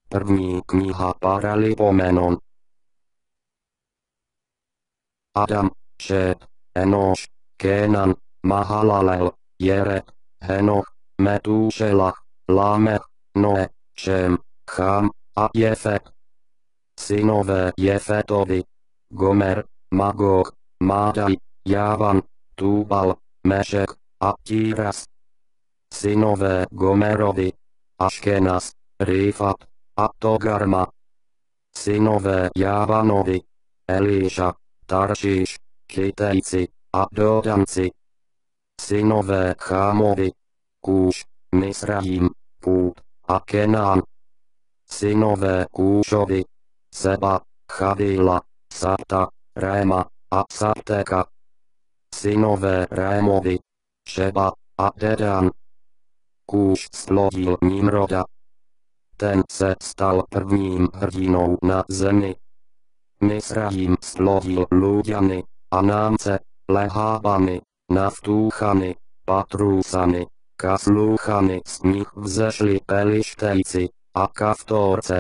První kniha Paralipomenon. Adam, Šét, Enoš, Kénan, Mahalalel, Jered, Henoch, Metúšelach, Lámech, Noe, Šém, Chám a Jefet. Synové Jefetovi: Gomer, Magog, Mádaj, Jávan, Túbal, Mešek a Tíras. Synové Gomerovi: Aškenas, Rifat a Togarma. Synové Jávanovi: Elíša, Taršíš, Kytejci a Dodanci. Synové Chámovi: Kúš, Misrajím, Pút a Kenán. Synové Kúšovi: Seba, Chavila, Sapta, Réma a Sapteka. Synové Rémovi: Šeba a Dedan. Kúš splodil Nimroda. Ten se stal prvním hrdinou na zemi. Misrajím splodil Lúďany, Anámce, Lehábany, Naftúchany, Patrúsany, Kaslúchany, z nich vzešli Pelištejci a Kaftorce.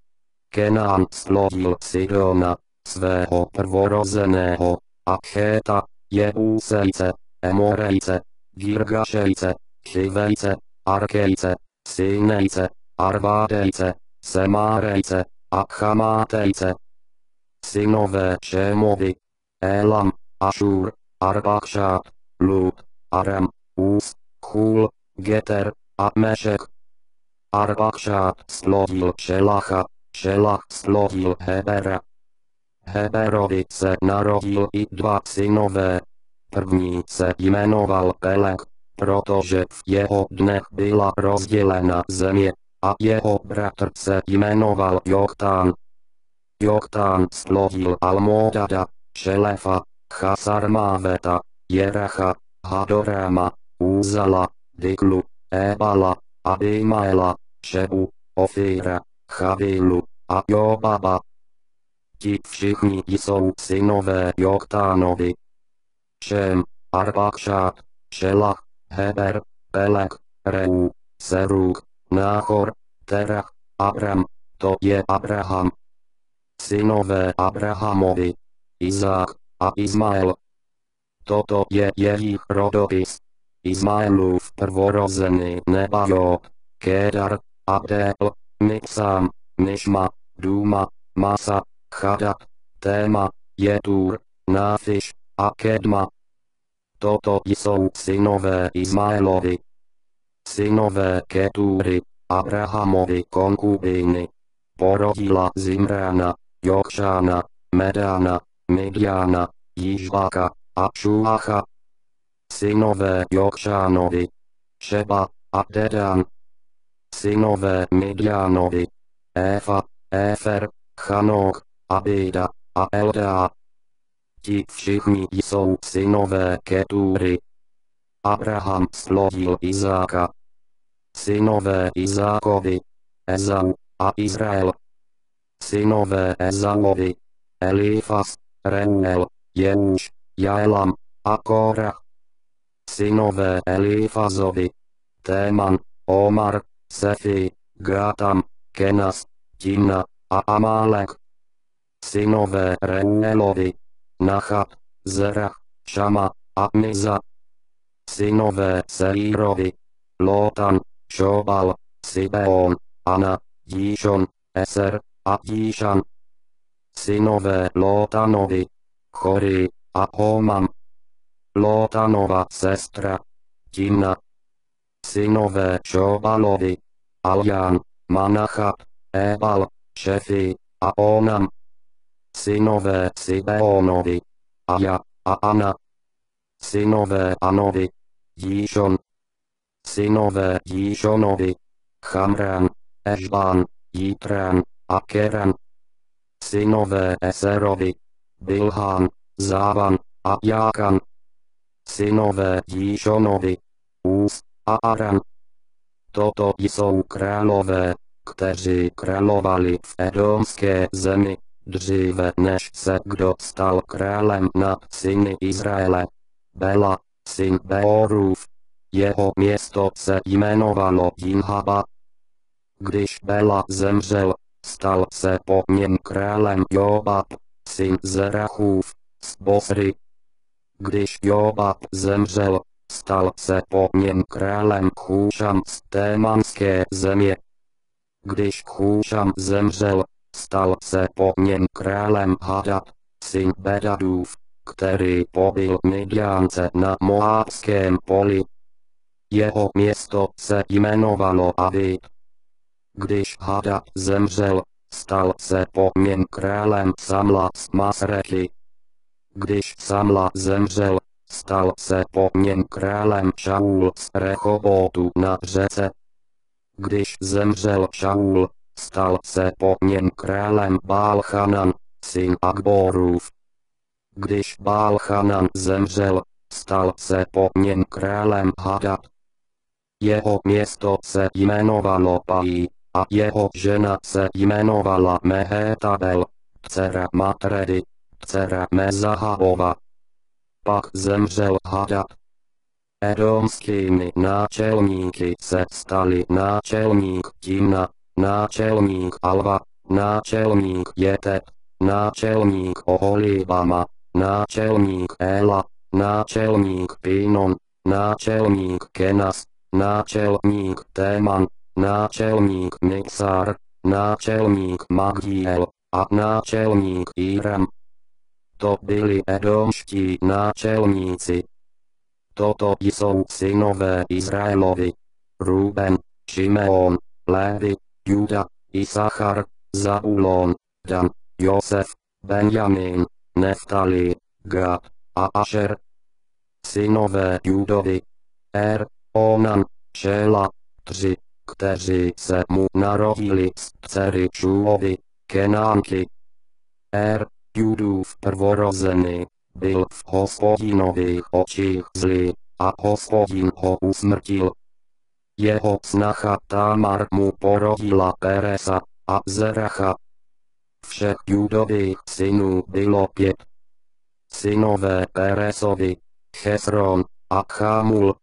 Kenán splodil Sidona, svého prvorozeného, a Chéta, Jebúsejce, Emorejce, Girgašejce, Chivejce, Arkejce, Sinejce, Arvádejce, Semárejce a Chamátejce. Synové Šémovi: Élam, Ašúr, Arbakšát, Lúd, Aram, Ús, Chúl, Geter a Mešek. Arbakšát splodil Šelacha, Šelach splodil Hebera. Heberovi se narodil i dva synové. První se jmenoval Peleg, protože v jeho dnech byla rozdělena země, a jeho bratr se jmenoval Joktán. Joktán splodil Almodada, Šelefa, Chasarmáveta, Jeracha, Hadoráma, Úzala, Diklu, Ébala, Abimaela, Šebu, Ofíra, Chavilu a Jobaba. Ti všichni jsou synové Joktánovi. Šém, Arbakšát, Šelach, Heber, Peleg, Reu, Serúg, Náchor, Terach, Abram, to je Abraham. Synové Abrahamovi: Izák a Izmael. Toto je jejich rodopis. Izmaelův prvorozený Nebajot, Kédar, Abdél, Mipsám, Mišma, Dúma, Masa, Chadat, Téma, Jetúr, Náfiš a Kedma. Toto jsou synové Izmaelovi. Synové Ketúry, Abrahamovi konkubíny: porodila Zimrána, Jokšána, Medána, Midjána, Jížbaka a Šúacha. Synové Jokšánovi: Šeba a Dedan. Synové Midjánovi: Éfa, Éfer, Chanok, Abída a Eldá. Ti všichni jsou synové Ketúry. Abraham splodil Izáka. Synové Izákovi: Ezau a Izrael. Synové Ezauovi: Elifas, Reuel, Jeuš, Jaelam a Kórach. Synové Elifazovi: Téman, Omar, Sefi, Gátam, Kenas, Timna a Amálek. Synové Reuelovi: Nachat, Zerach, Šama a Miza. Synové Seírovi: Lótan, Šobal, Sibeón, Ana, Díšon, Eser a Díšan. Synové Lótanovi: Chorí a Homam. Lótanova sestra: Timna. Synové Šobalovi: Alján, Manachat, Ébal, Šefi a Onam. Synové Sibeónovi: Aja a Ana. Synové Anovi: Díšon. Synové Díšonovi: Chamrán, Ešbán, Jítrán a Keran. Synové Eserovi: Bilhán, Závan a Jákan. Synové Díšonovi: Ús a Aran. Toto jsou králové, kteří královali v edomské zemi, dříve než se kdo stal králem nad syny Izraele. Bela, syn Beorův. Jeho město se jmenovalo Dinhaba. Když Bela zemřel, stal se po něm králem Jobab, syn Zerachův, z Bosry. Když Jobab zemřel, stal se po něm králem Chúšam z Témanské země. Když Chúšam zemřel, stal se po něm králem Hadad, syn Bedadův, který pobil Midiánce na Moábském poli. Jeho město se jmenovalo Avid. Když Hadad zemřel, stal se po něm králem Samla z Masreky. Když Samla zemřel, stal se po něm králem Šaul z Rechobotu na řece. Když zemřel Šaul, stal se po něm králem Bálchanan, syn Akborův. Když Bálchanan zemřel, stal se po něm králem Hadad. Jeho město se jmenovalo Pají, a jeho žena se jmenovala Mehetabel, dcera Matredy, dcera Mezahabova. Pak zemřel Hadad. Edomskými náčelníky se stali náčelník Timna, náčelník Alva, náčelník Jetet, náčelník Oholibama, náčelník Éla, náčelník Pinon, náčelník Kenas, náčelník Téman, náčelník Mixar, náčelník Magdiel a náčelník Íram. To byli edomští náčelníci. Toto jsou synové Izraelovi: Ruben, Šimeon, Lévi, Juda, Isachar, Zabulon, Dan, Josef, Benjamin, Neftali, Gad a Ašer. Synové Judovi: Onan, Šela, 3, kteří se mu narodili z dcery Šuovy, Kenánky. Judův prvorozený byl v Hospodinových očích zlý, a Hospodin ho usmrtil. Jeho snacha Támar mu porodila Peresa a Zeracha. Všech Judových synů bylo 5. Synové Peresovi: Chesron a Chámul.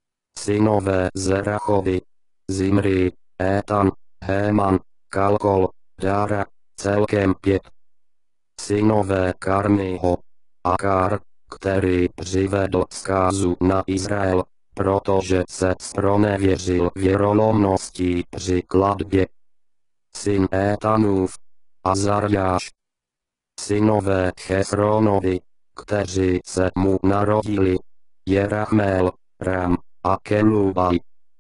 Synové Zerachovi: Zimri, Étan, Héman, Kalkol, Dára, celkem 5. Synové Karmiho: Akár, který přivedl zkázu na Izrael, protože se zpronevěřil věrolomností při klatbě. Syn Étanův: Azarjáš. Synové Chesronovi, kteří se mu narodili: Jerachmeel, Ram a Kelubaj.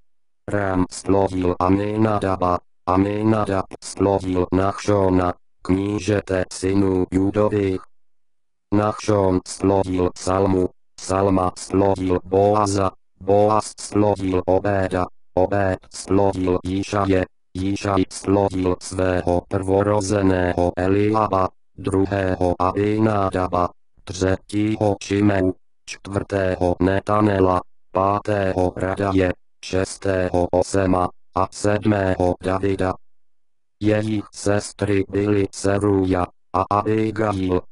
Ram splodil Aminadaba, Aminadab splodil Nachšona, knížete synů Judových. Nachšon splodil Salmu, Salma splodil Boaza, Boaz splodil Obéda, Obéd splodil Jíšaje, Jíšaj splodil svého prvorozeného Eliaba, druhého Abinadaba, třetího Šimeu, čtvrtého Netanela, pátého Radaje, šestého Osema a sedmého Davida. Jejich sestry byly Seruja a Abigail.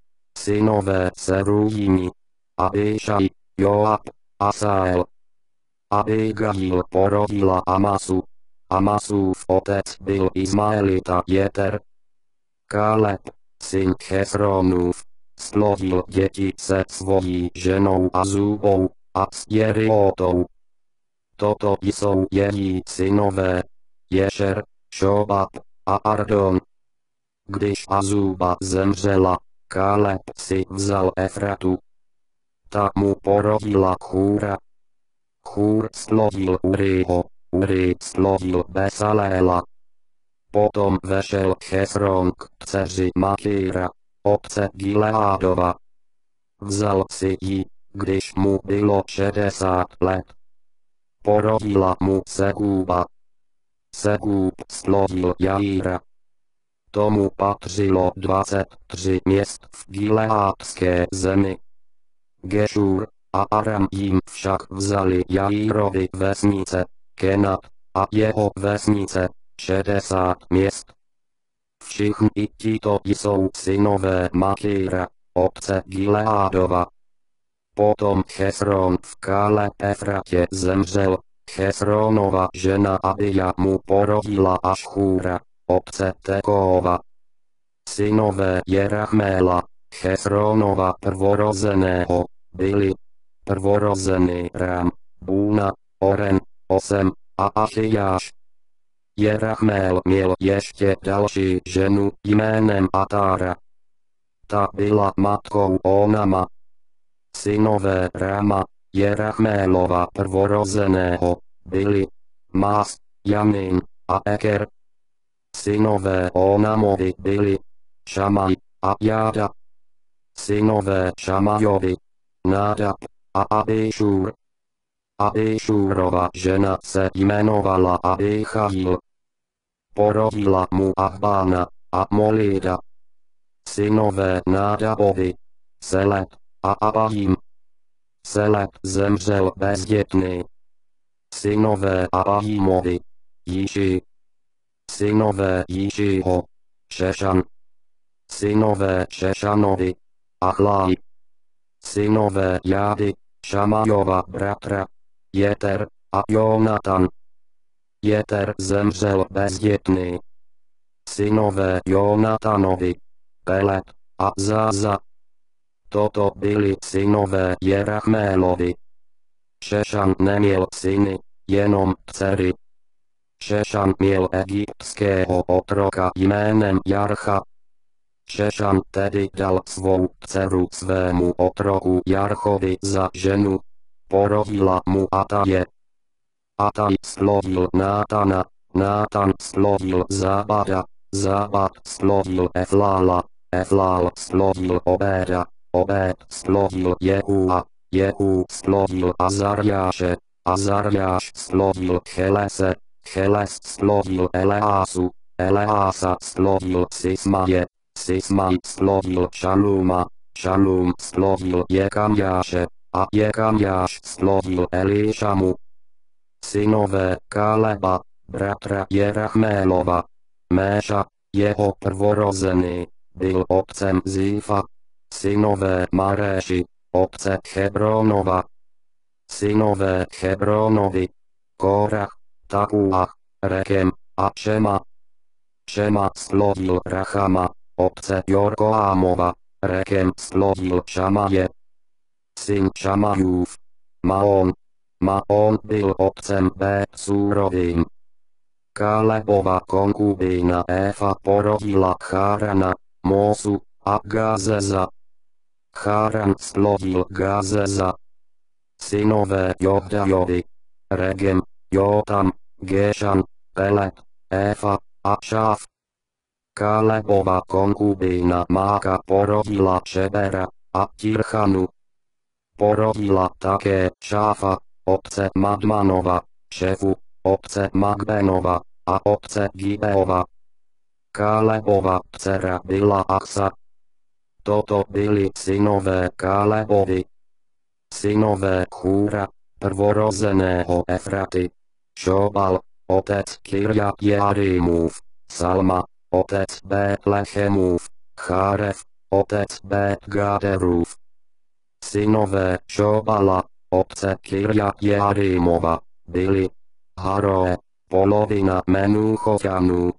Synové Serujini: Abišaj, Joab, Asael. Abigail porodila Amasu. Amasův otec byl Izmaelita Jeter. Káleb, syn Chesronův, splodil děti se svojí ženou Azubou a s Jeriotou. Toto jsou její synové: Ješer, Šobab a Ardon. Když Azuba zemřela, Káleb si vzal Efratu. Ta mu porodila Chúra. Chúr splodil Uriho, Uri splodil Besaléla. Potom vešel Chesron k dceři Makíra, otce Gileádova. Vzal si ji, když mu bylo 60 let. Porodila mu Seguba. Segub splodil Jaíra. Tomu patřilo 23 měst v Gileádské zemi. Gešur a Aram jim však vzali Jaírovi vesnice, Kenat a jeho vesnice, 60 měst. Všichni tito jsou synové Makíra, otce Gileádova. Potom Chesron v Kále Efratě zemřel, Hezronova žena Abija mu porodila Ašhúra, otce Tekova. Synové Jerachméla, Hezronova prvorozeného, byli prvorozený Rám, Búna, Oren, Osem a Achijáš. Jerachmeel měl ještě další ženu jménem Atára. Ta byla matkou Onama. Synové Ráma, Jerachmélova prvorozeného, byli Más, Jamin a Eker. Synové Onamovi byli Šamaj a Jáda. Synové Šamajovi, Nádab a Abišúr. Abišúrova žena se jmenovala Abichail. Porodila mu Ahbána a Molída. Synové Nádabovi, Seled a Abahim. Seled zemřel bezdětný. Synové Abahimovi, Jíši. Synové Jíšiho, Šešan. Synové Šešanovi, Achlaj. Synové Jády, Šamajova bratra, Jeter a Jonatan. Jeter zemřel bezdětný. Synové Jonatanovi, Pelet a Záza. Toto byli synové Jerachmélovi. Šešan neměl syny, jenom dcery. Šešan měl egyptského otroka jménem Jarcha. Šešan tedy dal svou dceru svému otroku Jarchovi za ženu. Porodila mu Ataje. Ataj splodil Nátana, Nátan splodil Zábada, Zábad splodil Eflála, Eflál splodil Obéda, Obéd splodil Jehua, Jehu splodil Azarjáše, Azarjáš splodil Chelese, Cheles splodil Eleásu, Eleása splodil Sismaje, Sismaj splodil Šaluma, Šalum splodil Jekamjáše a Jekamjáš splodil Elíšamu. Synové Káleba, bratra Jerachmélova, Méša, jeho prvorozený, byl otcem Zífa. Synové Maréši, otce Hebronova. Synové Hebronovi, Kórach, Takuach, Rekem a Šema. Šema splodil Rachama, otce Jorkoámova, Rekem splodil Šamaje. Syn Šamajův, Maon. Maon byl otcem Betsúrovým. Kálebova konkubína Éfa porodila Chárana, Mózu a Gázeza. Cháran splodil Gázeza. Synové Johdajovi, Regem, Jotam, Géšan, Pelet, Éfa a Šáf. Kálebova konkubína Máka porodila Šebera a Tirchanu. Porodila také Šáfa, otce Madmanova, Šefu, otce Magbenova a otce Gibeova. Kálebova dcera byla Achsa. Toto byli synové Kálebovi. Synové Chúra, prvorozeného Efraty, Šobal, otec Kirjat Jearímův, Salma, otec Betlechemův, Cháref, otec Bet-Gáderův. Synové Šobala, otce Kirjat Jearímova, byli Haroe, polovina Menúchoťanů.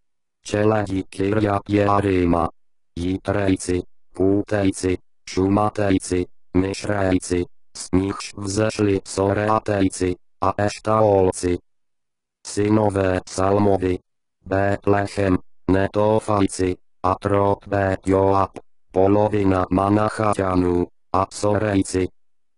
Čeledi Kirjat Jearíma, Jitrejci, Pútejci, Šumatejci, Mišrejci, z nichž vzešli Soreatejci a Eštaolci. Synové Salmovi, Betlechem, Netofajci a Trot Bet Joab, polovina Manachaťanů a Sorejci.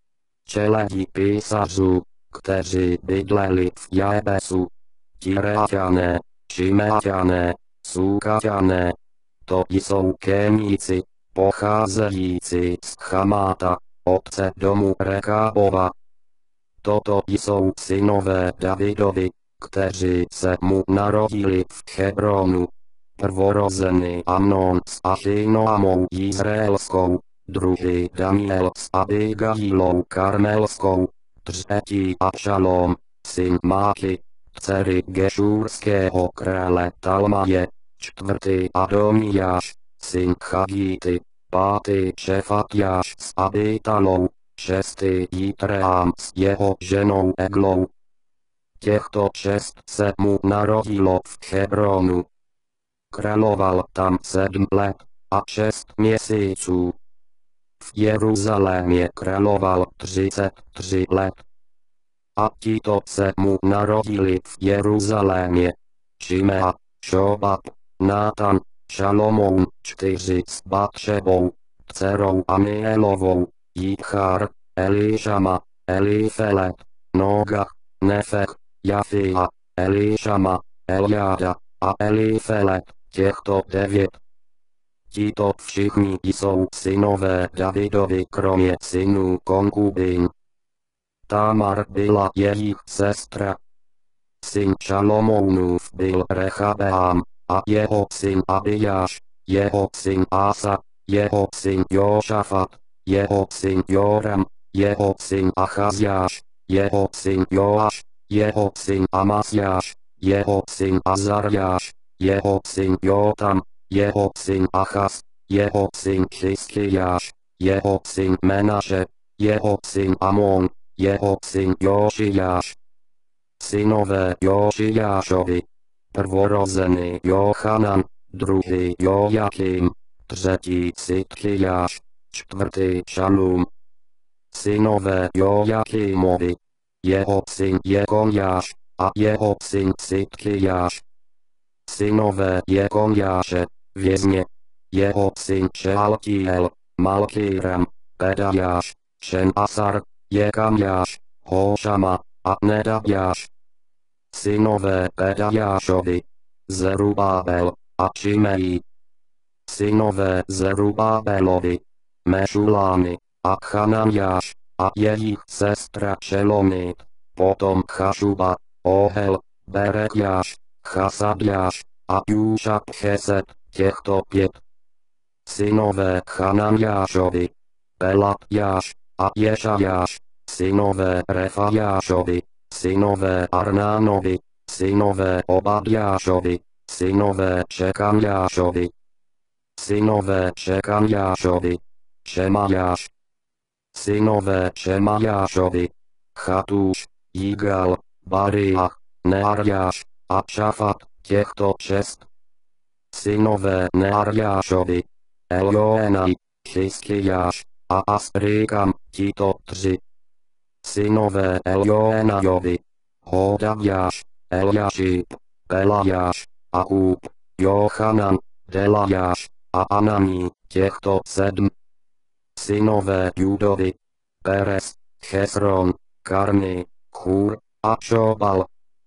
Čeledi písařů, kteří bydleli v Jabesu, Tireaťané, Šimeaťané, Súkaťané. To jsou Kéníci, pocházející z Chamáta, otce domu Rekábova. Toto jsou synové Davidovi, kteří se mu narodili v Hebronu. Prvorozený Amnon s Achinoamou Izraelskou, druhý Daniel s Abigailou Karmelskou, třetí Abšalom, syn Máky, dcery Gešúrského krále Talmaje, čtvrtý Adoniáš, syn Chagíty, pátý Šefatjáš s Abitalou, šestý Jitreám s jeho ženou Eglou. těchto 6 se mu narodilo v Hebronu. Královal tam 7 let a 6 měsíců. V Jeruzalémě královal 33 let. A tito se mu narodili v Jeruzalémě: Šimea, Šobab, Nátan, Šalomoun, 4 s Batšebou, dcerou Amiélovou, Jitchar, Elišama, Elifelet, Nogach, Nefek, Jafia, Elišama, Eljáda a Elifelet, těchto 9. Tito všichni jsou synové Davidovi kromě synů konkubín. Tamar byla jejich sestra. Syn Šalomounův byl Rechabeám, a jeho syn Abijáš, jeho syn Asa, jeho syn Jošafat, jeho syn Joram, jeho syn Achazjáš, jeho syn Joáš, jeho syn Amasjáš, jeho syn Azarjáš, jeho syn Jotam, jeho syn Achaz, jeho syn Chiskijáš, jeho syn Menaše, jeho syn Amon, jeho syn Jošijáš. Synové Jošijášovi: prvorozený Jochanan, druhý Jojakim, třetí Sitkijáš, čtvrtý Šalum. Synové Jojakimovi: jeho syn Jekonjáš a jeho syn Sitkijáš. Synové Jekonjáše, vězně: jeho syn Šealtiel, Malkíram, Pedajáš, Šenasar, Jekamjáš, Hošama a Nedabjáš. Synové Pedajášovi: Zerubábel a Šimei. Synové Zerubábelovi: Mešulámy a Chananjáš a jejich sestra Šelomit, potom Chašuba, Ohel, Berekjáš, Chasadjáš a Júšab Chesed, těchto 5. Synové Chananjášovi: Pelatjáš a Ješajáš. Synové Refajášovi: synové Arnánovi, synové Obadjášovi, synové Šekanjášovi. Synové Šekanjášovi: Šemajáš. Synové Šemajášovi: Chatúš, Jigal, Bariach, Nearjáš a Šafat, těchto 6. Synové Nearjášovi: Eljoenaj, Chiskijáš a Asrikam, tito 3. Synové Eljoenajovi: Hodavjáš, Eljašíb, Pelajáš, Ahúb, Jochanan, Delajáš a Ananí, těchto 7. Synové Judovi: Peres, Chesron, Karmi, Chůr a Šobal.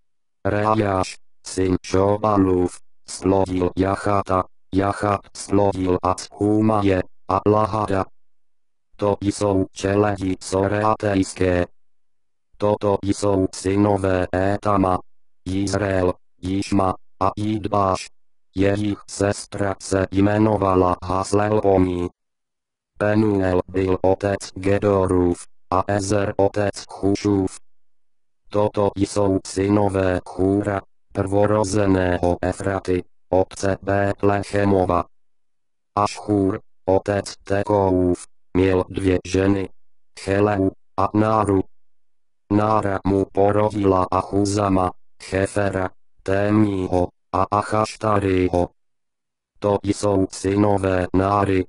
Reajáš, syn Šobalův, splodil Jachata, Jachat splodil Achúmaje a Lahada. To jsou čeledi soreatejské. Toto jsou synové Étama: Jizreel, Jišma a Jidbáš. Jejich sestra se jmenovala Haslelpomí. Penuel byl otec Gedorův a Ezer otec Chušův. Toto jsou synové Chúra, prvorozeného Efraty, otce Betlechemova. Ašchůr, otec Tekoův, měl 2 ženy, Cheleu a Náru. Nára mu porodila Achuzama, Chefera, Témího a Achaštarího. To jsou synové Náry.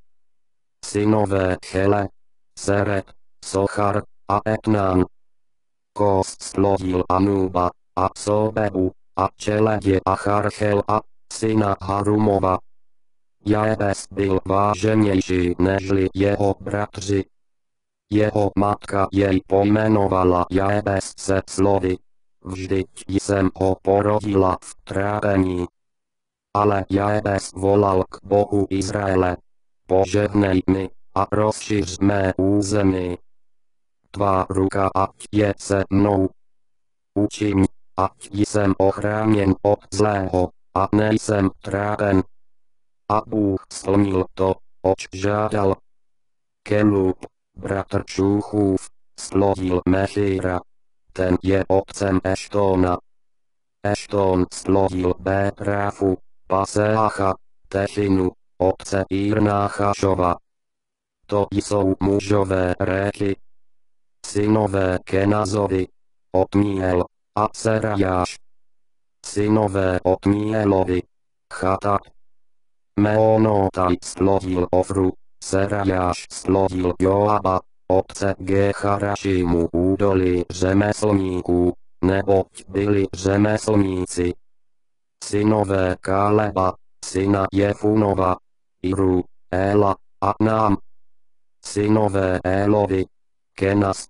Synové Chele: Seret, Sochar a Etnán. Kos splodil Anuba a Sobebu a čeledě Acharchel a syna Harumova. Jaebes byl váženější nežli jeho bratři. Jeho matka jej pojmenovala Jaebes se slovy: vždyť jsem ho porodila v trápení. Ale Jaebes volal k Bohu Izraele: požehnej mi a rozšiř mé území. Tvá ruka ať je se mnou. Učiň, ať jsem ochráněn od zlého a nejsem trápen. A Bůh splnil to, oč žádal. Kelub, bratr Šúchův, splodil Mechíra. Ten je otcem Eštona. Ešton splodil Bétráfu, Paseacha, Techinu, otce Irnáchašova. To jsou mužové Réky. Synové Kenazovi: Otníel, a Serajáš. Synové Otníelovi, Chatat. Meonotaj splodil Ofru, Serajáš splodil Joaba, otce Gecharašimu údolí řemeslníků, neboť byli řemeslníci. Synové Káleba, syna Jefunova, Iru, Éla, a Nám. Synové Élovi, Kenas.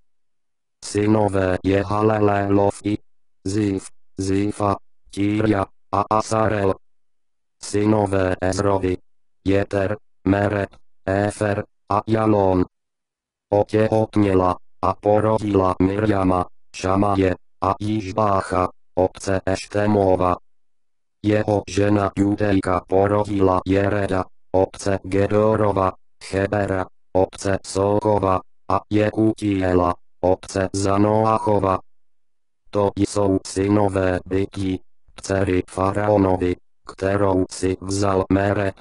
Synové Jehalelelovi, Zív, Zífa, Tíria, a Asarel. Synové Ezrovi, Jeter, Meret, Éfer, a Jalón. Otěhotněla, a porodila Mirjama, Šamaje, a Jižbácha, otce Eštemova. Jeho žena Judejka porodila Jereda, otce Gedorova, Chebera, otce Sokova, a Jekutiela, otce Zanoachova. To jsou synové Byti, dcery faraonovi, kterou si vzal Meret.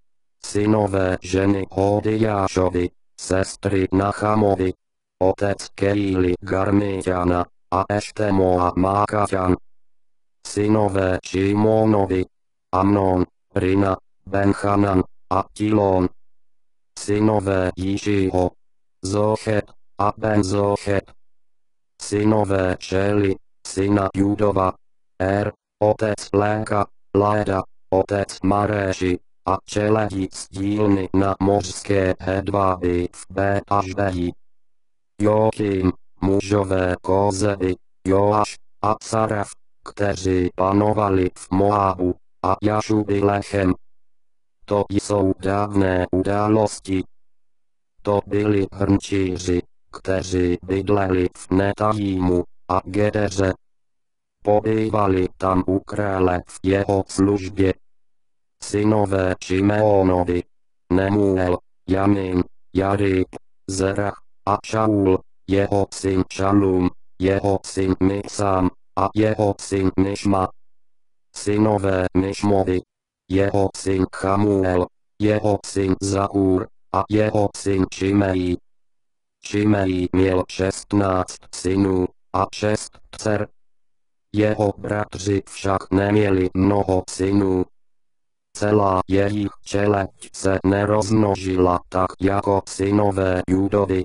Synové ženy Hodijášovi, sestry Nachamovi, otec Keili Garmitiana, a Eštemoa Mákaťan. Synové Šimonovi, Amnon, Rina, Benchanan, a Tilón. Synové Jišiho, Zochet, a Benzochet. Synové Šeli, syna Judova, otec Léka, Laeda, otec Maréši, a čeledi z dílny na mořské hedváby v Beašbeji. Joachim, mužové Kozeby, Joáš, a Saraf, kteří panovali v Moabu, a Jašubilechem. To jsou dávné události. To byli hrnčíři, kteří bydleli v Netajímu a Gederze. Pobývali tam u krále v jeho službě. Synové Šimeonovi, Nemuel, Jamin, Jarib, Zerach, a Šaul, jeho syn Šalum, jeho syn Misám, a jeho syn Mišma. Synové Mišmovi, jeho syn Chamuel, jeho syn Zahur, a jeho syn Šimei. Šimei měl 16 synů, a 6 dcer. Jeho bratři však neměli mnoho synů. Celá jejich čeleď se nerozmnožila tak jako synové Judovi.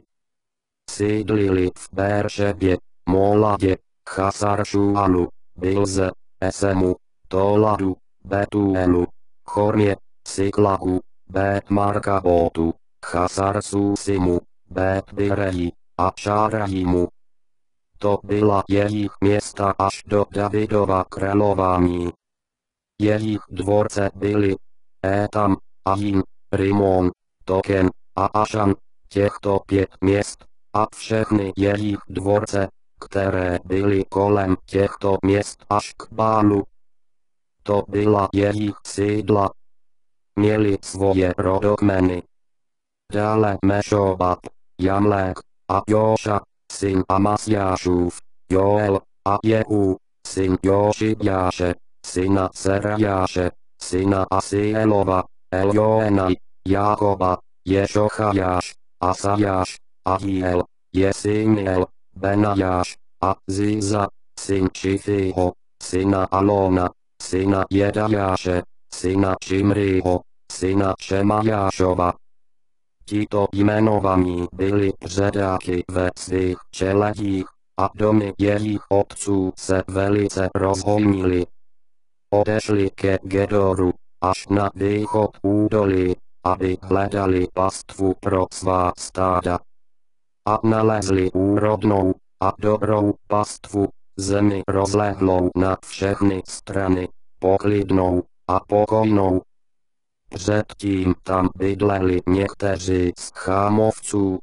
Sídlili v Beršebě, Moladě, Chasaršualu, Bilze, Esemu, Toladu, Betuelu, Chormě, Siklahu, Bet Markabotu, Chasarsusimu, Bet Bireji, a Šárajimu. To byla jejich města až do Davidova králování. Jejich dvorce byly Étam, Ajin, Rimon, Token, a Ašan, těchto 5 měst, a všechny jejich dvorce, které byly kolem těchto měst až k Bálu. To byla jejich sídla. Měli svoje rodokmeny. Dále Mešobab, Jamlék, a Joša, syn Amasjášův, Joel, a Jehu, syn Jošibjáše, syna Serajáše, syna Asielova, Eljoenaj, Jákoba, Ješochajáš, Asajáš, Ahiel, Jesimiel, Benajáš, a Zíza, syn Šifiho, syna Alona, syna Jedajáše, syna Šimriho, syna Šemajášova. Tito jmenovaní byli předáky ve svých čeledích, a domy jejich otců se velice rozhojnili. Odešli ke Gedoru, až na východ údolí, aby hledali pastvu pro svá stáda. A nalezli úrodnou a dobrou pastvu, zemi rozlehlou na všechny strany, poklidnou a pokojnou. Předtím tam bydleli někteří z Chámovců.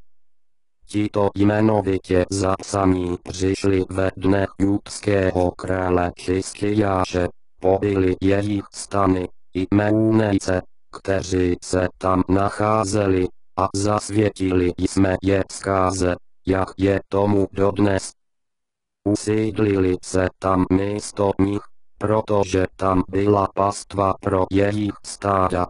Tito jmenovitě zapsaní přišli ve dnech judského krále Chiskijáše, pobyli jejich stany, i Meunejce, kteří se tam nacházeli, a zasvětili jsme je zkáze, jak je tomu dodnes. Usídlili se tam místo nich, protože tam byla pastva pro jejich stáda.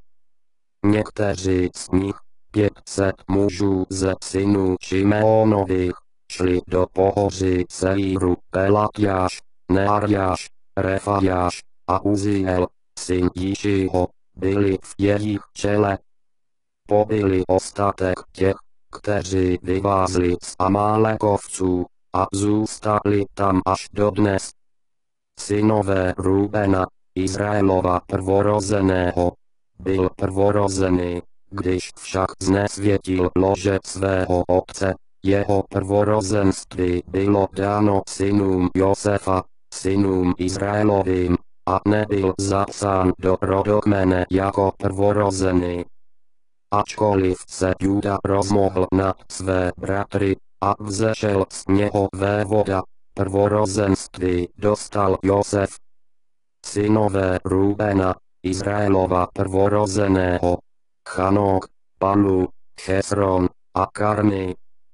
Někteří z nich, 500 mužů ze synů Šimeonových, šli do pohoří Seiru Pelatjáš, Nearjáš, Refajáš a Uziel, syn Jíšího, byli v jejich čele. Pobili ostatek těch, kteří vyvázli z Amálekovců, a zůstali tam až dodnes. Synové Rubena, Izraelova prvorozeného, byl prvorozený, když však znesvětil lože svého otce, jeho prvorozenství bylo dáno synům Josefa, synům Izraelovým, a nebyl zapsán do rodokmene jako prvorozený. Ačkoliv se Juda rozmohl nad své bratry, a vzešel z něho vévoda, prvorozenství dostal Josef. Synové Rubena, Izraelova prvorozeného, Chanok, Palu, Chesron a Karmi.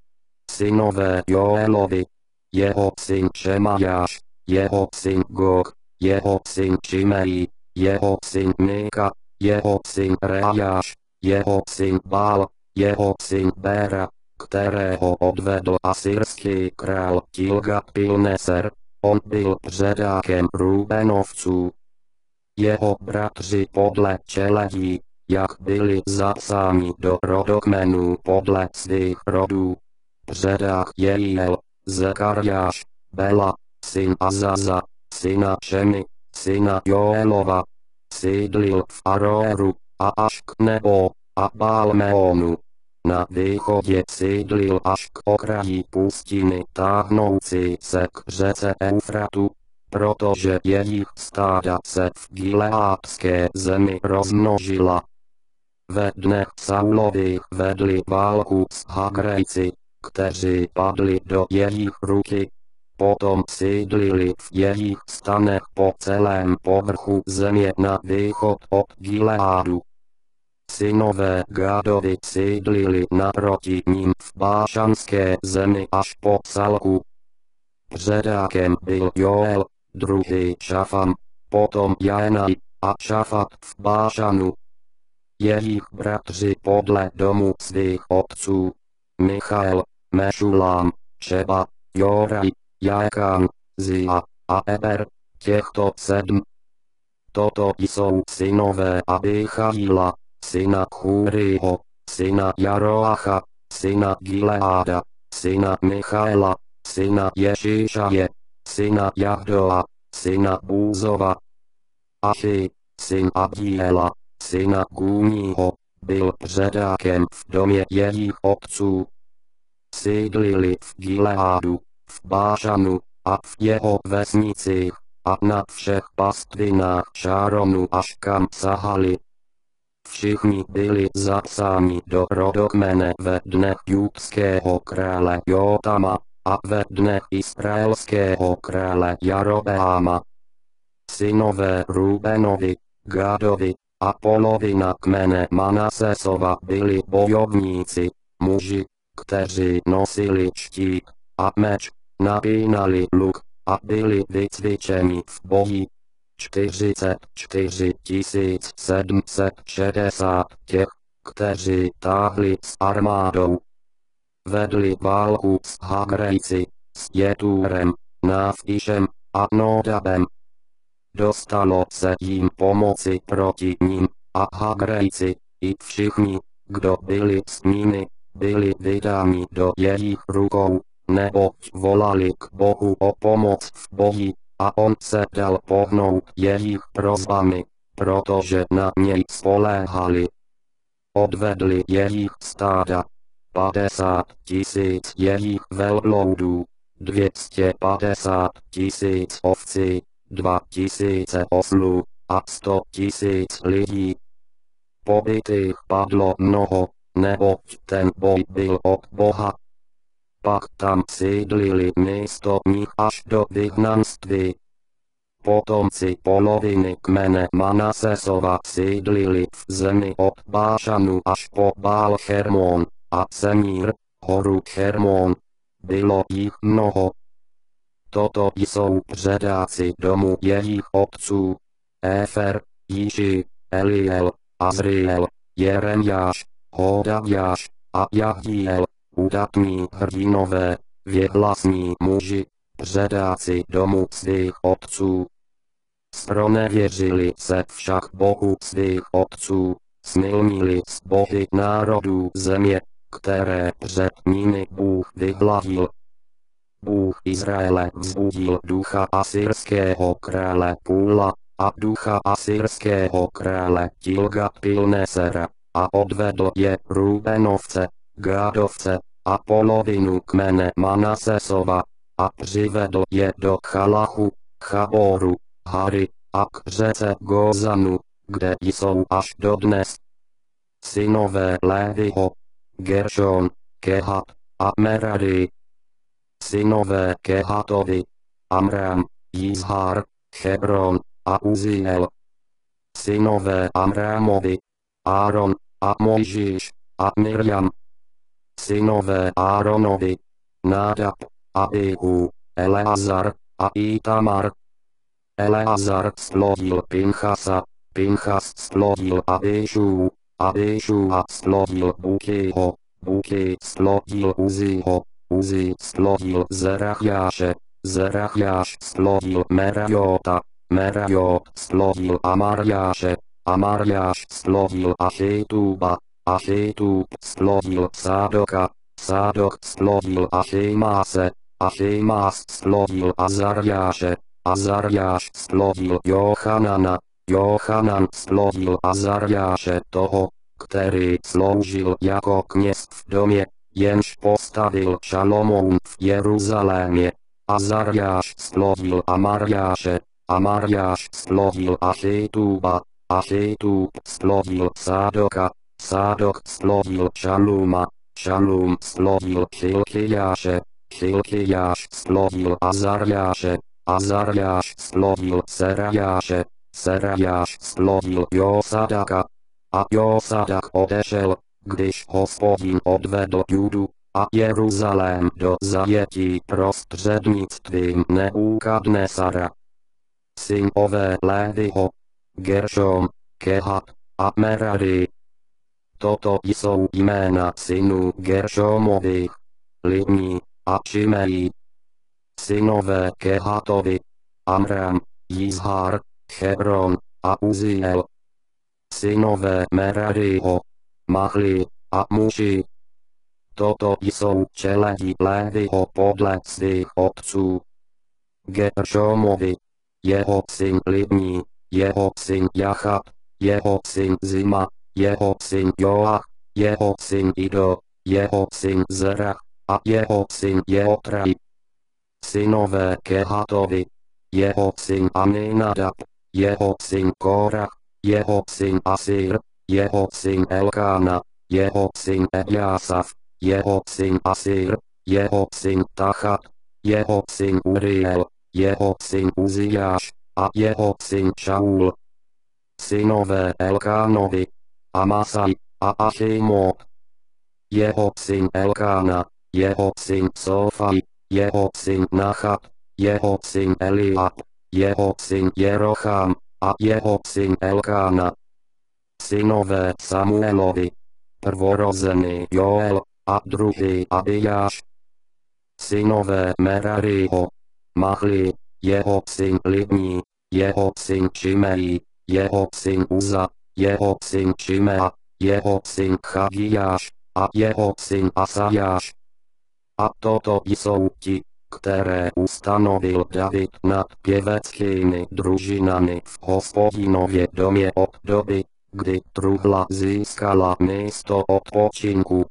Synové Joelovi, jeho syn Šemajáš, jeho syn Gog, jeho syn Šimei, jeho syn Mika, jeho syn Reajáš, jeho syn Bál, jeho syn Béra, kterého odvedl asyrský král Tilgat-Pilneser, on byl předákem Rubenovců. Jeho bratři podle čeledí, jak byli zapsáni do rodokmenů podle svých rodů. Předák Jehiel, Zekarjáš, Bela, syn Azaza, syna Šemi, syna Joelova, sídlil v Aroeru, a až k Nebo, a Balmeonu. Na východě sídlil až k okraji pustiny táhnoucí se k řece Eufratu, protože jejich stáda se v Gileádské zemi rozmnožila. Ve dnech Saulových vedli válku s Hagrejci, kteří padli do jejich ruky. Potom sídlili v jejich stanech po celém povrchu země na východ od Gileádu. Synové Gádovi sídlili naproti ním v Bášanské zemi až po Salku. Předákem byl Joel, druhý Šafam, potom Jaenaj a Šafat v Bášanu. Jejich bratři podle domu svých otců: Michael, Mešulám, Šeba, Joraj, Jaekán, Zia a Eber, těchto 7. Toto jsou synové Abichaila, syna Chúriho, syna Jaroacha, syna Gileáda, syna Michaela, syna Ješíšaje, syna Jahdoa, syna Búzova. Achi, syn Abdiela, syna Gúního, byl předákem v domě jejich otců. Sídlili v Gileádu, v Bášanu a v jeho vesnicích, a na všech pastvinách Šáronu až kam sahali. Všichni byli zapsáni do rodokmene ve dnech judského krále Jotama a ve dnech izraelského krále Jarobeáma. Synové Rubenovi, Gádovi a polovina kmene Manasesova byli bojovníci, muži, kteří nosili štít a meč, napínali luk a byli vycvičeni v boji. 44 760 těch, kteří táhli s armádou. Vedli válku s Hagrejci, s Jetúrem, Náfišem a Nodabem. Dostalo se jim pomoci proti ním, a Hagrejci, i všichni, kdo byli s nimi, byli vydáni do jejich rukou, neboť volali k Bohu o pomoc v boji, a on se dal pohnout jejich prosbami, protože na něj spoléhali. Odvedli jejich stáda, 50 000 jejich velbloudů, 250 000 ovcí, 2 000 oslů a 100 000 lidí. Pobitých padlo mnoho, neboť ten boj byl od Boha. Pak tam sídlili místo nich až do vyhnanství. Potomci poloviny kmene Manasesova sídlili v zemi od Bášanu až po Bál Hermon a Semír, horu Hermon. Bylo jich mnoho. Toto jsou předáci domu jejich otců: Éfer, Jíši, Eliel, Azriel, Jeremjáš, Hodajáš a Jahdiel, udatní hrdinové, věhlasní muži, předáci domu svých otců. Zpronevěřili se však Bohu svých otců, smilnili s bohy národů země, které před nimi Bůh vyhladil. Bůh Izraele vzbudil ducha asyrského krále Púla a ducha asyrského krále Tilgat-Pilnesera a odvedl je Rúbenovce, Gádovce a polovinu kmene Manasesova a přivedl je do Chalachu, Chaboru, Hary a k řece Gózanu, kde jsou až dodnes. Synové Léviho, Geršon, Kehat a Merari. Synové Kehatovi, Amram, Jizhar, Hebron a Uziel. Synové Amramovi, Áron a Mojžíš a Mirjam. Synové Áronovi, Nádab, Abihu, Eleazar a Itamar. Eleazar splodil Pinchasa, Pinchas splodil Abišu, Abišua splodil Bukiho, Buki splodil Uziho, Uzi splodil Zerachiáše, Zerachiáš splodil Merajota, Merajot splodil Amarjáše, Amarjáš splodil Achitúba, Achitúb splodil Sádoka, Sádok splodil Achimáse, Achimás splodil Azarjáše, Azarjáš splodil Jochanana, Jochanan splodil Azarjáše toho, který sloužil jako kněz v domě, jenž postavil Šalomoun v Jeruzalémě. Azarjáš splodil Amarjáše, Amarjáš splodil Achitúba, Achitúb splodil Sádoka, Sádok splodil Šaluma, Šalum splodil Chilkijáše, Chilkijáš splodil Azarjáše, Azarjáš splodil Serajáše, Serajáš splodil Josadaka. A Josadak odešel, když Hospodin odvedl Judu a Jeruzalém do zajetí prostřednictvím Nebukadnesara. Synové Léviho, Geršom, Kehat a Merari. Toto jsou jména synů Geršomových, Libní a Šimei. Synové Kehatovi, Amram, Jizhar, Hebron a Uziel. Synové Merariho, Mahli a Muši. Toto jsou čeledi Léviho podle svých otců. Geršomovi, jeho syn Libní, jeho syn Jachat, jeho syn Zima, jeho syn Joach, jeho syn Ido, jeho syn Zerach a jeho syn Jeotrai. Synové Kehatovi, jeho syn Aminadab, jeho syn Korach, jeho syn Asir, jeho syn Elkána, jeho syn Eliasaf, jeho syn Asir, jeho syn Tachat, jeho syn Uriel, jeho syn Uziáš a jeho syn Šaul. Synové Elkánovi, Amasaj a Achimot. Jeho syn Elkána, jeho syn Sofaj, jeho syn Nachat, jeho syn Eliab, jeho syn Jerochám a jeho syn Elkána. Synové Samuelovi, prvorozený Joel a druhý Abijáš. Synové Merariho, Mahli, jeho syn Libní, jeho syn Šimei, jeho syn Uza, jeho syn Šimea, jeho syn Chagijáš a jeho syn Asajáš. A toto jsou ti, které ustanovil David nad pěveckými družinami v Hospodinově domě od doby, kdy truhla získala místo odpočinku.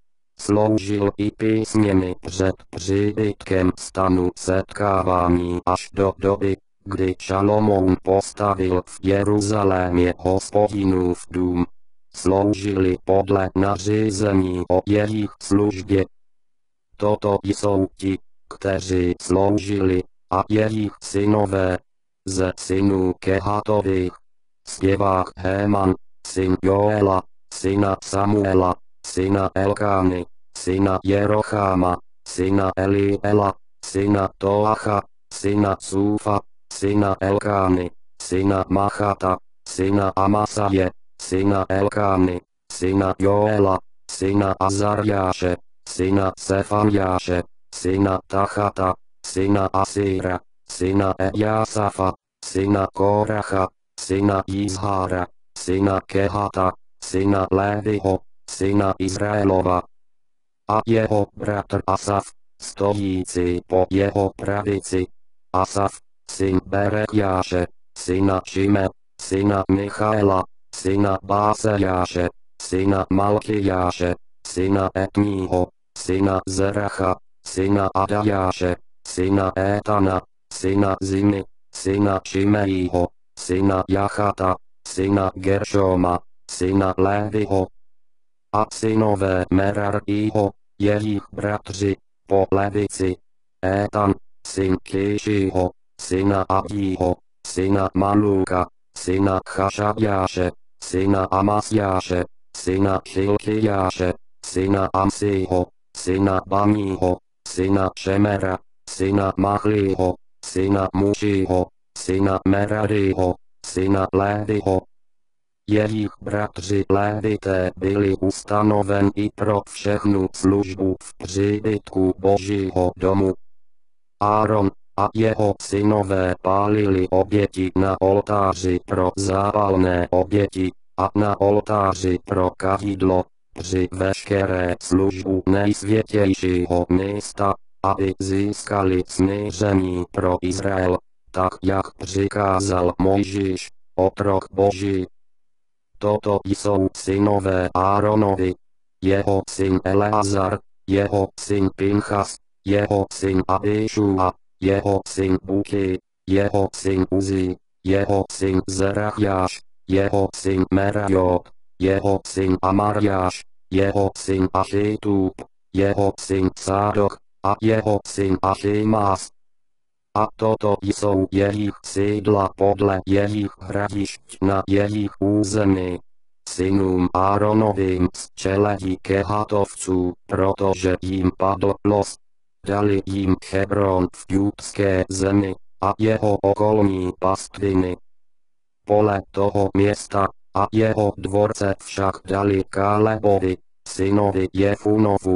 Sloužil i písněmi před příbytkem stanu setkávání až do doby, kdy Šalomoun postavil v Jeruzalémě Hospodinův dům. Sloužili podle nařízení o jejich službě. Toto jsou ti, kteří sloužili, a jejich synové. Ze synů Kehatových, zpěvák Héman, syn Joela, syna Samuela, syna Elkány, syna Jerocháma, syna Eliela, syna Toacha, syna Súfa, syna Elkány, syna Machata, syna Amasaje, syna Elkány, syna Joela, syna Azarjáše, syna Sefanjáše, syna Tachata, syna Asíra, syna Ejásafa, syna Kóracha, syna Jizhára, syna Kehata, syna Léviho, syna Izraelova. A jeho bratr Asaf, stojící po jeho pravici. Asaf, syn Berekjáše, syna Šime, syna Michaela, syna Básejáše, syna Malkijáše, syna Etního, syna Zeracha, syna Adajáše, syna Étana, syna Zimy, syna Šimejího, syna Jachata, syna Geršoma, syna Léviho. A synové Merarího, jejich bratři, po levici, Étan, syn Kíšího, syna Abího, syna Maluka, syna Chašabjáše, syna Amasjáše, syna Chilkijáše, syna Amsího, syna Baního, syna Šemera, syna Machlího, syna Mušího, syna Merarího, syna Léviho. Jejich bratři Lévité byli ustanoveni pro všechnu službu v příbytku Božího domu. Áron a jeho synové pálili oběti na oltáři pro zápalné oběti a na oltáři pro kadzidlo, při veškeré službu nejsvětějšího místa, aby získali smíření pro Izrael, tak jak přikázal Mojžíš, otrok Boží. Toto jsou synové Áronovi, jeho syn Eleazar, jeho syn Pinchas, jeho syn Abišua, jeho syn Buki, jeho syn Uzí, jeho syn Zerachjáš, jeho syn Merajot, jeho syn Amarjáš, jeho syn Achitub, jeho syn Sádok a jeho syn Achimás. A toto jsou jejich sídla podle jejich hradišť na jejich území. Synům Áronovým z čeledi Kehatovců, protože jim padl los. Dali jim Hebron v judské zemi a jeho okolní pastviny. Pole toho města a jeho dvorce však dali Kálebovi, synovi Jefunovu.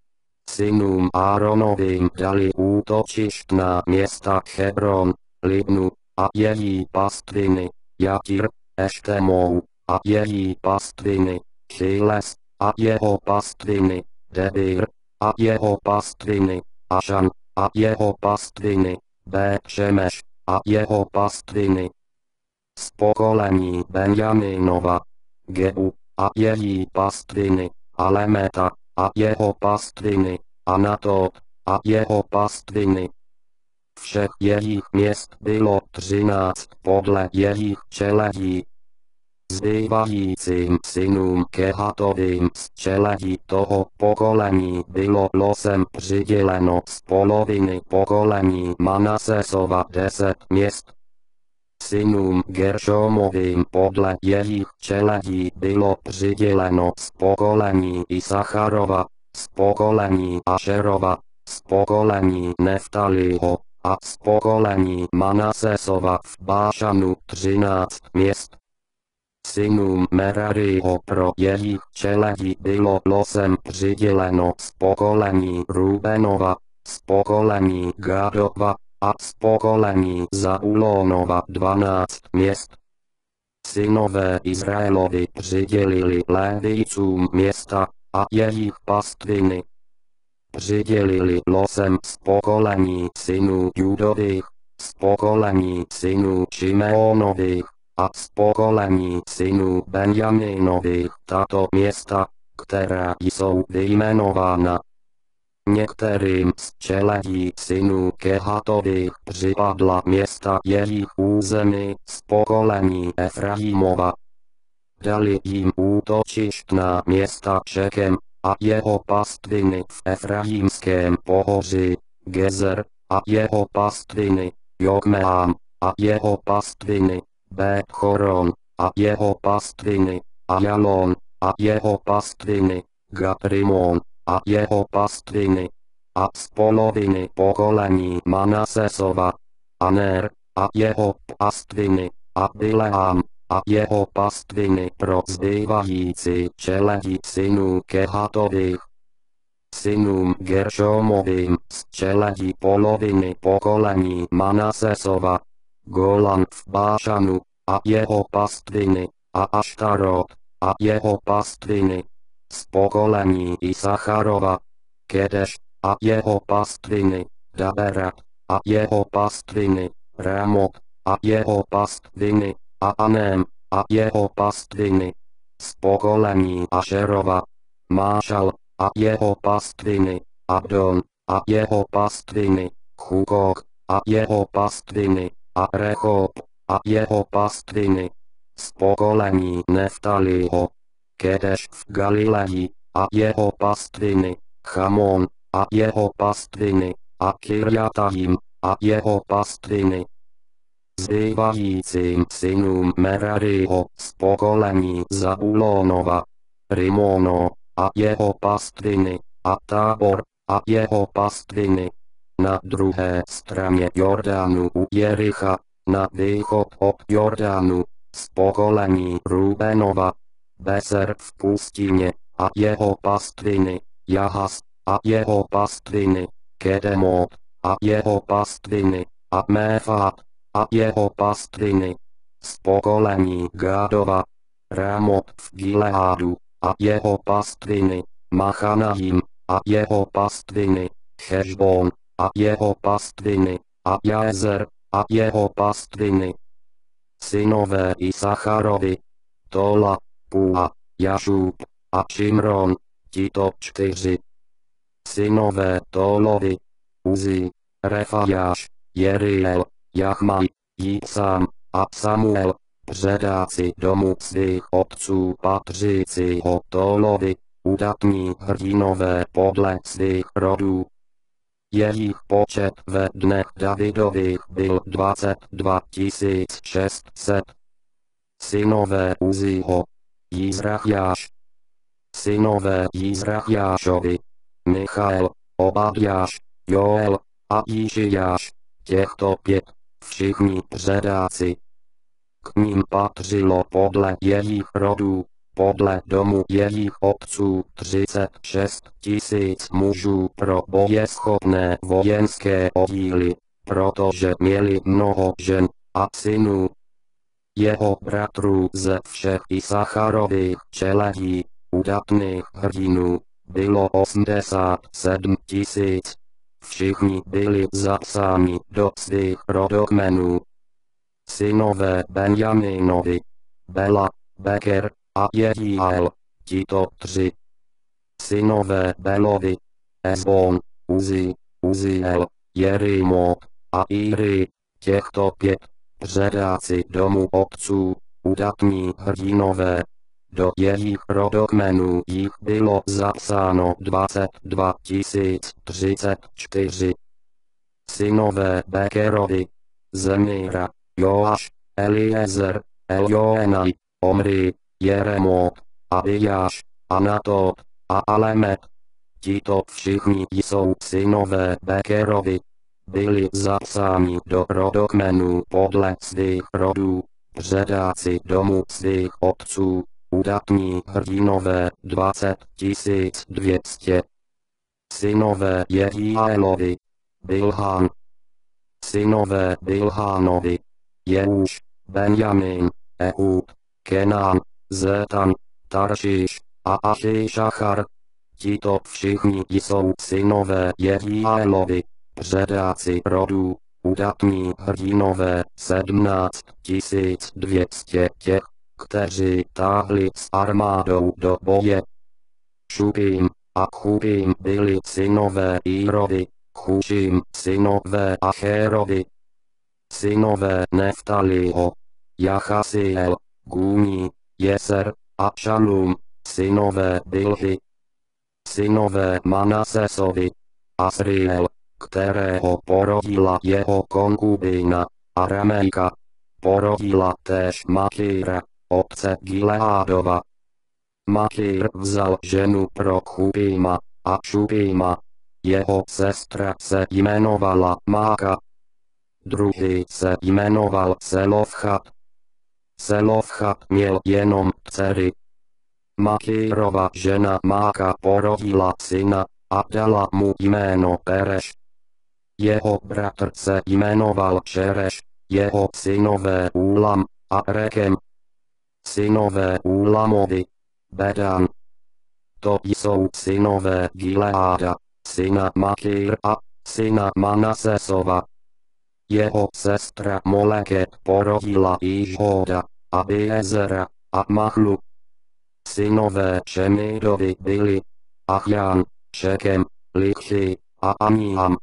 Synům Áronovým dali útočištná města Hebron, Libnu a její pastviny, Jatir, Eštemou a její pastviny, Chiles a jeho pastviny, Debir a jeho pastviny, Ašan a jeho pastviny, Bet-Šemeš a jeho pastviny. Z pokolení Benjaminova, Gebu a její pastviny, Alemeta a jeho pastviny, Anatot a jeho pastviny. Všech jejich měst bylo 13 podle jejich čeledí. Zbývajícím synům Kehatovým z čeledí toho pokolení bylo losem přiděleno z poloviny pokolení Manasesova 10 měst. Synům Geršomovým podle jejich čeledí bylo přiděleno z pokolení Isacharova, z pokolení Ašerova, z pokolení Neftaliho a z pokolení Manasesova v Bášanu 13 měst. Synům Merarího pro jejich čeledí bylo losem přiděleno z pokolení Rubenova, z pokolení Gádova a z pokolení Zaulónova 12 měst. Synové Izraelovi přidělili Lévícům města a jejich pastviny. Přidělili losem z pokolení synů Judových, z pokolení synů Šimeonových a z pokolení synů Benjaminových tato města, která jsou vyjmenována. Některým z čeledí synů Kehatových připadla města jejich území z pokolení Efraimova. Dali jim útočištná města Šekem a jeho pastviny v Efraimském pohoří, Gezer a jeho pastviny, Jokmeám a jeho pastviny, Bet-Choron a jeho pastviny, Ajalon a jeho pastviny, Gat-Rimon a jeho pastviny, a z poloviny pokolení Manasesova, Aner a jeho pastviny, a Bileám a jeho pastviny pro zbývající čeledi synů Kehatových. synům Geršomovým z čeledí poloviny pokolení Manasesova, Golan v Bášanu, a jeho pastviny, a Aštarot, a jeho pastviny, z pokolení Isacharova, Kedeš, a jeho pastviny, Daberat, a jeho pastviny, Ramot, a jeho pastviny, a Anem, a jeho pastviny, z pokolení Ašerova, Mášal, a jeho pastviny, Abdon, a jeho pastviny, Chukok, a jeho pastviny, a Rechob, a jeho pastviny, z pokolení Neftaliho, Kedeš v Galileji, a jeho pastviny, Chamon, a jeho pastviny, a Kirjatajim, a jeho pastviny. Zbývajícím synům Merariho z pokolení Zabulonova, Rimono, a jeho pastviny, a Tábor, a jeho pastviny, na druhé straně Jordánu u Jericha, na východ od Jordánu, z pokolení Rubenova, Beser v pustině, a jeho pastviny, Jahas, a jeho pastviny, Kedemot, a jeho pastviny, a Méfat, a jeho pastviny, z pokolení Gádova, Ramot v Gileádu, a jeho pastviny, Machanajim, a jeho pastviny, Chešbon, a jeho pastviny, a Jaezer, a jeho pastviny. Synové Isacharovi, Tola, Pua, Jašub, a Šimron, tito 4. Synové Tolovi, Uzi, Refajáš, Jeriel, Jachmaj, Jitsám, a Samuel, předáci domu svých otců patřícího Tolovi, udatní hrdinové podle svých rodů. Jejich počet ve dnech Davidových byl 22 600. Synové Uzího, Jizrachiáš. Synové Jizrachiášovi, Michael, Obadjáš, Joel, a Jišijáš, těchto 5, všichni předáci. K ním patřilo podle jejich rodů, podle domu jejich otců 36 000 mužů pro bojeschopné vojenské oddíly, protože měli mnoho žen a synů. Jeho bratrů ze všech Isacharových čeledí, udatných hrdinů, bylo 87 000. Všichni byli zapsáni do svých rodokmenů. Synové Benjaminovi, Bela, Beker, a Jehiel, tito 3. Synové Belovi, Ezbon, Uzi, Uziel, Jerimot, a Iri, těchto 5, předáci domu otců, udatní hrdinové. Do jejich rodokmenů jich bylo zapsáno 22 034. Synové Bekerovi, Zemíra, Joáš, Eliezer, Eljoenaj, Omri, Jeremot, Abijáš, Anatot, a Alemet. Tito všichni jsou synové Bekerovi. Byli zapsáni do rodokmenů podle svých rodů, předáci domu svých otců, udatní hrdinové 20 200. Synové Jehiaelovi, Bilhan. Synové Bilhanovi, Jeuš, Benjamin, Ehud, Kenán, Zetan, Taršíš, a Ašišachar. Tito všichni jsou synové Jehiaelovi, předáci rodů, udatní hrdinové 17 200 těch, kteří táhli s armádou do boje. Šupím a Chupím byli synové Írovi, Chuším synové Achérovi. Synové Neftaliho, Jachasiel, Gúní, Jeser, a Šalum, synové Bilhy. Synové Manasesovi, Asriel, kterého porodila jeho konkubína, Aramejka, porodila též Makíra, otce Gileádova. Makír vzal ženu pro Chupíma a Šupíma. Jeho sestra se jmenovala Máka. Druhý se jmenoval Selofchat. Selofchat měl jenom dcery. Makírova žena Máka porodila syna, a dala mu jméno Pereš. Jeho bratr se jmenoval Šereš, jeho synové Úlam a Rekem. Synové Úlamovi, Bedan. To jsou synové Gileáda, syna Makíra, syna Manasesova. Jeho sestra Moleket porodila Išhoda, Abiezera a Mahlu. Synové Šemidovi byli Achjan, Šekem, Lichi a Aniam.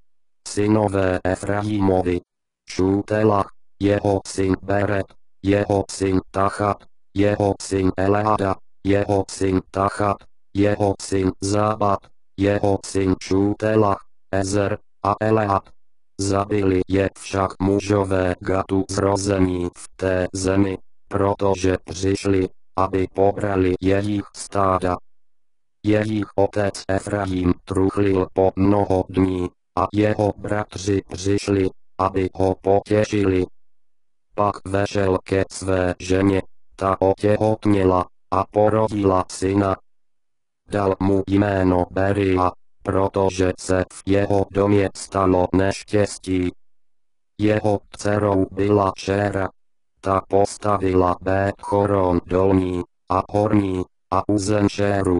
Synové Efraimovi, Šútelach, jeho syn Beret, jeho syn Tachat, jeho syn Eleada, jeho syn Tachat, jeho syn Zábat, jeho syn Šútelach, Ezer a Elead. Zabili je však mužové Gadu zrození v té zemi, protože přišli, aby pobrali jejich stáda. Jejich otec Efraim truchlil po mnoho dní, a jeho bratři přišli, aby ho potěšili. Pak vešel ke své ženě, ta otěhotněla a porodila syna. Dal mu jméno Beria, protože se v jeho domě stalo neštěstí. Jeho dcerou byla Šéra. Ta postavila Bet-Choron dolní a horní a Uzen Šéru.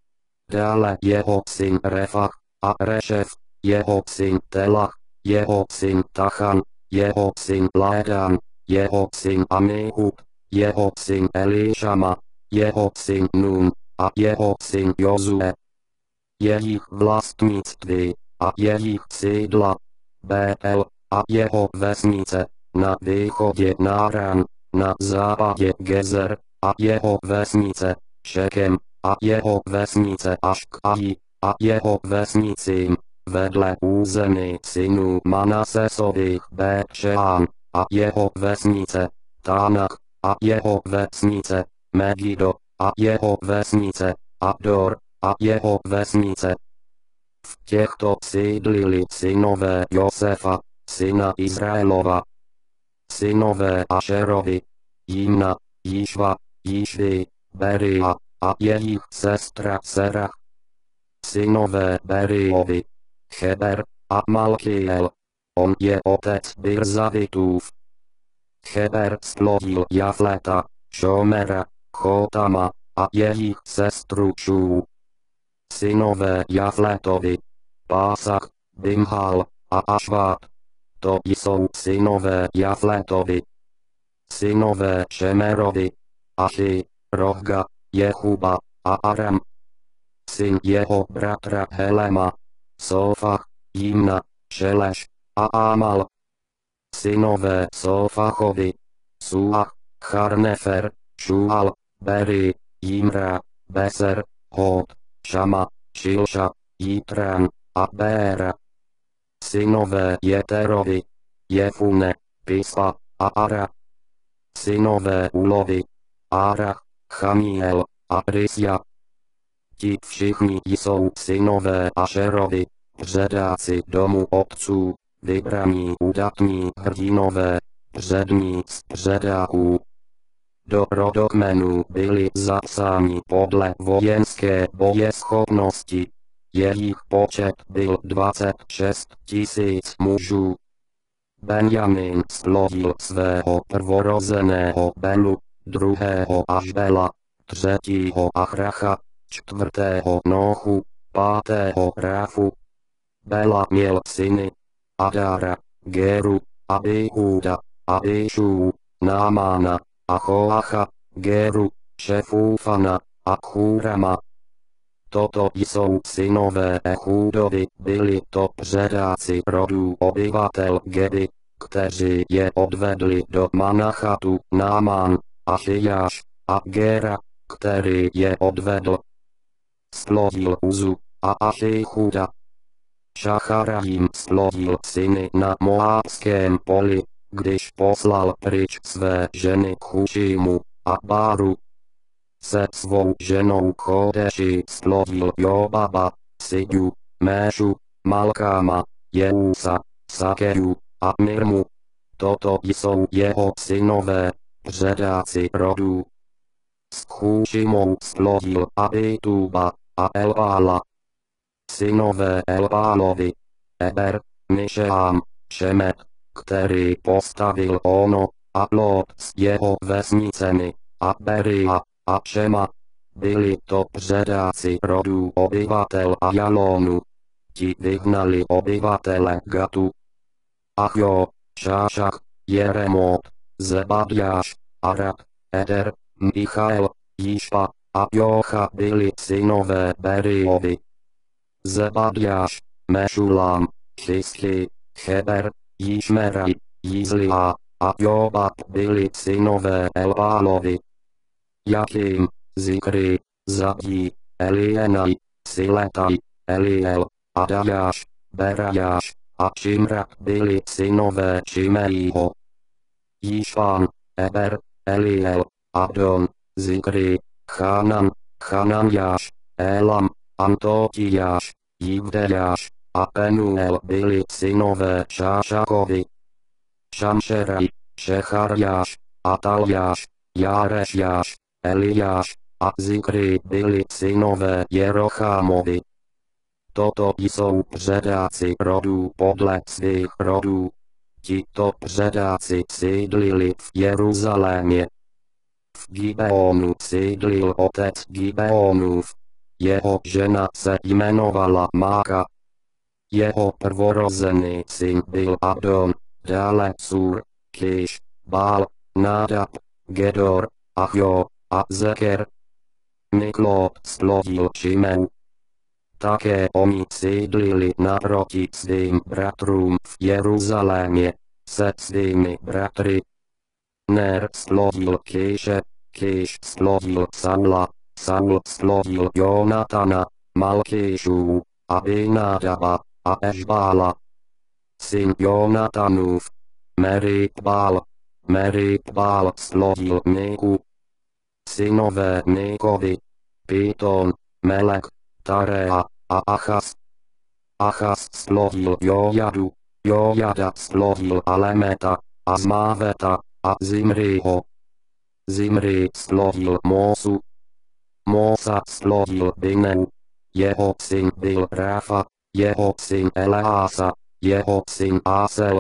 Dále jeho syn Refach a Rešef, jeho syn Telach, jeho syn Tachan, jeho syn Lédan, jeho syn Amihud, jeho syn Elišama, jeho syn Nun a jeho syn Jozue. Jejich vlastnictví a jejich sídla, Bétel a jeho vesnice, na východě Náran, na západě Gezer a jeho vesnice, Šekem a jeho vesnice Aškaji a jeho vesnicím, vedle území synů Manasesových Bet-Šeán a jeho vesnice, Tánach a jeho vesnice, Megido a jeho vesnice, Ador a jeho vesnice. V těchto sídlili synové Josefa, syna Izraelova. Synové Ašerovi, Jimna, Jišva, Jišvi, Beria a jejich sestra Serach. Synové Beriovi, Cheber a Malkiel. On je otec Birzavitův. Cheber splodil Jafleta, Šomera, Chotama a jejich sestru Šů. Synové Jafletovi, Pásach, Bimhal a Ašvát. To jsou synové Jafletovi. Synové Šemerovi, Aši, Rohga, Jehuba a Aram. Syn jeho bratra Helema, Sofach, Jimna, Šeleš a Amal. Synové Sofachovi, Suach, Charnefer, Šual, Beri, Jimra, Beser, Hod, Šama, Šilša, Jitran a Béra. Synové Jeterovi, Jefune, Pispa a Ara. Synové Ulovi, Arach, Chamiel a Risja. Ti všichni jsou synové Ašerovi, předáci domu otců, vybraní udatní hrdinové, přední z předáků. Do rodokmenů byli zapsáni podle vojenské bojeschopnosti. Jejich počet byl 26 000 mužů. Benjamin splodil svého prvorozeného Belu, druhého Ašbela, třetího Achracha, čtvrtého Nochu, pátého Ráfu. Bela měl syny, Adára, Geru, Abihuda, Abišů, Námána, Achoacha, Geru, Šefúfana a Chúrama. Toto jsou synové Echudovi, byli to předáci rodů obyvatel Geby, kteří je odvedli do Manachatu, Námán, Achijáš a Gera, který je odvedl. Splodil Uzu a Achichuda. Šacharajim splodil syny na Moábském poli, když poslal pryč své ženy Chušimu a Báru. Se svou ženou Chodeši splodil Jobaba, Sidu, Méšu, Malkáma, Jeusa, Sakeju a Mirmu. Toto jsou jeho synové, předáci rodů. S Chušimou splodil Abituba a Elpála. synové Elpálovi, Eber, Mišeám, Šemet, který postavil Ono, a Lot s jeho vesnicemi, a Beria, a Šema. Byli to předáci rodů obyvatel Ajalonu. Ti vyhnali obyvatele Gatu. Achjo, Šášach, Jeremot, Zebadjáš, Arad, Eder, Michael, Jíšpa a Jocha byli synové Beriovi. Zebadjáš, Mešulám, Chysky, Cheber, Jíšmeraj, Jízlia a Jobab byli synové Elpálovi. Jakým, Zikri, Zabí, Elienaj, Siletaj, Eliel, Adajáš, Berajáš a Čimrak byli synové Čimejího. Jíšpán, Eber, Eliel, Abdon, Zikri, Chánan, Chananjáš, Élam, Antotijáš, Jivdejáš a Penuel byli synové Šášakovi. Šamšeraj, Šecharjáš, Ataljáš, Járešjáš, Eliáš a Zikri byli synové Jerochámovi. Toto jsou předáci rodů podle svých rodů. Tito předáci sídlili v Jeruzalémě. V Gibeonu sídlil otec Gibeonův. Jeho žena se jmenovala Máka. Jeho prvorozený syn byl Abdon, dále Sur, Kiš, Bál, Nádab, Gedor, Achjo a Zeker. Miklot splodil Šimeu. Také oni sídlili naproti svým bratrům v Jeruzalémě se svými bratry. Ner splodil Kiše, Kiš splodil Saula, Saul splodil Jonatana, Malkíšů, Abinadaba a Ešbála. Syn Jonatanův, Merib-Bál. Merib-Bál splodil Miku. Synové Mikovi, Piton, Melek, Tarea a Achas. Achas splodil Jojadu, Jojada splodil Alemeta, Azmáveta a Zimriho. Zimri splodil Mósu. Mósa splodil Bineu. Jeho syn byl Rafa, jeho syn Eleása, jeho syn Ásel.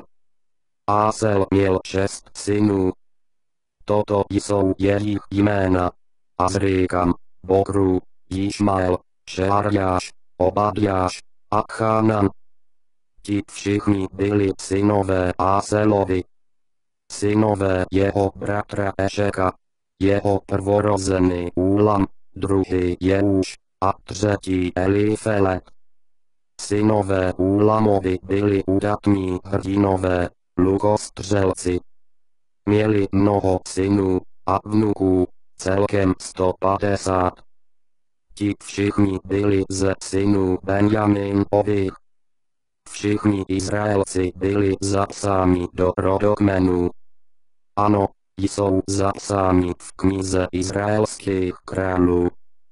Ásel měl 6 synů. Toto jsou jejich jména: Azrikam, Bokru, Jíšmael, Šearjáš, Obadjáš a Chánan. Ti všichni byli synové Áselovi. Synové jeho bratra Ešeka, jeho prvorozený Úlam, druhý Jeuš a třetí Elifelet. Synové Úlamovi byli udatní hrdinové, lukostřelci. Měli mnoho synů a vnuků, celkem 150. Ti všichni byli ze synů Benjaminových. Všichni Izraelci byli zapsáni do rodokmenů. Ano, jsou zapsáni v knize izraelských králů.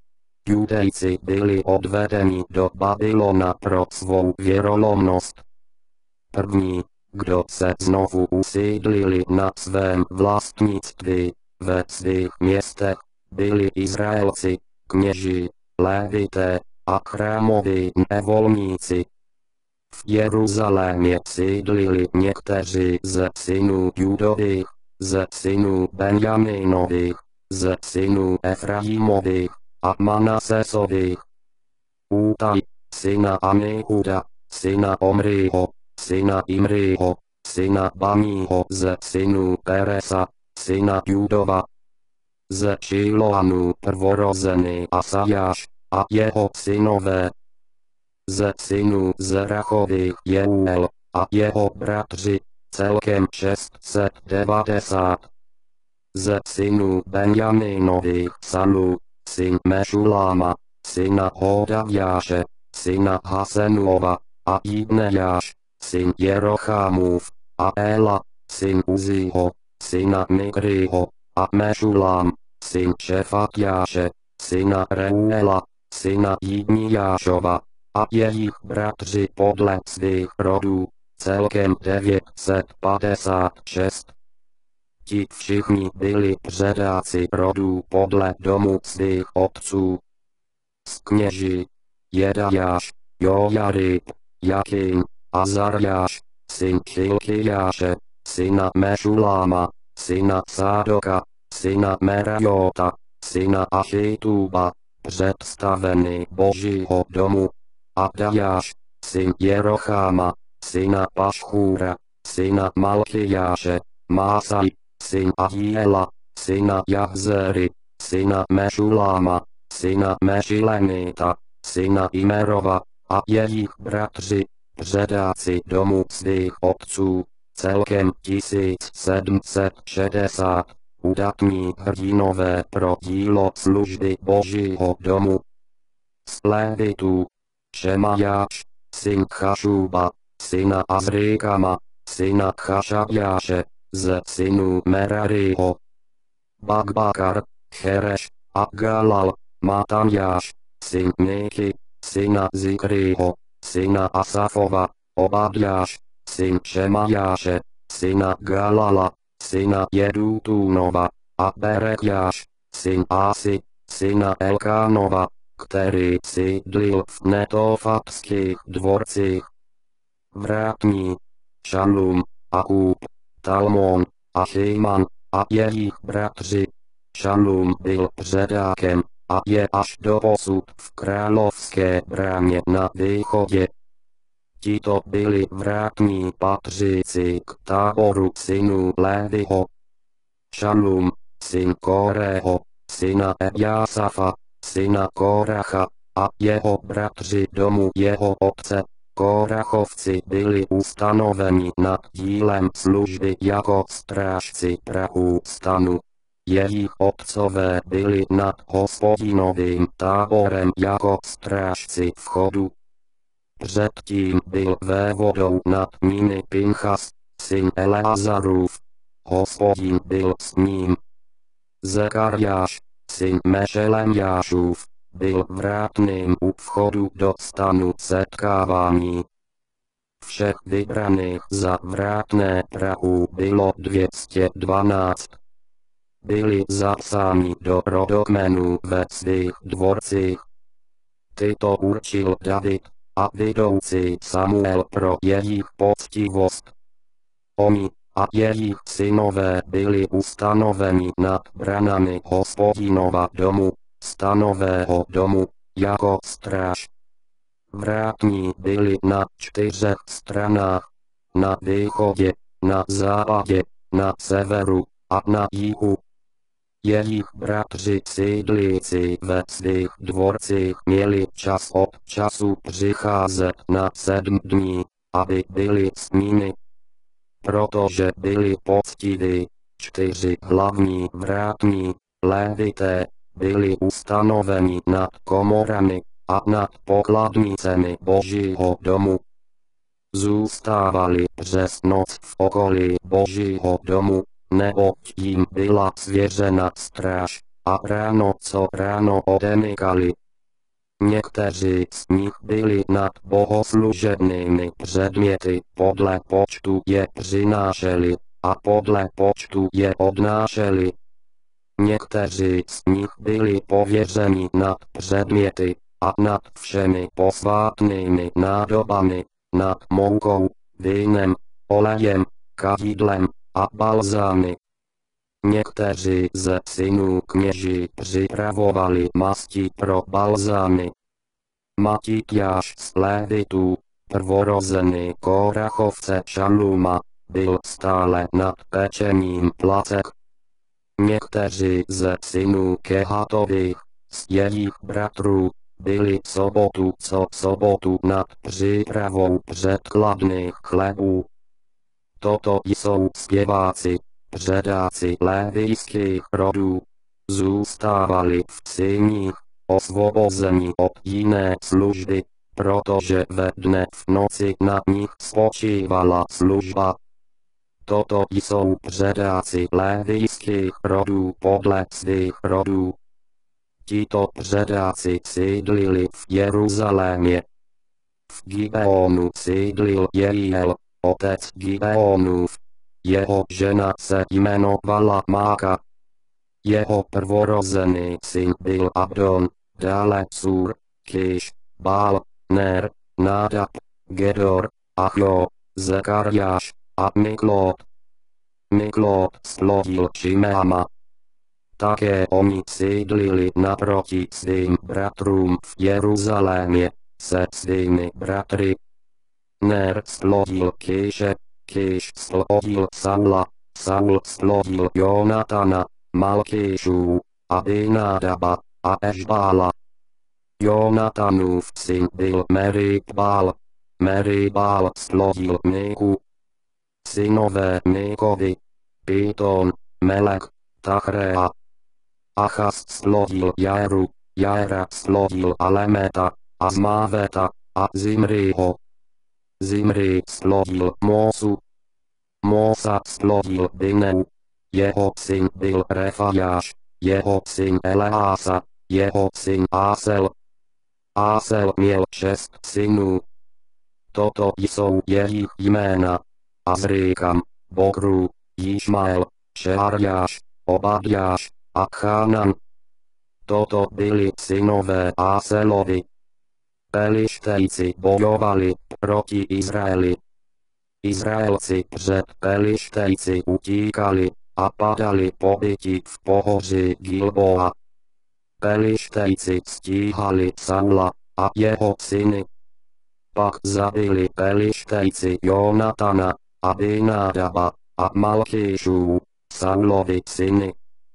Judejci byli odvedeni do Babylona pro svou věrolomnost. První, kdo se znovu usídlili na svém vlastnictví, ve svých městech, byli Izraelci, kněži, lévité a chrámoví nevolníci. V Jeruzalémě sídlili někteří ze synů Judových, ze synů Benjaminových, ze synů Efraimových a Manasesových. Útaj, syna Amihuda, syna Omriho, syna Imriho, syna Baního ze synů Peresa, syna Judova. Ze Šiloanu prvorozený Asajáš a jeho synové. Ze synů Zerachových Jeuel a jeho bratři, celkem 690. Ze synů Benjaminových Salu, syn Mešuláma, syna Hodavjáše, syna Hasenuova a Jibnejáš, syn Jerochámův, a Éla, syn Uzího, syna Mikriho, a Mešulám, syn Šefatjáše, syna Reuela, syna Jibnijášova, a jejich bratři podle svých rodů, celkem 956. Ti všichni byli předáci rodů podle domu svých otců. Z kněží: Jedajáš, Jojarib, Jakin, Azarjáš, syn Hilkijáše, syna Mešuláma, syna Sádoka, syna Merajota, syna Achituba, představený Božího domu. Abdajáš, syn Jerocháma, syna Pašchúra, syna Malchijáše, Másaj, syn Ahiela, syna Jahzery, syna Mešuláma, syna Mešilemita, syna Imerova, a jejich bratři, předáci domu svých otců, celkem 1760, udatní hrdinové pro dílo služby Božího domu. Z Lévitů, Šemajáš, syn Chašuba, syna Azrikama, syna Chašabjáše, z synů Merariho, Bagbakar, Chereš, Abgalal, Matanjáš, syn Miky, syna Zikriho, syna Asafova, Obadjáš, syn Šemajáše, syna Galala, syna Jedutúnova, a Berekjáš, syn Asi, syna Elkánova, který sídlil v netofatských dvorcích. Vrátní, Šalum, Akub, Talmon, Achiman, a jejich bratři. Šalum byl předákem, a je až doposud v královské bráně na východě. Tito byli vrátní patřící k táboru synů Léviho. Šalum, syn Kóreho, syna Ejasafa, syna Kóracha, a jeho bratři domu jeho otce, Kórachovci, byli ustanoveni nad dílem služby jako strážci prahů stanu. Jejich otcové byli nad Hospodinovým táborem jako strážci vchodu. Předtím byl vévodou nad nimi Pinchas, syn Eleazarův. Hospodin byl s ním. Zekarjáš, syn Mešelemjášův, byl vrátným u vchodu do stanu setkávání. Všech vybraných za vrátné prahů bylo 212. Byli zapsáni do rodokmenů ve svých dvorcích. Tyto určil David a vidoucí Samuel pro jejich poctivost. Oni a jejich synové byli ustanoveni nad branami Hospodinova domu, stanového domu, jako stráž. Vrátní byli na 4 stranách, na východě, na západě, na severu a na jihu. Jejich bratři sídlící ve svých dvorcích měli čas od času přicházet na 7 dní, aby byli s nimi. Protože byli poctiví, 4 hlavní vrátní, Lévité, byli ustanoveni nad komorami a nad pokladnicemi Božího domu. Zůstávali přes noc v okolí Božího domu, neboť jim byla svěřena stráž, a ráno co ráno odemykali. Někteří z nich byli nad bohoslužebnými předměty, podle počtu je přinášeli, a podle počtu je odnášeli. Někteří z nich byli pověřeni nad předměty, a nad všemi posvátnými nádobami, nad moukou, vínem, olejem, kadidlem a balzámy. Někteří ze synů kněží připravovali masti pro balzámy. Matitjáš z Lévitů, prvorozený Kórachovce Šaluma, byl stále nad pečením placek. Někteří ze synů Kehatových, z jejich bratrů, byli sobotu co sobotu nad přípravou předkladných chlebů. Toto jsou zpěváci, předáci lévijských rodů. Zůstávali v síních, osvobozeni od jiné služby, protože ve dne v noci na nich spočívala služba. Toto jsou předáci lévijských rodů podle svých rodů. Tito předáci sídlili v Jeruzalémě. V Gibeonu sídlil Jeiel, otec Gibeonův. Jeho žena se jmenovala Máka. Jeho prvorozený syn byl Abdon, dále Sur, Kiš, Bál, Ner, Nádab, Gedor, Achjo, Zekariáš a Miklód. Miklód splodil Šimeama. Také oni sídlili naproti svým bratrům v Jeruzalémě se svými bratry. Ner splodil Kíše, Kíš splodil Saula, Saul splodil Jonatana, Malkíšu, Abinádaba a Ešbála. Jonatanův syn byl Meribál, Meribál splodil Míku. Synové Míkovi, Pítón, Melek, Tachrea. Achas splodil Jaeru, Jaera splodil Alemeta, Azmáveta a Zimriho. Zimri splodil Mósu. Mósa splodil Bineu. Jeho syn byl Refajáš, jeho syn Eleása, jeho syn Ásel. Ásel měl 6 synů. Toto jsou jejich jména: Azrikam, Bokru, Jišmael, Šearjáš, Obadjáš a Chánan. Toto byli synové Áselovi. Pelištejci bojovali proti Izraeli. Izraelci před Pelištejci utíkali a padali pobiti v pohoří Gilboa. Pelištejci stíhali Saula a jeho syny. Pak zabili Pelištejci Jonatana, Abinádaba a Malkíšu, Saulovi syny.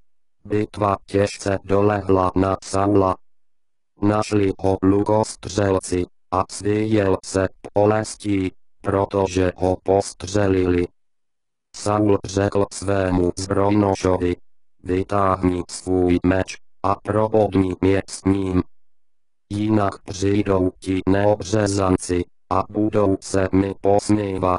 Bitva těžce dolehla na Saula. Našli ho lukostřelci a svíjel se bolestí, protože ho postřelili. Saul řekl svému zbrojnošovi: vytáhni svůj meč a probodni mě s ním. Jinak přijdou ti neobřezanci a budou se mi posmívat.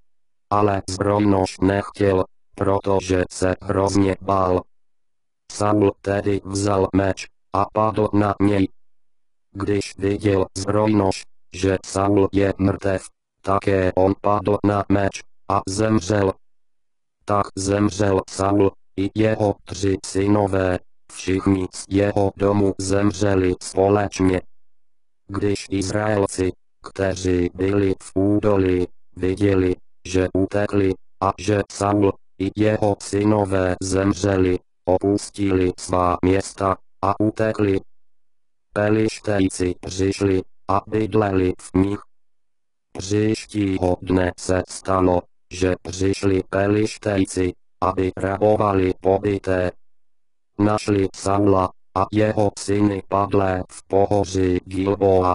Ale zbrojnoš nechtěl, protože se hrozně bál. Saul tedy vzal meč a padl na něj. Když viděl zbrojnoš, že Saul je mrtev, také on padl na meč a zemřel. Tak zemřel Saul i jeho 3 synové, všichni z jeho domu zemřeli společně. Když Izraelci, kteří byli v údolí, viděli, že utekli a že Saul i jeho synové zemřeli, opustili svá města a utekli. Pelištejci přišli a bydleli v nich. Příštího dne se stalo, že přišli Pelištejci, aby rabovali pobité. Našli Saula a jeho syny padlé v pohoří Gilboa.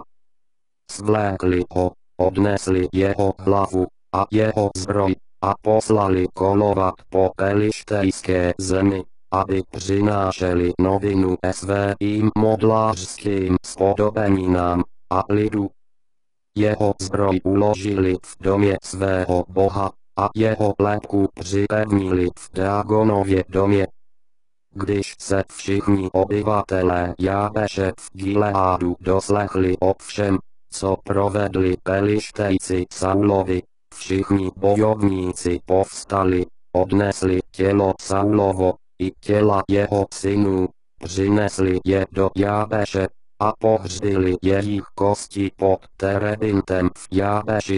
Svlékli ho, odnesli jeho hlavu a jeho zbroj a poslali kolovat po pelištejské zemi, aby přinášeli novinu svým modlářským spodobeninám a lidu. Jeho zbroj uložili v domě svého boha a jeho lebku připevnili v Dágonově domě. Když se všichni obyvatelé Jábeše v Gileádu doslechli o všem, co provedli Pelištejci Saulovi, všichni bojovníci povstali, odnesli tělo Saulovo i těla jeho synů, přinesli je do Jábeše a pohřbili jejich kosti pod terebintem v Jábeši.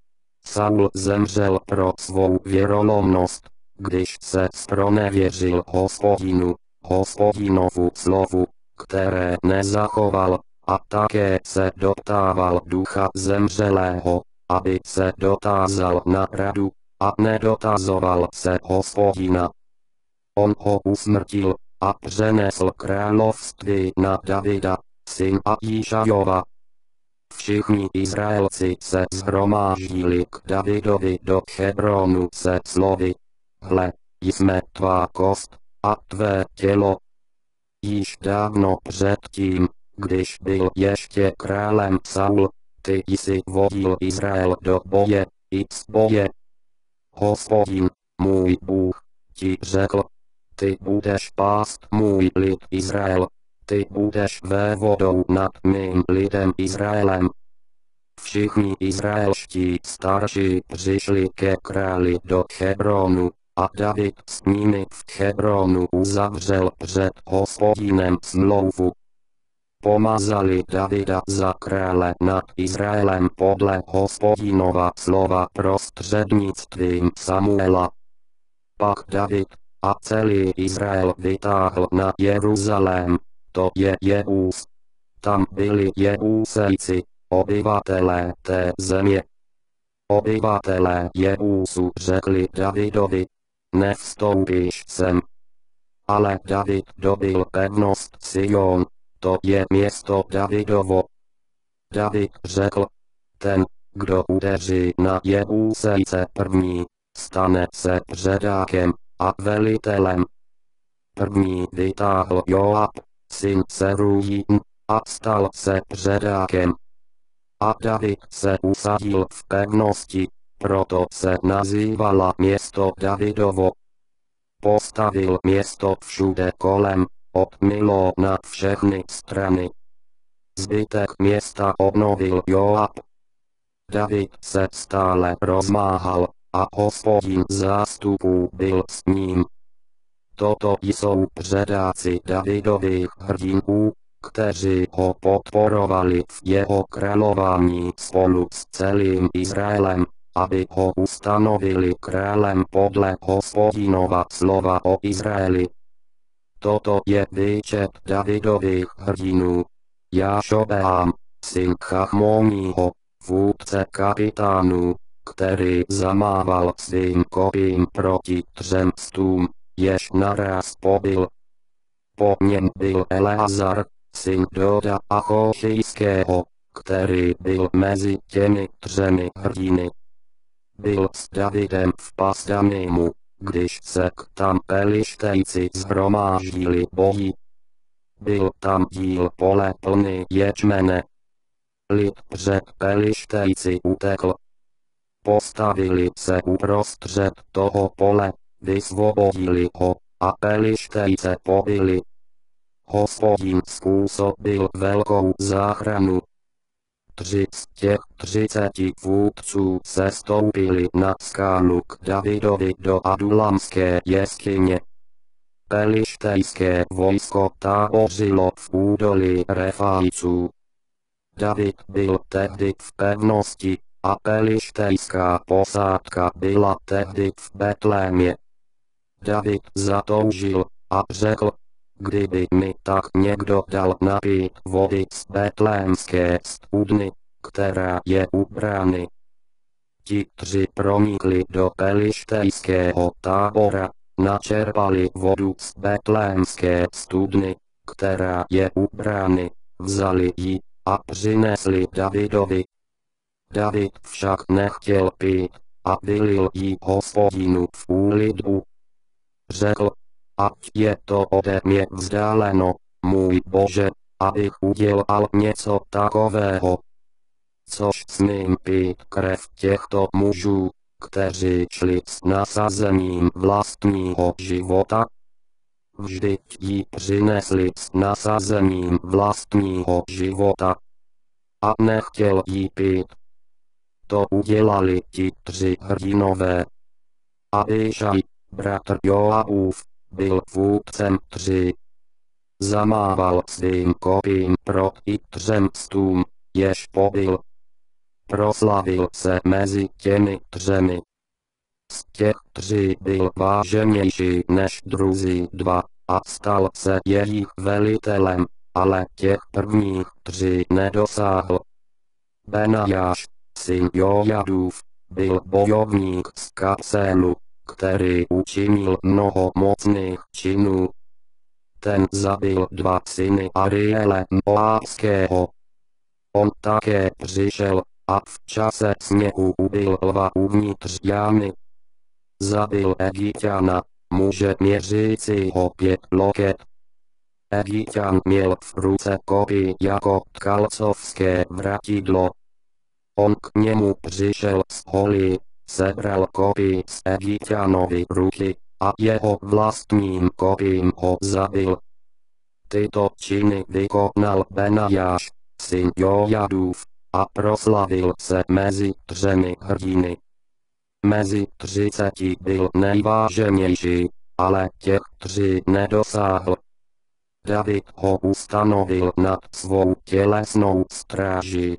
Saul zemřel pro svou věrolomnost, když se zpronevěřil Hospodinu, Hospodinovu slovu, které nezachoval, a také se doptával ducha zemřelého, aby se dotázal na radu, a nedotazoval se Hospodina. On ho usmrtil a přenesl království na Davida, syn Ajíšajova. Všichni Izraelci se shromáždili k Davidovi do Hebronu se slovy: hle, jsme tvá kost a tvé tělo. Již dávno předtím, když byl ještě králem Saul, ty jsi vodil Izrael do boje, i z boje. Hospodin, můj Bůh, ti řekl: ty budeš pást můj lid Izrael, ty budeš vévodou nad mým lidem Izraelem. Všichni izraelští starší přišli ke králi do Hebronu, a David s nimi v Hebronu uzavřel před Hospodinem smlouvu. pomazali Davida za krále nad Izraelem podle Hospodinova slova prostřednictvím Samuela. Pak David a celý Izrael vytáhl na Jeruzalém, to je Jeús. Tam byli Jeúsejci, obyvatelé té země. Obyvatelé Jeúsu řekli Davidovi, nevstoupíš sem. Ale David dobyl pevnost Sion, to je město Davidovo. David řekl, ten, kdo udeří na Jeúsejce první, stane se předákem a velitelem. První vytáhl Joab, syn Serujín, a stal se předákem. A David se usadil v pevnosti, proto se nazývala město Davidovo. Postavil město všude kolem, od Milo na všechny strany. Zbytek města obnovil Joab. David se stále rozmáhal, a Hospodin zástupů byl s ním. Toto jsou předáci Davidových hrdinů, kteří ho podporovali v jeho králování spolu s celým Izraelem, aby ho ustanovili králem podle Hospodinova slova o Izraeli. Toto je výčet Davidových hrdinů. Jášobeám, syn Chachmoního, vůdce kapitánů, který zamával svým kopím proti 300, jež naraz pobyl. Po něm byl Eleazar, syn Doda Achošijského, který byl mezi těmi 3 hrdiny. Byl s Davidem v Pasdamimu, když se k tam Pelištejci shromáždili boji. Byl tam díl pole plný ječmene. Lid před Pelištejci utekl. Postavili se uprostřed toho pole, vysvobodili ho, a Pelištejce pobili. Hospodin způsobil velkou záchranu. 3 z těch 30 vůdců sestoupili na skálu k Davidovi do Adulamské jeskyně. Pelištejské vojsko tábořilo v údolí Refajců. David byl tehdy v pevnosti, a pelištejská posádka byla tehdy v Betlémě. David zatoužil a řekl, kdyby mi tak někdo dal napít vody z betlémské studny, která je u brány. Ti 3 pronikli do pelištejského tábora, načerpali vodu z betlémské studny, která je u brány, vzali ji a přinesli Davidovi. David však nechtěl pít a vylil ji Hospodinu v úlidu. Řekl, ať je to ode mě vzdáleno, můj Bože, abych udělal něco takového. Což smím pít krev těchto mužů, kteří šli s nasazením vlastního života. Vždyť ji přinesli s nasazením vlastního života. A nechtěl ji pít. To udělali ti 3 hrdinové. Abišaj, bratr Joabův, byl vůdcem 3. Zamával svým kopím proti 300, jež pobyl. Proslavil se mezi těmi 3. Z těch 3 byl váženější než druzí 2, a stal se jejich velitelem, ale těch prvních 3 nedosáhl. Benajáš, syn Jojadův, byl bojovník z Kapselu, který učinil mnoho mocných činů. Ten zabil 2 syny Ariele Moábského. On také přišel a v čase sněhu ubil lva uvnitř jámy. Zabil Egypťana, muže měřícího 5 loket. Egypťan měl v ruce kopí jako tkalcovské vratidlo. On k němu přišel z holí, sebral kopí z Egypťanovi ruky a jeho vlastním kopím ho zabil. Tyto činy vykonal Benajáš, syn Jojadův, a proslavil se mezi 3 hrdiny. Mezi 30 byl nejváženější, ale těch 3 nedosáhl. David ho ustanovil nad svou tělesnou stráži.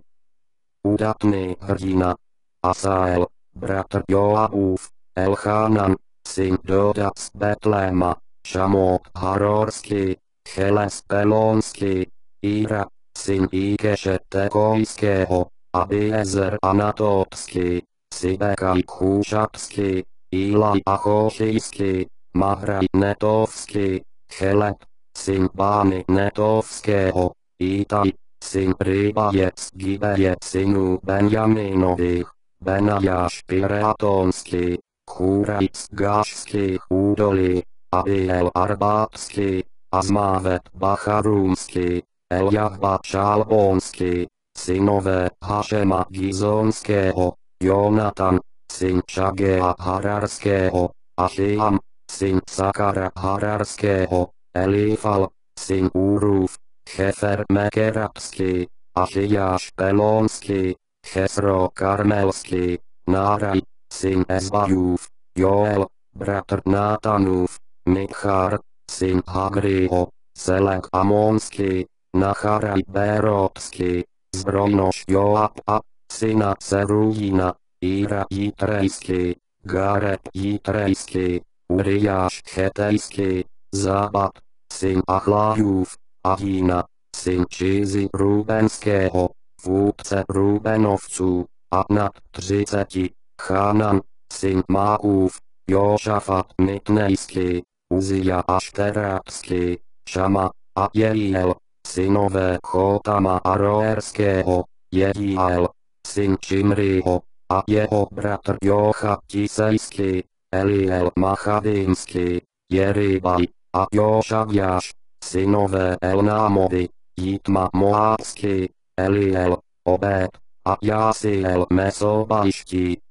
Udatný hrdina. Asael, bratr Joabův, Elchanan, syn Doda z Betléma, Šamot Harorský, Cheles Pelonský, Ira, syn Ikeše Tekojského, Abiezer Anatotský, Sibekaj Chůšatský, Ilaj Achochijský, Mahraj Netovský, Chelet, syn Bány Netovského, Itaj, syn Rybaje z Gibeje synů Benjaminových, Benajáš Pireatonský, Chůraj z Gášských údolí, Abiel Arbátský, Azmávet Bacharumský, Eljahba Šálbonský, synové Hašema Gizonského, Jonatan, syn Šagea Hararského, Achiam, syn Sakara Hararského, Elifal, syn Úrův, Chefer Mekeratský, Achijáš Pelonský, Chesro Karmelský, Náraj, syn Ezbajův, Joel, bratr Nátanův, Michar, syn Hagriho, Selek Amonský, Nacharaj Berotský, zbrojnoš Joab a syna Serujína, Ira Jitrejský, Gareb Jitrejský, Uriáš Chetejský, Zábad, syn Achlájův, Ahína, syn Čizi Rubenského, vůdce Rubenovců, a nad 30, Chánan, syn Máův, Jošafat Mitnejský, Uzia Ašterácký, Šama a Jeiel, synové Chotama Aroerského, Jehiel, syn Čimriho, a jeho bratr Jocha Tisejský, Eliel Machavínský, Jeribaj, a Jošajáš, synové Elnámovi, Jitma Moábský, Eliel, Obed, a Jásiel Mesobajští.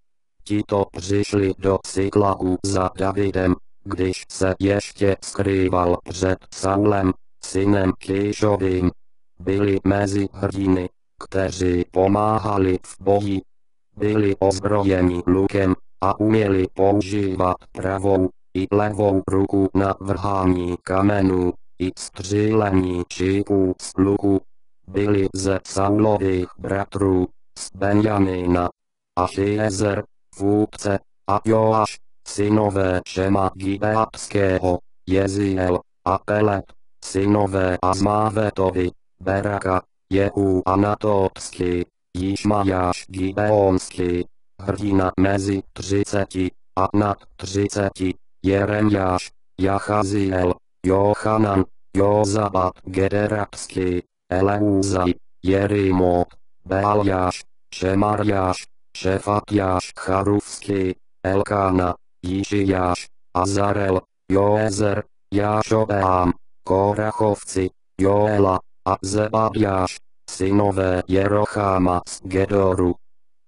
Tito přišli do Siklahu za Davidem, když se ještě skrýval před Saulem, synem Kišovým. Byli mezi hrdiny, kteří pomáhali v boji. Byli ozbrojeni lukem a uměli používat pravou i levou ruku na vrhání kamenů i střílení šípů z luku. Byli ze Saulových bratrů, z Benjamina, Ahiezer, vůdce, a Joáš, synové Šema Gibeatského, Jeziel, a Pelet, synové Azmávetovi, Beraka, Jehu Anatotský, Jišmajáš Gibeonský, hrdina mezi 30 a nad 30, Jeremjáš, Jachaziel, Jochanan, Jozabad Gederatský, Eleuzaj, Jerimot, Bealjáš, Šemarjáš, Šefatjáš Charufský, Elkána, Jišijáš, Azarel, Joezer, Jášobeám, Korachovci, Joela, a Zebadjáš, synové Jerocháma z Gedoru.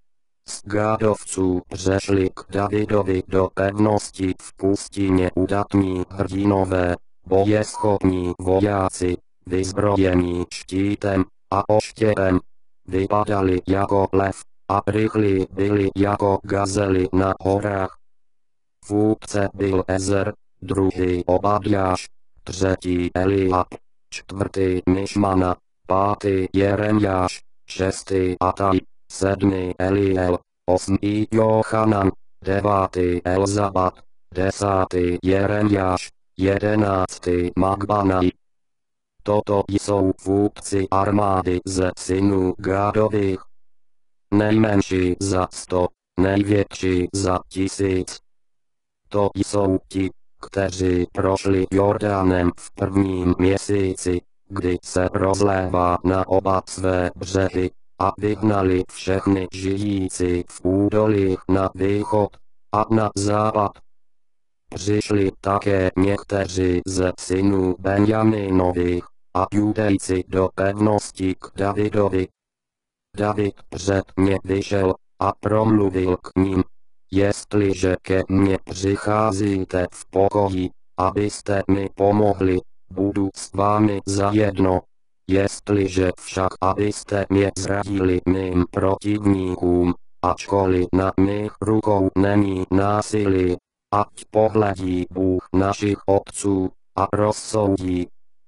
Z Gádovců přešli k Davidovi do pevnosti v pustině udatní hrdinové, bojeschopní vojáci, vyzbrojení štítem a oštěpem, vypadali jako lev, a rychlí byli jako gazely na horách. Vůdce byl Ezer, druhý Obadjáš, třetí Eliab, čtvrtý Mišmana, pátý Jeremjáš, šestý Ataj, sedmý Eliel, osmý Jochanan, devátý Elzabad, desátý Jeremjáš, jedenáctý Magbanaj. Toto jsou vůdci armády ze synů Gádových. Nejmenší za 100, největší za 1000. To jsou ti, kteří prošli Jordánem v prvním měsíci, kdy se rozlévá na oba své břehy, a vyhnali všechny žijící v údolích na východ a na západ. Přišli také někteří ze synů Benjaminových a Judejci do pevnosti k Davidovi. David před ně vyšel a promluvil k ním: jestliže ke mně přicházíte v pokoji, abyste mi pomohli, budu s vámi zajedno. Jestliže však abyste mě zradili mým protivníkům, ačkoliv na mých rukou není násilí, ať pohledí Bůh našich otců a rozsoudí.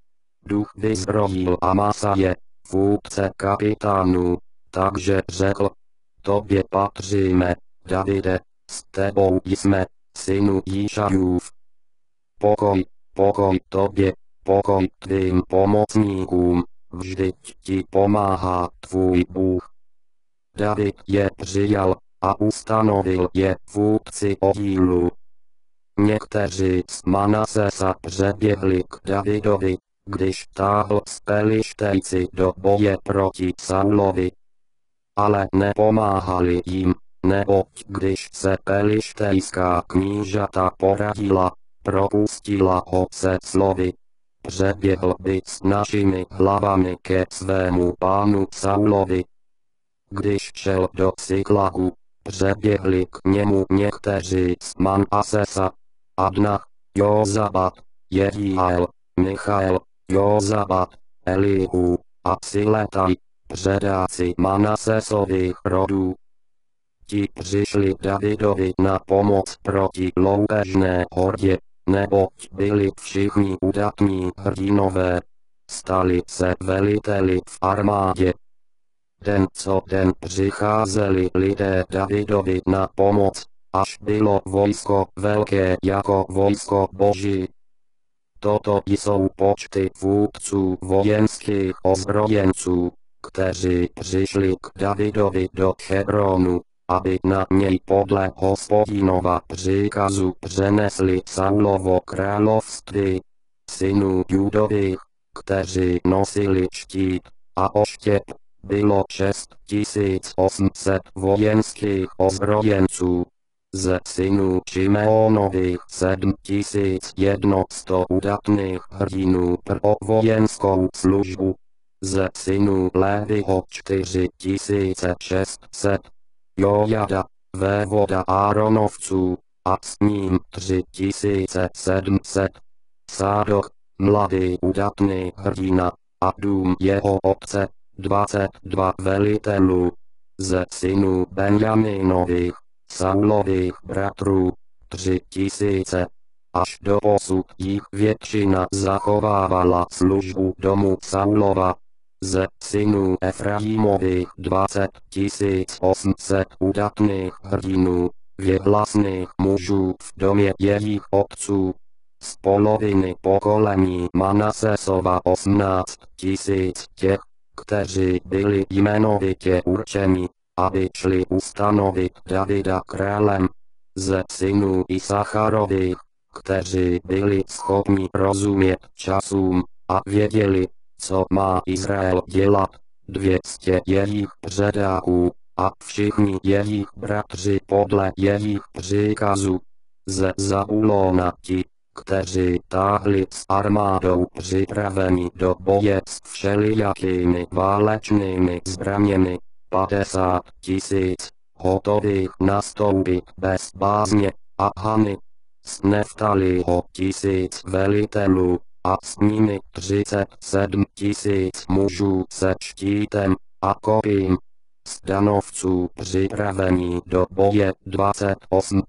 duch vyzbrojil Amasaje, vůdce kapitánů, takže řekl: Tobě patříme, Davide, s tebou jsme, synu Jíšajův. Pokoj, pokoj tobě, pokoj tvým pomocníkům, vždyť ti pomáhá tvůj Bůh. David je přijal a ustanovil je vůdci oddílu. Někteří z Manasesa přeběhli k Davidovi, když táhl s Pelištejci do boje proti Saulovi. Ale nepomáhali jim, neboť když se pelištejská knížata poradila, propustila ho se slovy: Přeběhl by s našimi hlavami ke svému pánu Saulovi. Když šel do Siklagu, přeběhli k němu někteří z Manasesa: Adna, Jozabat, Jehiel, Michael, Jozabat, Elihu a Siletaj, předáci Manasesových rodů. Ti přišli Davidovi na pomoc proti loupežné hordě, neboť byli všichni udatní hrdinové. Stali se veliteli v armádě. Den co den přicházeli lidé Davidovi na pomoc, až bylo vojsko velké jako vojsko Boží. Toto jsou počty vůdců vojenských ozbrojenců, kteří přišli k Davidovi do Hebronu, aby na něj podle Hospodinova příkazu přenesli Saulovo království, synů Judových, kteří nosili štít a oštěp. Bylo 6800 vojenských ozbrojenců. Ze synů Šimeonových 7100 udatných hrdinů pro vojenskou službu. Ze synů Lévyho 4600. Jojada, vévoda Áronovců, a s ním 3700. Sádoch, mladý udatný hrdina, a dům jeho otce, 22 velitelů. Ze synů Benjaminových, Saulových bratrů, 3000. Až doposud jich většina zachovávala službu domu Saulova. Ze synů Efraimových 20 800 udatných hrdinů, věhlasných mužů v domě jejich otců. Z poloviny pokolení Manasesova 18 000 těch, kteří byli jmenovitě určeni, aby šli ustanovit Davida králem. Ze synů Isacharových, kteří byli schopni rozumět časům a věděli, co má Izrael dělat, 200 jejich předáků a všichni jejich bratři podle jejich příkazu. Ze Zabulona ti, kteří táhli s armádou připraveni do boje s všelijakými válečnými zbraněmi, 50 000, hotových nastoupit bez bázně a hany. Z Neftaliho 1000 velitelů a s nimi 37 000 mužů se štítem a kopím. Z Danovců připravení do boje 28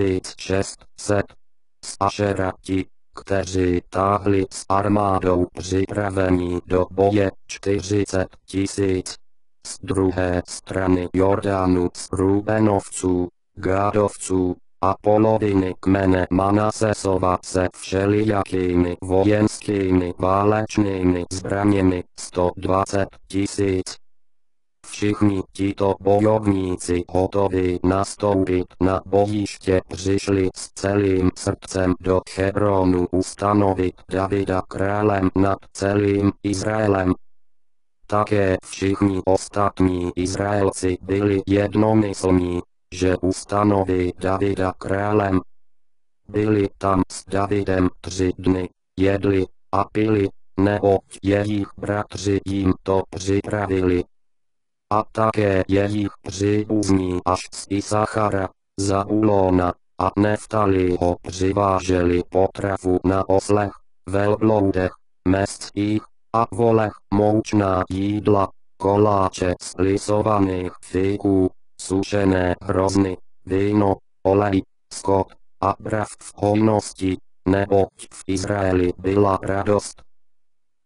600. Z Ašerati, kteří táhli s armádou připravení do boje 40 000. Z druhé strany Jordánu z Rubenovců, Gádovců a poloviny kmene Manasesova se všelijakými vojenskými válečnými zbraněmi 120 000. Všichni tito bojovníci hotoví nastoupit na bojiště přišli s celým srdcem do Hebronu ustanovit Davida králem nad celým Izraelem. Také všichni ostatní Izraelci byli jednomyslní, že ustanoví Davida králem. Byli tam s Davidem 3 dny, jedli a pili, neboť jejich bratři jim to připravili. A také jejich příbuzní až z Isachara, Zabulona a Neftaliho přiváželi potravu na oslech, velbloudech, mescích a volech, moučná jídla, koláče z lisovaných figů, sušené hrozny, víno, olej, skot a brav v hojnosti, neboť v Izraeli byla radost.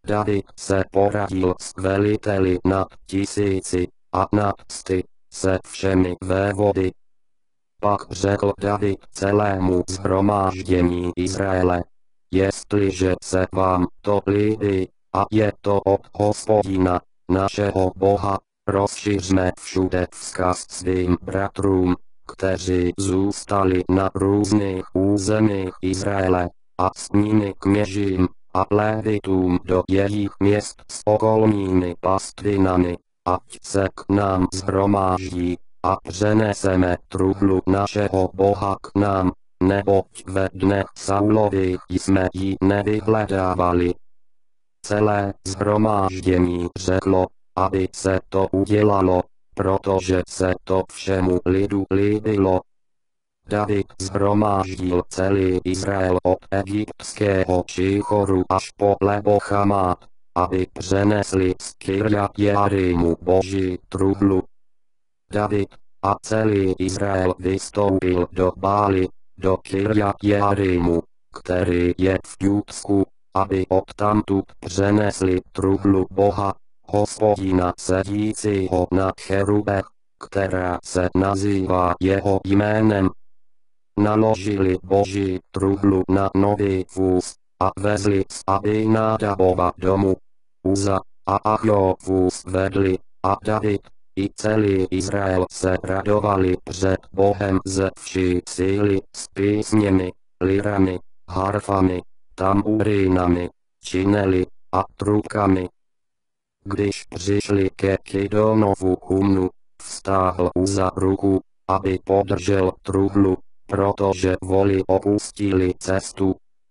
David se poradil s veliteli nad 1000 a nad 100 se všemi vévody. Pak řekl David celému shromáždění Izraele: Jestliže se vám to líbí, a je to od Hospodina, našeho Boha, rozšiřme všude vzkaz svým bratrům, kteří zůstali na různých územích Izraele, a s nimi kněžím a lévitům do jejich měst s okolními pastvinami, ať se k nám shromáždí, a přeneseme trublu našeho Boha k nám, neboť ve dnech Saulových jsme ji nevyhledávali. Celé shromáždění řeklo, aby se to udělalo, protože se to všemu lidu líbilo. David shromáždil celý Izrael od egyptského Šichoru až po Lebo-Chamát, aby přenesli z Kirjat Jearimu Boží trublu. David a celý Izrael vystoupil do Báli, do Kirjat Jearimu, který je v Judsku, aby odtamtud přenesli trublu Boha, Hospodina sedícího na cherubech, která se nazývá jeho jménem. Naložili Boží trublu na nový vůz a vezli z Abinadabova domu. Uza a Achjo vůz vedli a David i celý Izrael se radovali před Bohem ze vší síly s písněmi, lirami, harfami, tamburínami, čineli a trubkami. Když přišli ke Kidonovu humnu, vztáhl Uza ruku, aby podržel trublu, protože voli opustili cestu.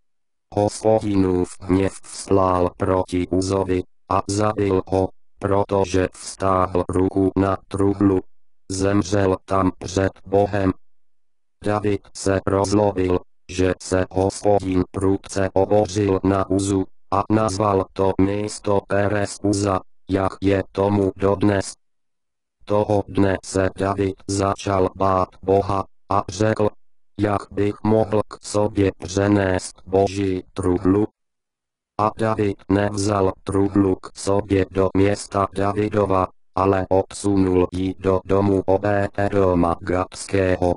Hospodinův hněv vzplál proti Uzovi a zabil ho, protože vztáhl ruku na trublu. Zemřel tam před Bohem. David se rozlobil, že se Hospodin prudce obořil na Uzu, a nazval to místo Peres Uza, jak je tomu dodnes. Toho dne se David začal bát Boha a řekl: jak bych mohl k sobě přenést Boží trublu? A David nevzal trublu k sobě do města Davidova, ale odsunul ji do domu Obed-Edoma Gatského.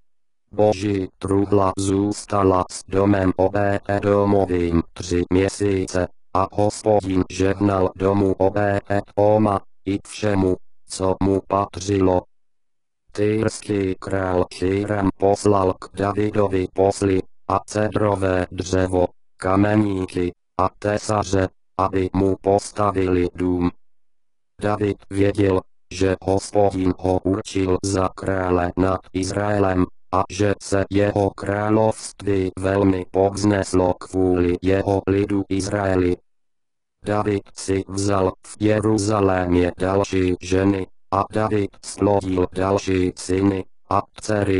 Boží trubla zůstala s domem Obed-Edomovým 3 měsíce, a Hospodin žehnal domu Obed-Edoma i všemu, co mu patřilo. Tyrský král Híram poslal k Davidovi posly a cedrové dřevo, kameníky a tesaře, aby mu postavili dům. David věděl, že Hospodin ho určil za krále nad Izraelem, a že se jeho království velmi povzneslo kvůli jeho lidu Izraeli. David si vzal v Jeruzalémě další ženy, a David splodil další syny a dcery.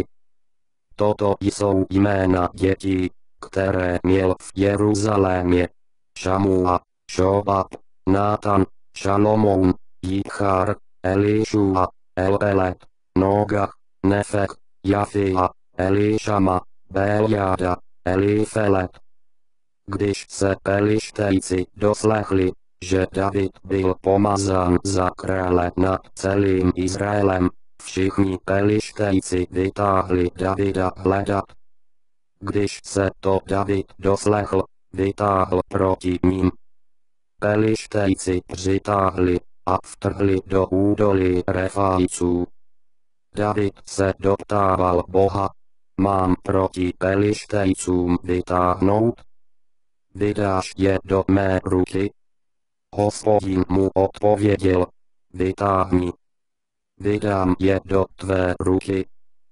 Toto jsou jména dětí, které měl v Jeruzalémě: Šamua, Šobab, Nátan, Šalomoun, Jichar, Elišua, Elpelet, Nogach, Nefek, Jafia, Elišama, Beljada, Elifelet. Když se Pelištejci doslechli, že David byl pomazán za krále nad celým Izraelem, všichni Pelištejci vytáhli Davida hledat. Když se to David doslechl, vytáhl proti ním. Pelištejci přitáhli a vtrhli do údolí Refajců. David se doptával Boha: mám proti Pelištejcům vytáhnout? Vydáš je do mé ruky? Hospodin mu odpověděl: vytáhni. Vydám je do tvé ruky.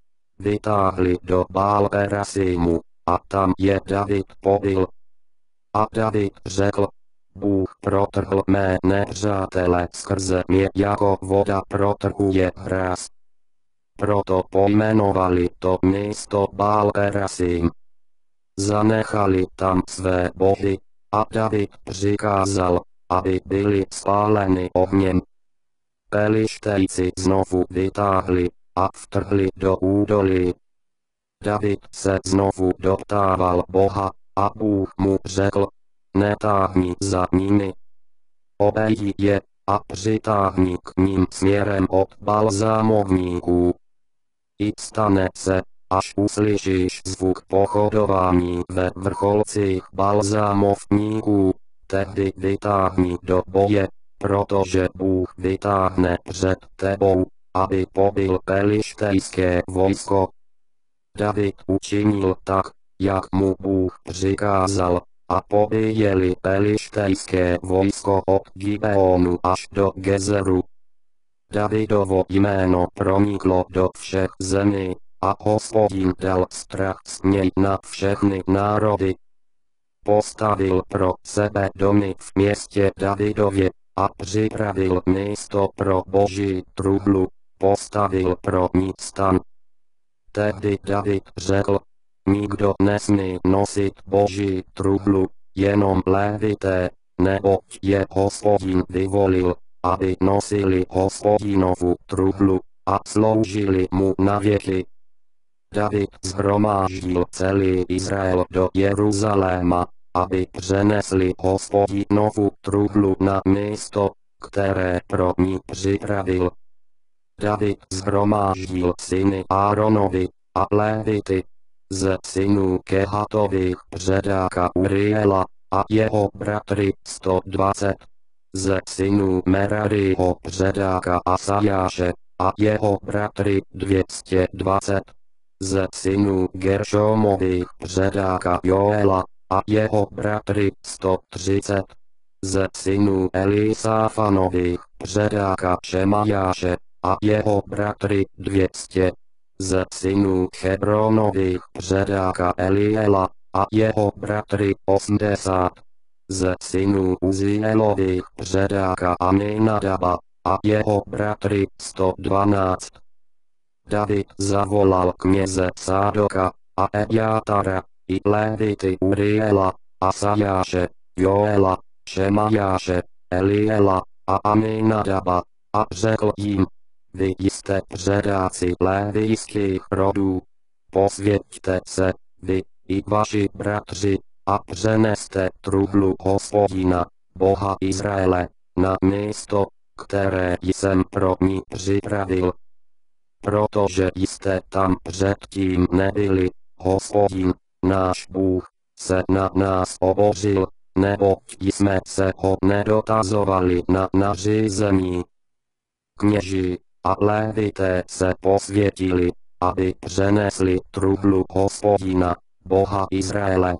Vytáhli do Bál-Perasimu, a tam je David pobil. A David řekl: Bůh protrhl mé nepřátele skrze mě, jako voda protrhuje hráz. Proto pojmenovali to místo Bál-Perasim. Zanechali tam své bohy, a David přikázal, aby byli spáleny ohněm. Pelištejci znovu vytáhli a vtrhli do údolí. David se znovu doptával Boha, a Bůh mu řekl: netáhni za nimi. obejdi je a přitáhni k ním směrem od balzámovníků. I stane se, až uslyšíš zvuk pochodování ve vrcholcích balzámovníků, tehdy vytáhni do boje, protože Bůh vytáhne před tebou, aby pobil pelištejské vojsko. David učinil tak, jak mu Bůh přikázal, a pobíjeli pelištejské vojsko od Gibeonu až do Gezeru. Davidovo jméno proniklo do všech zemí, a Hospodin dal strach z něj na všechny národy. Postavil pro sebe domy v městě Davidově, a připravil místo pro Boží trublu, postavil pro ní stan. Tehdy David řekl, nikdo nesmí nosit Boží trublu, jenom lévité, neboť je Hospodin vyvolil, aby nosili Hospodinovu trublu, a sloužili mu na věky. David shromáždil celý Izrael do Jeruzaléma, aby přenesli Hospodinovu trublu na místo, které pro ní připravil. David shromáždil syny Áronovi a Lévity, z synů Kehatových předáka Uriela a jeho bratry 120, z synů Merariho předáka Asajáše a jeho bratry 220, z synů Geršomových předáka Joela a jeho bratry 130, z synů Elisáfanových předáka Šemajáše a jeho bratry 200, z synů Hebronových předáka Eliela a jeho bratry 80, z synů Uzielových předáka Aminadaba a jeho bratry 112. David zavolal kněze Sádoka a Ebiátara, i Lévity Uriela, Asajáše, Joela, Šemajáše, Eliela a Aminadaba, a řekl jim, vy jste předáci lévijských rodů, posvěťte se, vy i vaši bratři, a přeneste trublu Hospodina, Boha Izraele, na místo, které jsem pro ní připravil. Protože jste tam předtím nebyli, Hospodin, náš Bůh, se na nás obořil, neboť jsme se ho nedotazovali na nařízení. Kněži a lévité se posvětili, aby přenesli trublu Hospodina, Boha Izraele.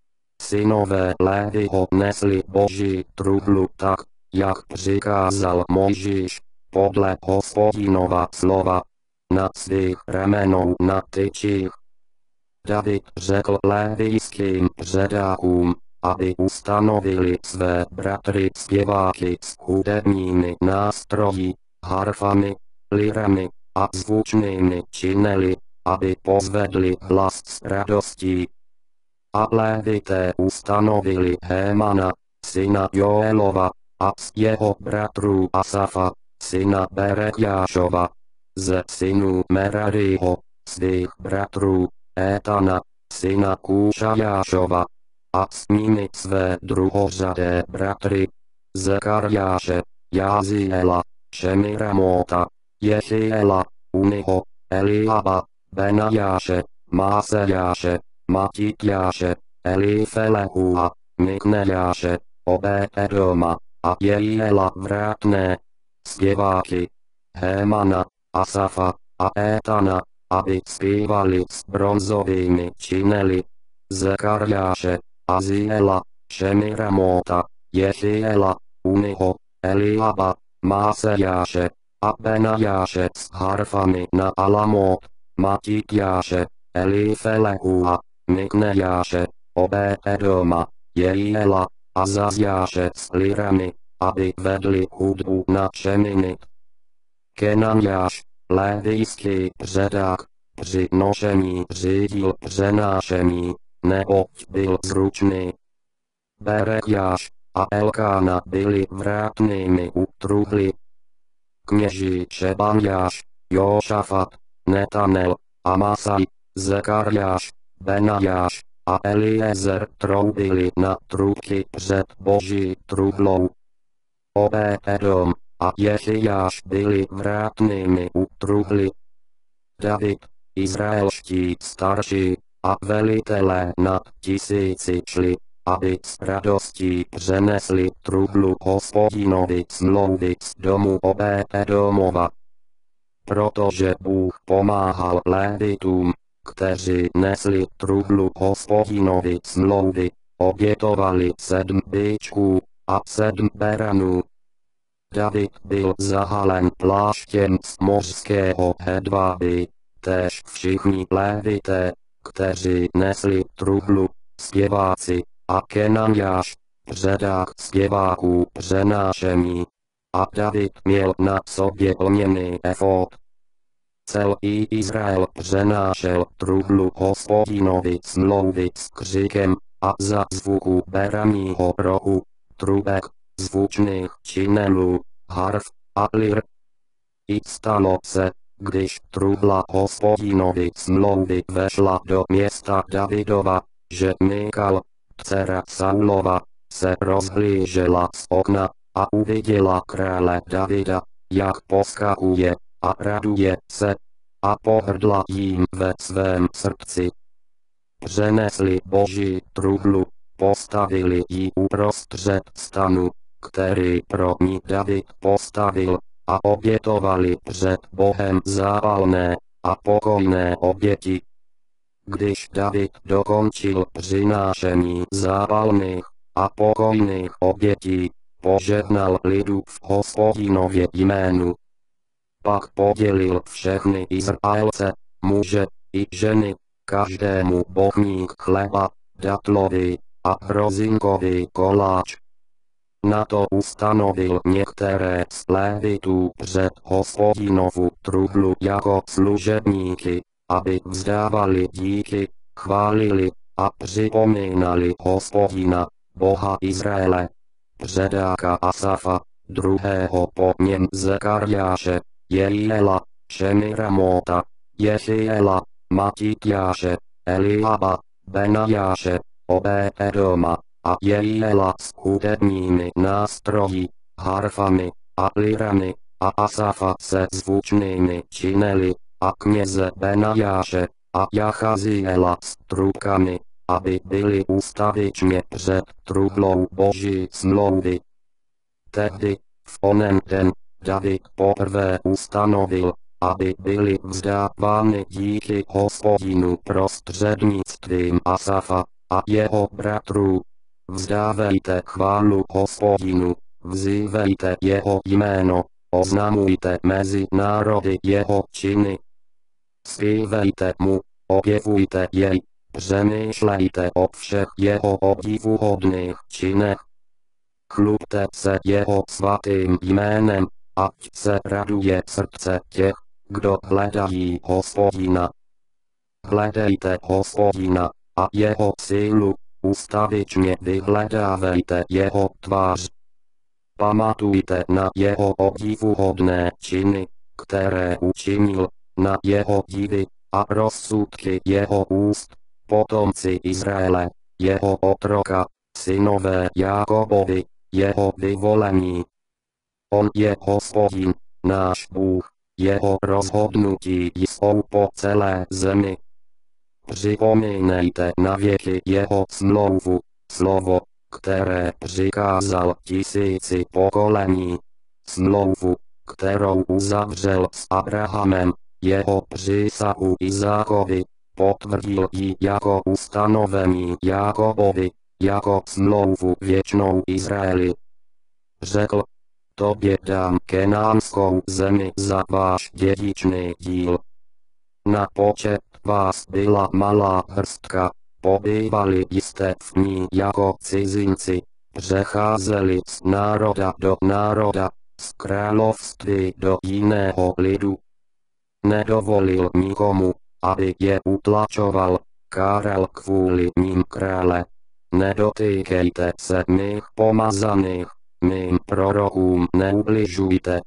Synové Léviho nesli Boží trublu tak, jak přikázal Mojžíš, podle Hospodinova slova, na svých ramenou na tyčích. David řekl lévijským předákům, aby ustanovili své bratry zpěváky s hudebními nástroji, harfami, lirami a zvučnými činely, aby pozvedli hlas s radostí. A lévité ustanovili Hémana, syna Joelova, a z jeho bratrů Asafa, syna Berejášova, z synů Merariho, svých bratrů, Étana, syna Kúšajášova, a s nimi své druhořadé bratry, Zekarjáše, Jáziela, Šemiramóta, Jechiela, Uniho, Eliaba, Benajáše, Másejáše, Matitjáše, Elifelehua, Miknejáše, Obed-Edoma, a Jejiela vrátné, zpěváky, Hémana, Asafa a Étana, aby zpívali s bronzovými činely, Zekarjáše, Aziela, Šemiramóta, Jechiela, Uniho, Eliaba, Másejáše a Benajáše s harfami na alamot, Matitjáše, Elifelehua, Miknejáše, Obed-Edoma, Jejiela, Azazjáše s lirami, aby vedli hudbu na šeminit. Kenanjáš, lévijský předák, při nošení řídil přenášení, neboť byl zručný. Berejáš a Elkána byli vrátnými u trubly. Kněží Šebanjáš, Jošafat, Netanel, Amasaj, Zekarjáš, Benajáš a Eliezer troubili na trubky před Boží trublou. Obed-Edom a Jechiáš byli vrátnými u truhly. David, izraelští starší a velitelé nad 1000 šli, aby s radostí přenesli truhlu Hospodinovi smlouvy z domu Obed-Edomova. Protože Bůh pomáhal Lévitům, kteří nesli truhlu Hospodinovi smlouvy, obětovali 7 býčků a 7 beranů. David byl zahalen pláštěm z mořského hedvábí, též všichni Lévité, kteří nesli truhlu, zpěváci, a Kenaňáš, předák zpěváků přenášení. A David měl na sobě lněný efód. Celý Izrael přenášel truhlu Hospodinovi smlouvy s křikem a za zvuku beraního rohu, trubek, zvučných činelů, harf a lir. I stalo se, když trubla Hospodinovi smlouvy vešla do města Davidova, že Mikal, dcera Saulova, se rozhlížela z okna a uviděla krále Davida, jak poskakuje a raduje se, a pohrdla jím ve svém srdci. Přenesli Boží truhlu, postavili ji uprostřed stanu, který pro ní David postavil, a obětovali před Bohem zápalné a pokojné oběti. Když David dokončil přinášení zápalných a pokojných obětí, požehnal lidu v Hospodinově jménu. Pak podělil všechny Izraelce, muže i ženy, každému bochník chleba, datlový a hrozinkový koláč. Na to ustanovil některé z Lévitů před Hospodinovu truhlu jako služebníky, aby vzdávali díky, chválili a připomínali Hospodina, Boha Izraele. Předáka Asafa, druhého po něm Zekariáše, Jehiela, Šemiramota, Jechiela, Matitjáše, Eliaba, Benajáše, Obed-Edoma a Jehiela s hudebními nástroji, harfami a lirami, a Asafa se zvučnými činely, a kněze Benajáše a Jachaziela s trubkami, aby byli ustavičně před truhlou Boží smlouvy. Tehdy, v onen den, David poprvé ustanovil, aby byly vzdávány díky Hospodinu prostřednictvím Asafa a jeho bratrů. Vzdávejte chválu Hospodinu, vzývejte jeho jméno, oznamujte mezi národy jeho činy. Zpívejte mu, objevujte jej, přemýšlejte o všech jeho obdivuhodných činech. Chlubte se jeho svatým jménem, ať se raduje srdce těch, kdo hledají Hospodina. Hledejte Hospodina a jeho sílu, ustavičně vyhledávejte jeho tvář. Pamatujte na jeho obdivuhodné činy, které učinil, na jeho divy a rozsudky jeho úst, potomci Izraele, jeho otroka, synové Jákobovi, jeho vyvolení. On je Hospodin, náš Bůh, jeho rozhodnutí jsou po celé zemi. Připomínejte na věky jeho smlouvu, slovo, které přikázal 1000 pokolení. Smlouvu, kterou uzavřel s Abrahamem, jeho přísahu Izákovi, potvrdil ji jako ustanovení Jákobovi, jako smlouvu věčnou Izraeli. Řekl, tobě dám kenánskou zemi za váš dědičný díl. Na počet vás byla malá hrstka, pobývali jste v ní jako cizinci, přecházeli z národa do národa, z království do jiného lidu. Nedovolil nikomu, aby je utlačoval, káral kvůli ním krále. Nedotýkejte se mých pomazaných, mým prorokům neubližujte.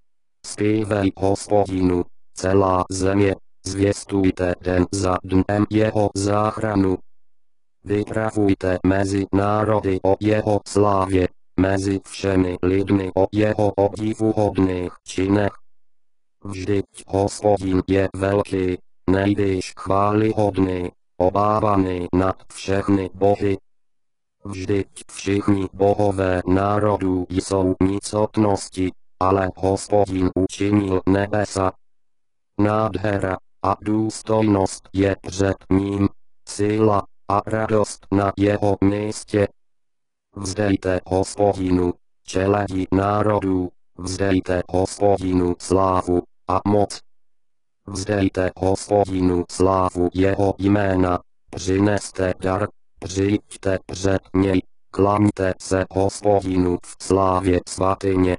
Zpívej Hospodinu, celá země, zvěstujte den za dnem jeho záchranu. Vypravujte mezi národy o jeho slávě, mezi všemi lidmi o jeho obdivuhodných činech. Vždyť Hospodin je velký, nejvýš chvályhodný, obávaný nad všechny bohy. Vždyť všichni bohové národů jsou nicotnosti, ale Hospodin učinil nebesa. Nádhera a důstojnost je před ním, síla a radost na jeho místě. Vzdejte Hospodinu, čeledi národů, vzdejte Hospodinu slávu a moc. Vzdejte Hospodinu slávu jeho jména, přineste dar, přijďte před něj, klaňte se Hospodinu v slávě svatyně.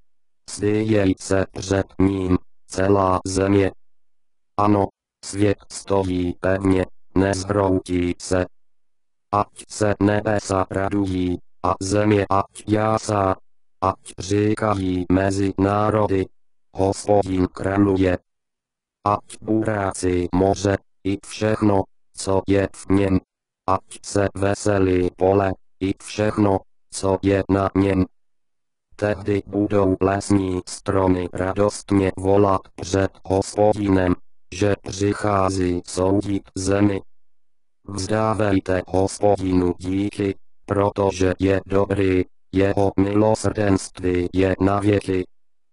Styděj se před ním, celá země. Ano, svět stojí pevně, nezhroutí se. Ať se nebesa radují, a země ať jásá, ať říkají mezi národy, Hospodin králuje. Ať buráci moře, i všechno, co je v něm, ať se veselí pole, i všechno, co je na něm. Tehdy budou lesní stromy radostně volat před Hospodinem, že přichází soudit zemi. Vzdávejte Hospodinu díky, protože je dobrý, jeho milosrdenství je na věky.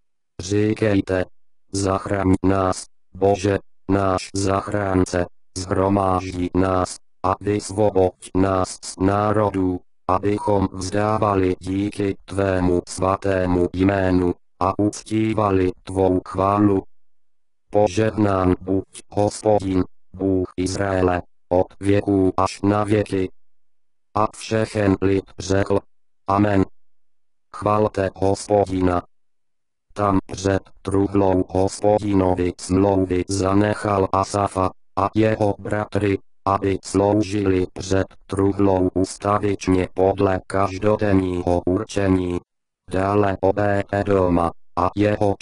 Říkejte, zachraň nás, Bože, náš zachránce, shromáždí nás a vysvoboď nás z národů, abychom vzdávali díky tvému svatému jménu a uctívali tvou chválu. Požehnán buď Hospodin, Bůh Izraele, od věků až na věky. A všechen lid řekl, amen. Chvalte Hospodina. Tam před truhlou Hospodinovi smlouvy zanechal Asafa a jeho bratry, aby sloužili před truhlou ustavičně podle každodenního určení. Dále Obed-Edoma a jeho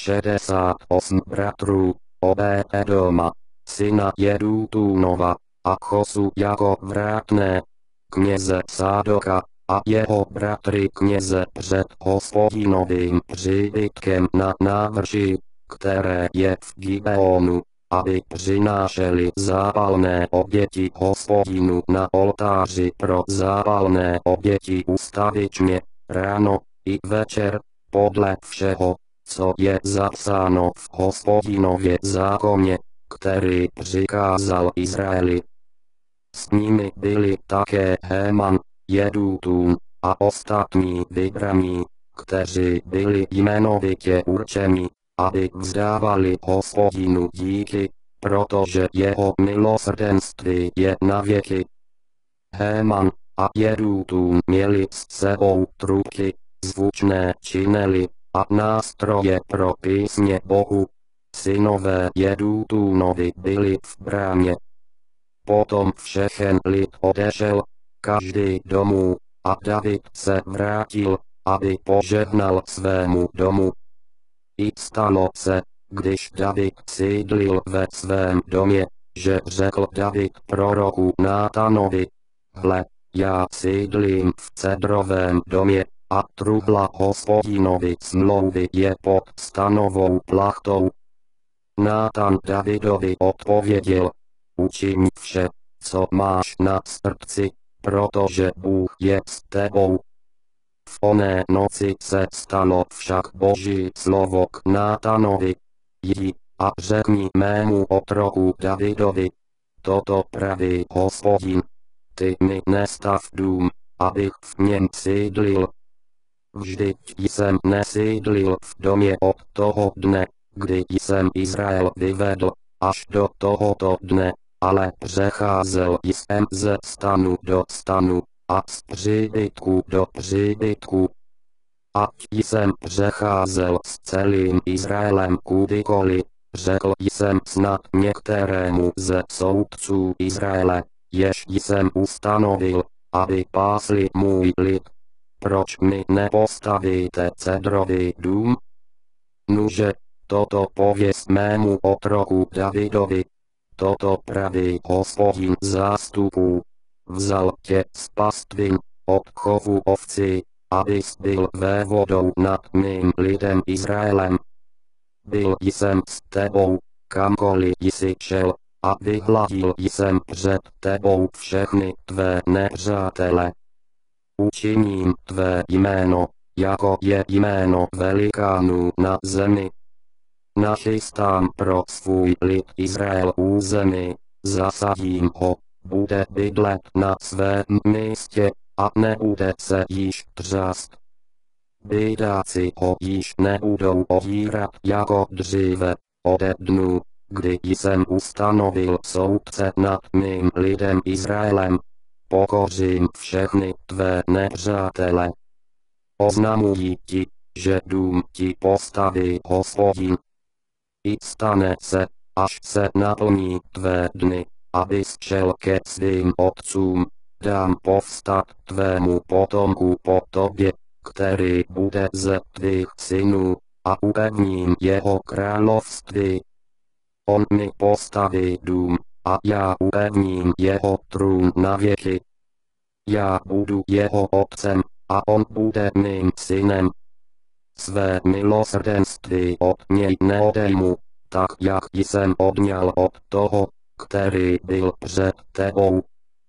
68 bratrů, Obed-Edoma, syna Jedutúnova, a Chosu jako vrátné, kněze Sádoka a jeho bratry kněze před Hospodinovým příbytkem na návrší, které je v Gibeonu, aby přinášeli zápalné oběti Hospodinu na oltáři pro zápalné oběti ustavičně, ráno i večer, podle všeho, co je zapsáno v Hospodinově zákoně, který přikázal Izraeli. S nimi byli také Héman, Jedutún a ostatní vybraní, kteří byli jmenovitě určeni, aby vzdávali Hospodinu díky, protože jeho milosrdenství je na věky. Héman a Jedutún měli s sebou trubky, zvučné činely a nástroje pro písně Bohu. Synové Jedutúnovi byli v brámě. Potom všechen lid odešel, každý domů, a David se vrátil, aby požehnal svému domu. I stalo se, když David sídlil ve svém domě, že řekl David proroku Nátanovi, hle, já sídlím v cedrovém domě, a truhla Hospodinovy smlouvy je pod stanovou plachtou. Nátan Davidovi odpověděl, učiň vše, co máš na srdci, protože Bůh je s tebou. V oné noci se stalo však Boží slovo k Nátanovi, jdi a řekni mému otroku Davidovi, toto praví Hospodin, ty mi nestav dům, abych v něm sídlil. Vždyť jsem nesídlil v domě od toho dne, kdy jsem Izrael vyvedl, až do tohoto dne, ale přecházel jsem ze stanu do stanu, a z příbytku do příbytku. Ať jsem přecházel s celým Izraelem kudykoliv, řekl jsem snad některému ze soudců Izraele, jež jsem ustanovil, aby pásli můj lid. Proč mi nepostavíte cedrový dům? Nuže, toto pověz mému otroku Davidovi. Toto praví Hospodin zástupů. Vzal tě z pastvin, od chovu ovcí, abys byl vévodou nad mým lidem Izraelem. Byl jsem s tebou, kamkoliv jsi šel, a vyhladil jsem před tebou všechny tvé nepřátele. Učiním tvé jméno, jako je jméno velikánů na zemi. Nachystám pro svůj lid Izrael území, zasadím ho, bude bydlet na svém místě, a nebude se již třást. Bědáci ho již nebudou ovírat jako dříve, ode dnu, kdy jsem ustanovil soudce nad mým lidem Izraelem. Pokořím všechny tvé nepřátele. Oznamuji ti, že dům ti postaví Hospodin. I stane se, až se naplní tvé dny, abys šel ke svým otcům, dám povstat tvému potomku po tobě, který bude ze tvých synů, a upevním jeho království. On mi postaví dům, a já upevním jeho trůn na věky. Já budu jeho otcem, a on bude mým synem. Své milosrdenství od něj neodejmu, tak jak jsem odňal od toho, který byl před tebou.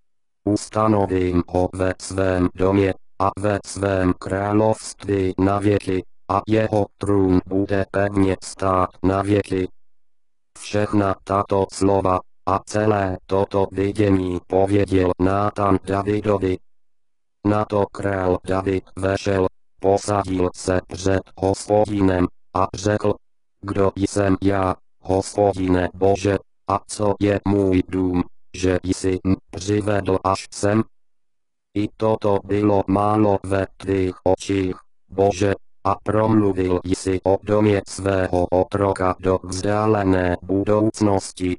Ustanovím ho ve svém domě a ve svém království na věky, a jeho trůn bude pevně stát na věky. Všechna tato slova a celé toto vidění pověděl Nátan Davidovi. Na to král David vešel, posadil se před Hospodinem a řekl: Kdo jsem já, Hospodine Bože, a co je můj dům, že jsi přivedl až sem? I toto bylo málo ve tvých očích, Bože, a promluvil jsi o domě svého otroka do vzdálené budoucnosti.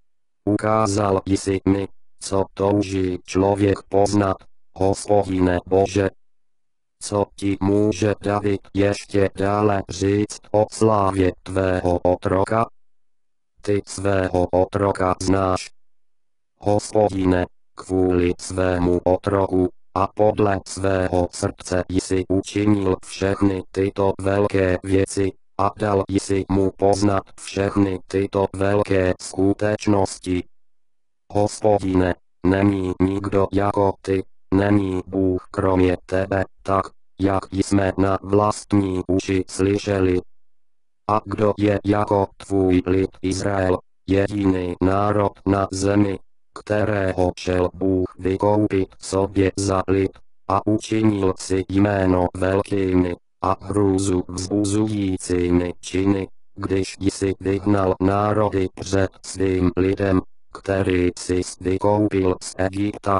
Ukázal jsi mi, co touží člověk poznat, Hospodine Bože. Co ti může David ještě dále říct o slávě tvého otroka? Ty svého otroka znáš, Hospodine, kvůli svému otroku, a podle svého srdce jsi učinil všechny tyto velké věci, a dal jsi mu poznat všechny tyto velké skutečnosti. Hospodine, není nikdo jako ty, není Bůh kromě tebe, tak, jak jsme na vlastní uši slyšeli. A kdo je jako tvůj lid Izrael, jediný národ na zemi, kterého šel Bůh vykoupit sobě za lid, a učinil si jméno velkými a hrůzu vzbuzujícími činy, když jsi vyhnal národy před svým lidem, který jsi vykoupil z Egypta.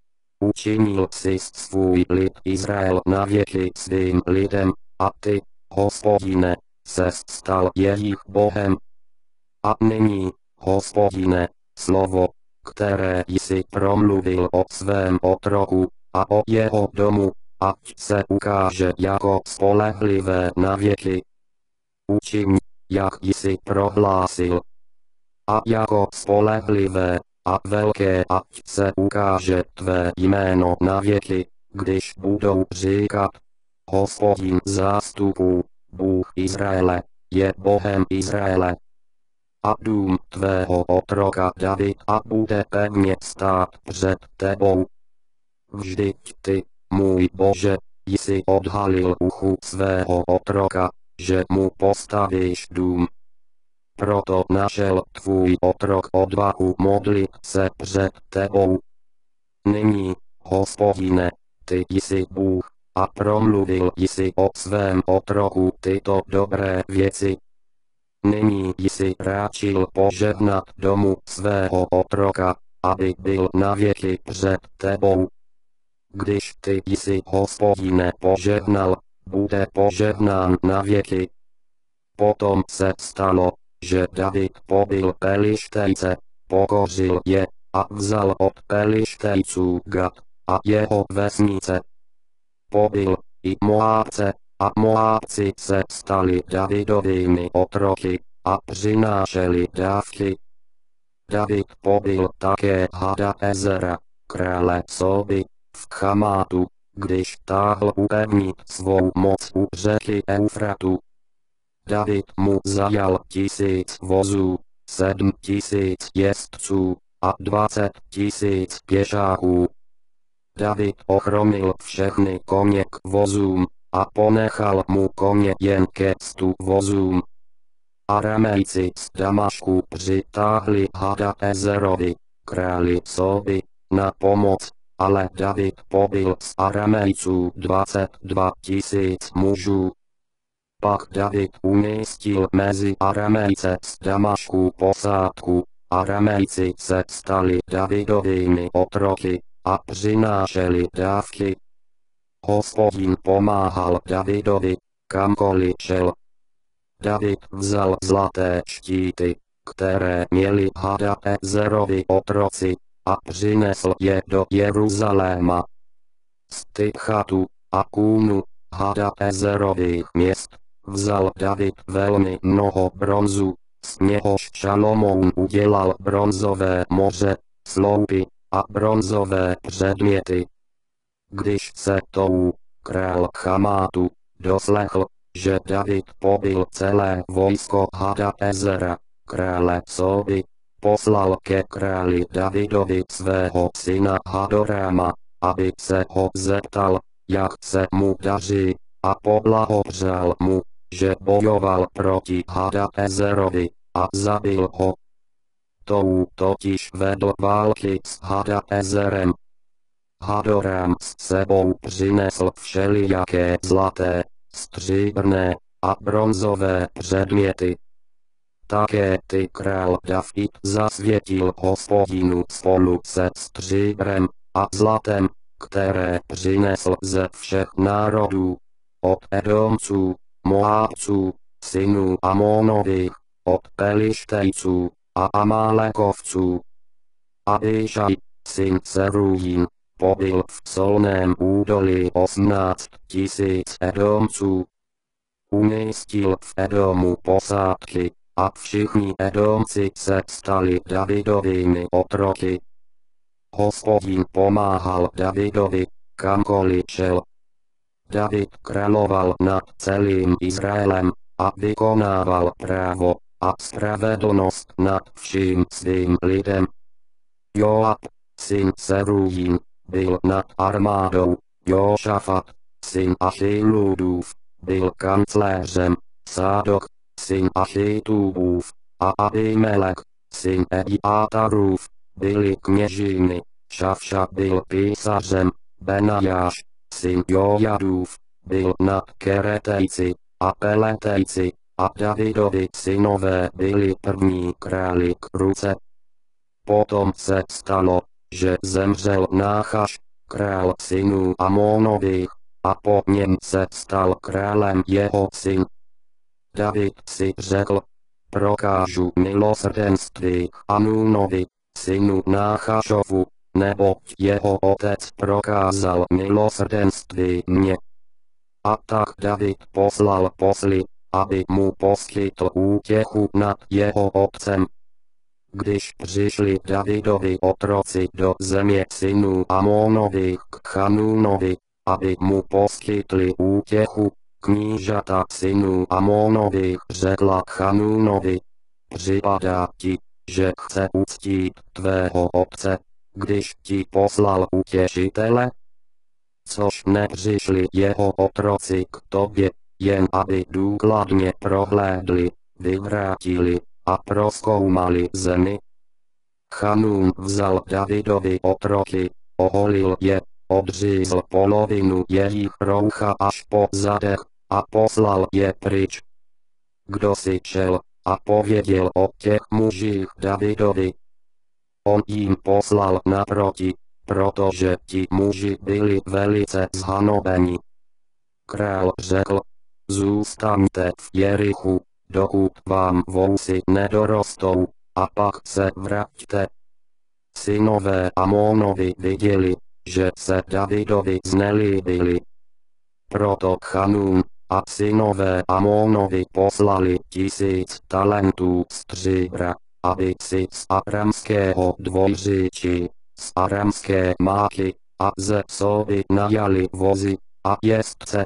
Učinil jsi svůj lid Izrael na věky svým lidem, a ty, Hospodine, ses stal jejich Bohem. A nyní, Hospodine, slovo, které jsi promluvil o svém otroku a o jeho domu, ať se ukáže jako spolehlivé na věky. Učin, jak jsi prohlásil. A jako spolehlivé a velké ať se ukáže tvé jméno na věky, když budou říkat: Hospodin zástupů, Bůh Izraele, je Bohem Izraele. A dům tvého otroka Davida bude pevně stát před tebou. Vždyť ty, můj Bože, jsi odhalil uchu svého otroka, že mu postavíš dům. Proto našel tvůj otrok odvahu modlit se před tebou. Nyní, Hospodine, ty jsi Bůh, a promluvil jsi o svém otroku tyto dobré věci. Nyní jsi ráčil požehnat domu svého otroka, aby byl na věky před tebou. Když ty jsi, Hospodine, požehnal, bude požehnán na věky. Potom se stalo, že David pobil Pelištejce, pokořil je, a vzal od Pelištejců Gat a jeho vesnice. Pobil i Moábce, a Moábci se stali Davidovými otroky, a přinášeli dávky. David pobil také Hadaezera, krále Sóby, v Chamátu, když táhl upevnit svou moc u řeky Eufratu. David mu zajal 1000 vozů, 7000 jezdců a 20 000 pěšáků. David ochromil všechny koně k vozům a ponechal mu koně jen ke 100 vozům. Aramejci z Damašku přitáhli Hadaezerovi, králi Soby, na pomoc, ale David pobil z Aramejců 22 000 mužů. Pak David umístil mezi Aramejce z Damašku posádku, Aramejci se stali Davidovými otroky a přinášeli dávky. Hospodin pomáhal Davidovi, kamkoliv šel. David vzal zlaté štíty, které měli Hadaezerovi otroci, a přinesl je do Jeruzaléma. Z Tychatu a Kúnu, Hadaezerových měst, vzal David velmi mnoho bronzu, z něhož Šalomoun udělal bronzové moře, sloupy a bronzové předměty. Když se Tou, král Chamátu, doslechl, že David pobil celé vojsko Hadaezera, krále Soby, poslal ke králi Davidovi svého syna Hadoráma, aby se ho zeptal, jak se mu daří, a poblahopřál mu, že bojoval proti Hadaezerovi a zabil ho. Tou totiž vedl války s Hadaezerem. Hadorám s sebou přinesl všelijaké zlaté, stříbrné a bronzové předměty. Také ty král David zasvětil Hospodinu spolu se stříbrem a zlatem, které přinesl ze všech národů, od Edomců, Moábců, synů Amonových, od Pelištejců a Amálekovců. Abišaj, syn Serujín, pobil v Solném údolí 18 000 Edomců. Umístil v Edomu posádky, a všichni Edomci se stali Davidovými otroky. Hospodin pomáhal Davidovi, kamkoliv šel. David královal nad celým Izraelem a vykonával právo a spravedlnost nad vším svým lidem. Joab, syn Serujín, byl nad armádou, Jošafat, syn Achiludův, byl kancléřem, Sádok, syn Achitubův, a Abimelech, syn Ebiátarův, byli kněžími, Šavša byl písařem, Benajáš, syn Jojadův, byl nad Keretejci a Peletejci, a Davidovi synové byli první králi k ruce. Potom se stalo, že zemřel Náchaš, král synů Amonových, a po něm se stal králem jeho syn. David si řekl, prokážu milosrdenství Hanúnovi, synu Náchašovu, neboť jeho otec prokázal milosrdenství mně. A tak David poslal posly, aby mu poskytl útěchu nad jeho otcem. Když přišli Davidovi otroci do země synů Amonových k Hanúnovi, aby mu poskytli útěchu, knížata synů Amonových řekla Hanúnovi, připadá ti, že chce uctít tvého otce, když ti poslal utěšitele? Což nepřišli jeho otroci k tobě, jen aby důkladně prohlédli, vyvrátili a prozkoumali zemi. Hanún vzal Davidovi otroky, oholil je, odřízl polovinu jejich roucha až po zadech a poslal je pryč. Kdo si šel a pověděl o těch mužích Davidovi? On jim poslal naproti, protože ti muži byli velice zhanobeni. Král řekl, zůstaňte v Jerichu, dokud vám vousy nedorostou, a pak se vraťte. Synové Amonovi viděli, že se Davidovi znelíbili. Proto Hanún a synové Amonovi poslali 1000 talentů stříbra, aby si z aramského dvojříčí, z aramské Máky, a ze Soby najali vozy a jezdce.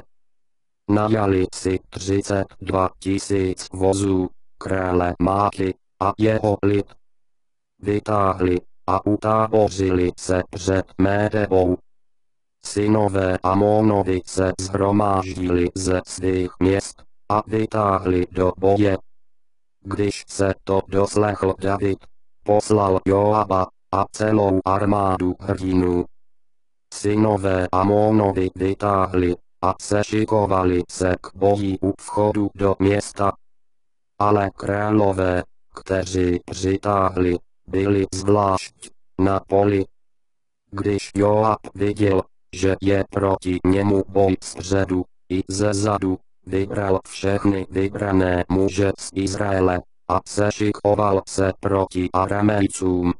Najali si 32 000 vozů, krále Máky a jeho lid. Vytáhli a utábořili se před Médebou. Synové Amonovi se shromáždili ze svých měst a vytáhli do boje. Když se to doslechl David, poslal Joaba a celou armádu hrdinů. Synové Amonovi vytáhli a sešikovali se k boji u vchodu do města. Ale králové, kteří přitáhli, byli zvlášť na poli. Když Joab viděl, že je proti němu boj zpředu i zezadu, vybral všechny vybrané muže z Izraele a sešikoval se proti Aramejcům.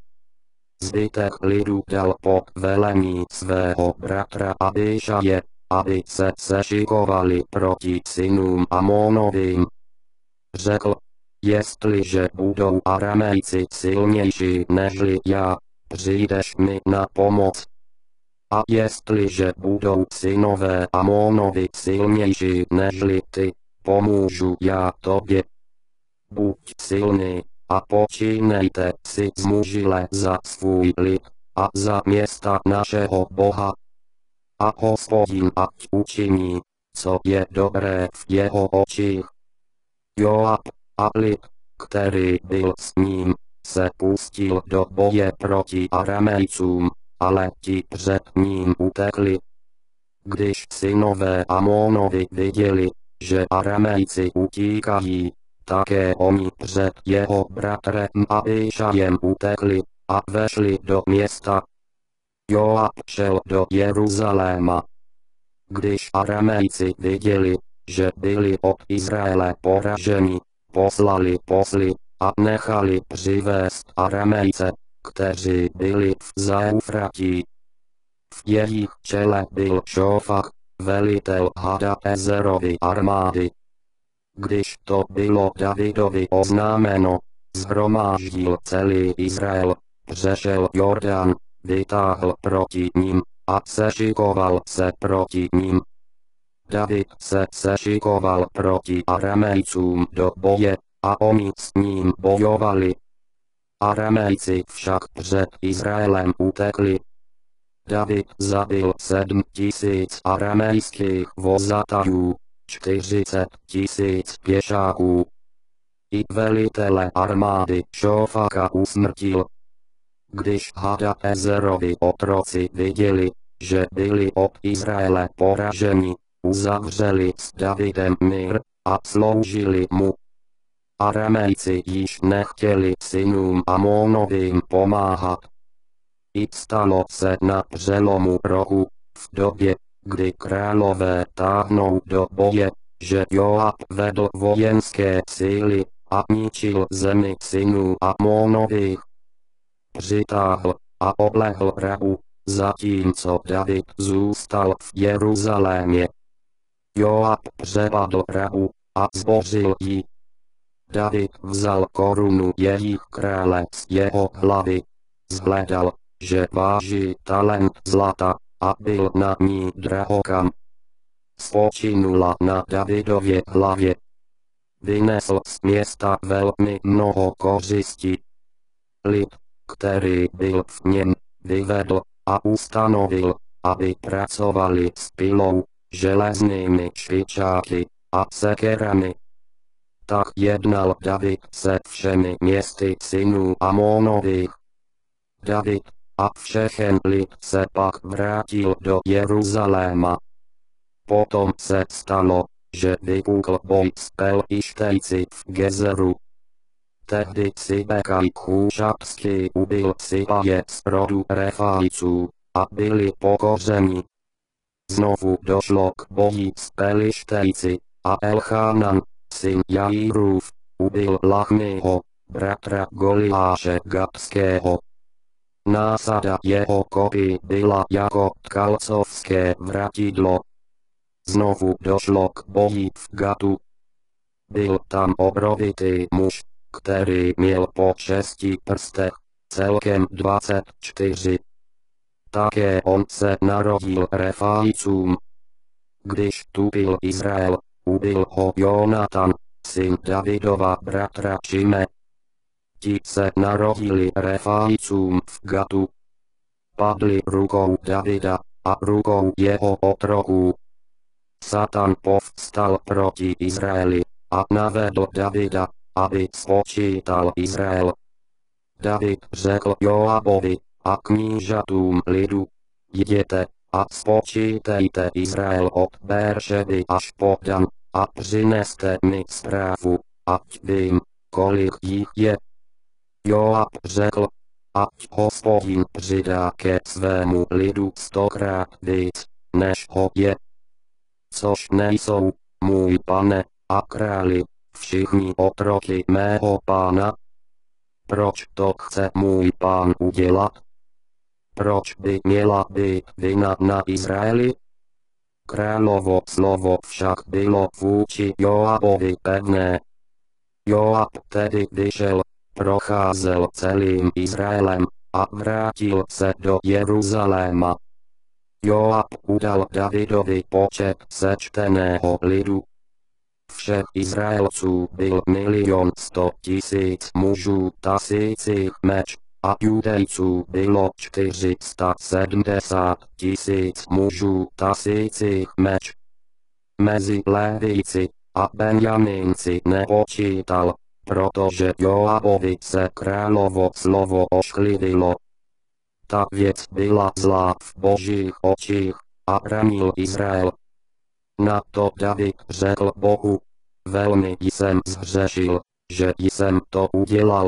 Zbytek lidu dal pod velení svého bratra Abišaje, aby se sešikovali proti synům Amonovým. Řekl, jestliže budou Aramejci silnější nežli já, přijdeš mi na pomoc. A jestliže budou synové Amonovi silnější nežli ty, pomůžu já tobě. Buď silný a počínejte si zmužile za svůj lid a za města našeho Boha. A Hospodin ať učiní, co je dobré v jeho očích. Joab a lid, který byl s ním, se pustil do boje proti Aramejcům, ale ti před ním utekli. Když synové Amonovi viděli, že Aramejci utíkají, také oni před jeho bratrem Abišajem utekli a vešli do města. Joab šel do Jeruzaléma. Když Aramejci viděli, že byli od Izraele poraženi, poslali posly a nechali přivést Aramejce, kteří byli v Zaeufratí. V jejich čele byl Šofach, velitel Hadaezerovy armády. Když to bylo Davidovi oznámeno, shromáždil celý Izrael, přešel Jordan, vytáhl proti ním a sešikoval se proti ním. David se sešikoval proti Aramejcům do boje a oni s ním bojovali. Aramejci však před Izraelem utekli. David zabil 7 000 aramejských vozatajů, 40 000 pěšáků. I velitele armády Šofaka usmrtil. Když Hadaezerovi otroci viděli, že byli od Izraele poraženi, uzavřeli s Davidem mír a sloužili mu. Aramejci již nechtěli synům Amonovým pomáhat. I stalo se na přelomu roku, v době, kdy králové táhnou do boje, že Joab vedl vojenské síly a ničil zemi synů Amonových. Přitáhl a oblehl Rabu, zatímco David zůstal v Jeruzalémě. Joab přepadl Rabu a zbořil ji. David vzal korunu jejich krále z jeho hlavy. Zhledal, že váží talent zlata, a byl na ní drahokam. Spočinula na Davidově hlavě. Vynesl z města velmi mnoho kořistí. Lid, který byl v něm, vyvedl a ustanovil, aby pracovali s pilou, železnými špičáky a sekerami. Tak jednal David se všemi městy synů Amonových. David a všechen lid se pak vrátil do Jeruzaléma. Potom se stalo, že vypukl boj s Pelištejci v Gezeru. Tehdy Sibekaj Chůšapský ubil Sipaje z rodu Refajců a byli pokořeni. Znovu došlo k boji s Pelištejci a Elchanan, syn Jairův, ubil Lachmyho, bratra Goliáše Gatského. Násada jeho kopí byla jako tkalcovské vratidlo. Znovu došlo k boji v Gatu. Byl tam obrovitý muž, který měl po 6 prstech, celkem 24. také on se narodil Refajcům. Když tu byl Izrael, ubil ho Jonatan, syn Davidova bratra Šime. Ti se narodili Refajcům v Gatu. Padli rukou Davida a rukou jeho otroků. Satan povstal proti Izraeli a navedl Davida, aby spočítal Izrael. David řekl Joabovi a knížatům lidu: jděte a spočítejte Izrael od Béršeby až po Dan a přineste mi zprávu, ať vím, kolik jich je. Joab řekl: ať Hospodin přidá ke svému lidu 100krát víc, než ho je. Což nejsou, můj pane a králi, všichni otroky mého pána? Proč to chce můj pán udělat? Proč by měla být vina na Izraeli? Královo slovo však bylo vůči Joabovi pevné. Joab tedy vyšel, procházel celým Izraelem a vrátil se do Jeruzaléma. Joab udal Davidovi počet sečteného lidu. Všech Izraelců byl 1 100 000 mužů tasících meč, a Judejců bylo 470 000 mužů tasících meč. Mezi Lévíci a Benjamínci nepočítal, protože Joabovi se královo slovo ošklivilo. Ta věc byla zlá v Božích očích a ranil Izrael. Na to David řekl Bohu: velmi jsem zhřešil, že jsem to udělal.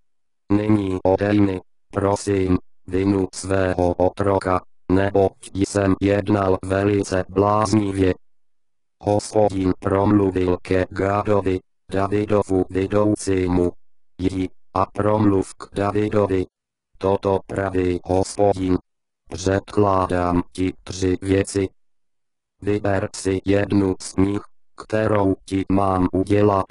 Nyní odej mi, prosím, vinu svého otroka, neboť jsem jednal velice bláznivě. Hospodin promluvil ke Gádovi, Davidovu vidoucímu: jdi a promluv k Davidovi. Toto praví Hospodin: předkládám ti 3 věci. Vyber si jednu z nich, kterou ti mám udělat.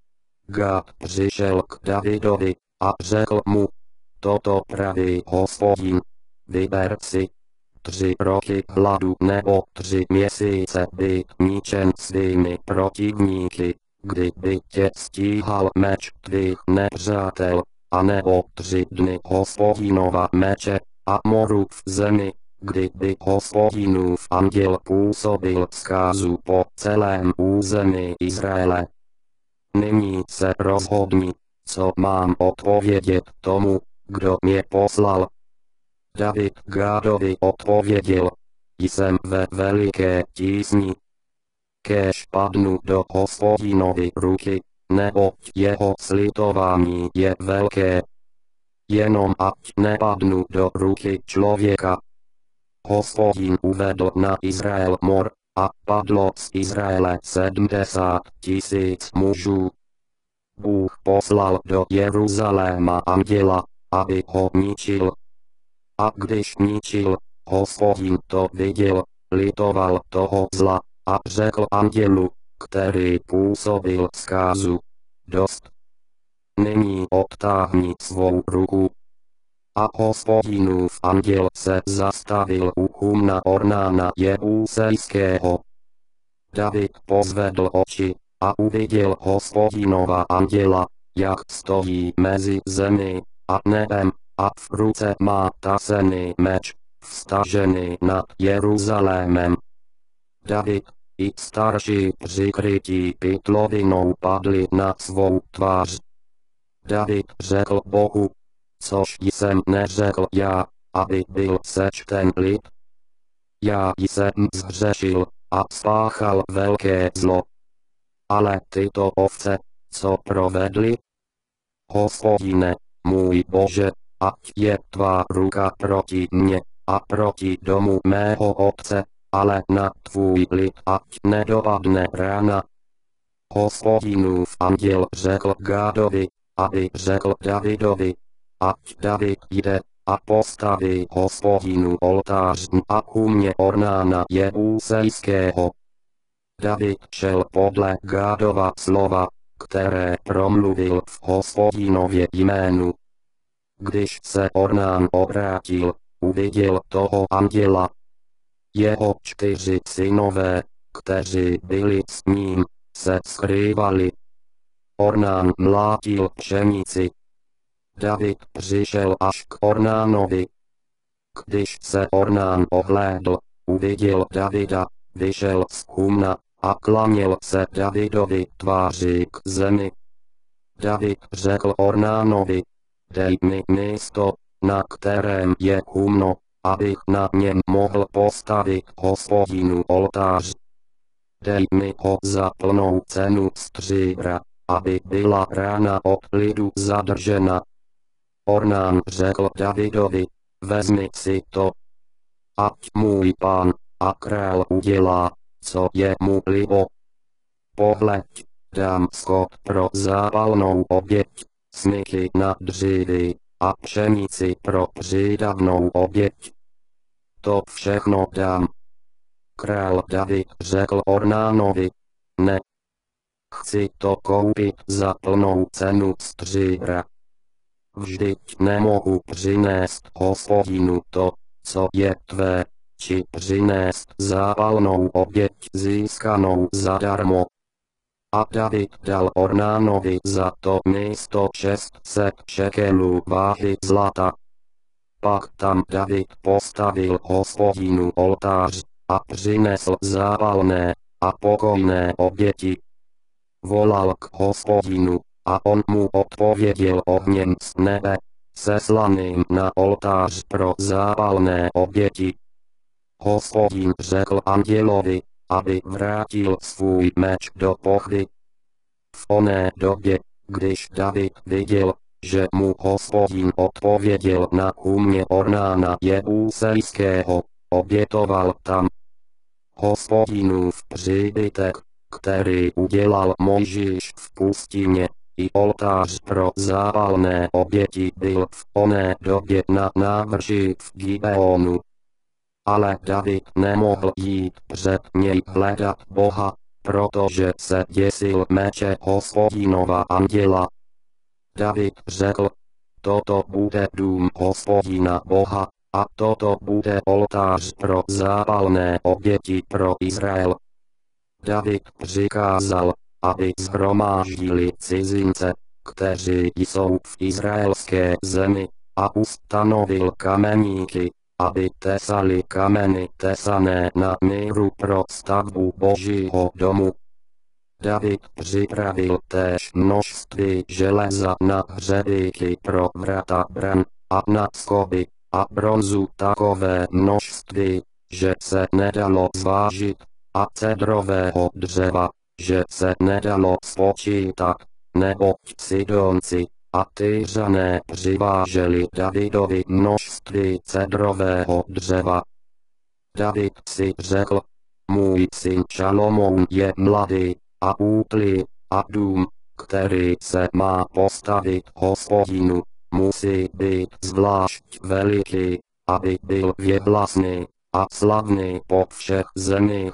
Gád přišel k Davidovi a řekl mu: toto praví Hospodin: vyber si 3 roky hladu nebo 3 měsíce být ničen svými protivníky, kdyby tě stíhal meč tvých nepřátel, anebo 3 dny Hospodinova meče a moru v zemi, kdyby Hospodinův anděl působil zkázu po celém území Izraele. Nyní se rozhodni, co mám odpovědět tomu, kdo mě poslal. David Gádovi odpověděl: jsem ve veliké tísni. Kéž padnu do Hospodinovy ruky, neboť jeho slitování je velké. Jenom ať nepadnu do ruky člověka. Hospodin uvedl na Izrael mor, a padlo z Izraele 70 000 mužů. Bůh poslal do Jeruzaléma anděla, aby ho ničil. A když ničil, Hospodin to viděl, litoval toho zla, a řekl andělu, který působil zkázu: dost. Nyní odtáhni svou ruku. A Hospodinův anděl se zastavil u Humna Ornána Jebusejského. David pozvedl oči a uviděl Hospodinova anděla, jak stojí mezi zemí a nebem, a v ruce má tasený meč, vztažený nad Jeruzalémem. David i starší přikrytí pytlovinou padli na svou tvář. David řekl Bohu: což jsem neřekl já, aby byl sečten lid? Já jsem zhřešil a spáchal velké zlo. Ale tyto ovce, co provedli? Hospodine, můj Bože, ať je tvá ruka proti mně a proti domu mého otce, ale na tvůj lid ať nedopadne rána. Hospodinův anděl řekl Gádovi, aby řekl Davidovi, ať David jde a postaví Hospodinu oltář na Humně Ornána Jebusejského. David šel podle Gádova slova, které promluvil v Hospodinově jménu. Když se Ornán obrátil, uviděl toho anděla. Jeho 4 synové, kteří byli s ním, se skrývali. Ornán mlátil pšenici. David přišel až k Ornánovi. Když se Ornán ohlédl, uviděl Davida, vyšel z chumna a klaněl se Davidovi tváří k zemi. David řekl Ornánovi: dej mi místo, na kterém je chumno, abych na něm mohl postavit Hospodinu oltář. Dej mi ho za plnou cenu stříbra, aby byla rána od lidu zadržena. Ornán řekl Davidovi: vezmi si to. Ať můj pán a král udělá, co je mu libo. Pohleď, dám skot pro zápalnou oběť, smyky na dříví a pšenici pro přídavnou oběť. To všechno dám. Král David řekl Ornánovi: ne. Chci to koupit za plnou cenu stříbra. Vždyť nemohu přinést Hospodinu to, co je tvé, či přinést zápalnou oběť získanou zadarmo. A David dal Ornánovi za to místo 600 šekelů váhy zlata. Pak tam David postavil Hospodinu oltář a přinesl zápalné a pokojné oběti. Volal k Hospodinu a on mu odpověděl ohněm z nebe, seslaným na oltář pro zápalné oběti. Hospodin řekl andělovi, aby vrátil svůj meč do pochvy. V oné době, když David viděl, že mu Hospodin odpověděl na chumně Ornána Jebusejského, obětoval tam. Hospodinův příbytek, který udělal Mojžíš v pustině, i oltář pro zápalné oběti byl v oné době na návrši v Gibeonu. Ale David nemohl jít před něj hledat Boha, protože se děsil meče Hospodinova anděla. David řekl: toto bude dům Hospodina Boha, a toto bude oltář pro zápalné oběti pro Izrael. David přikázal, aby shromáždili cizince, kteří jsou v izraelské zemi, a ustanovil kameníky, aby tesali kameny tesané na míru pro stavbu Božího domu. David připravil též množství železa na hřebíky pro vrata bran a na skoby, a bronzu takové množství, že se nedalo zvážit, a cedrového dřeva, že se nedalo spočítat, neboť Sidonci a Tyřané přiváželi Davidovi množství cedrového dřeva. David si řekl: můj syn Šalomoun je mladý a útlý, a dům, který se má postavit Hospodinu, musí být zvlášť veliký, aby byl věhlasný a slavný po všech zemích.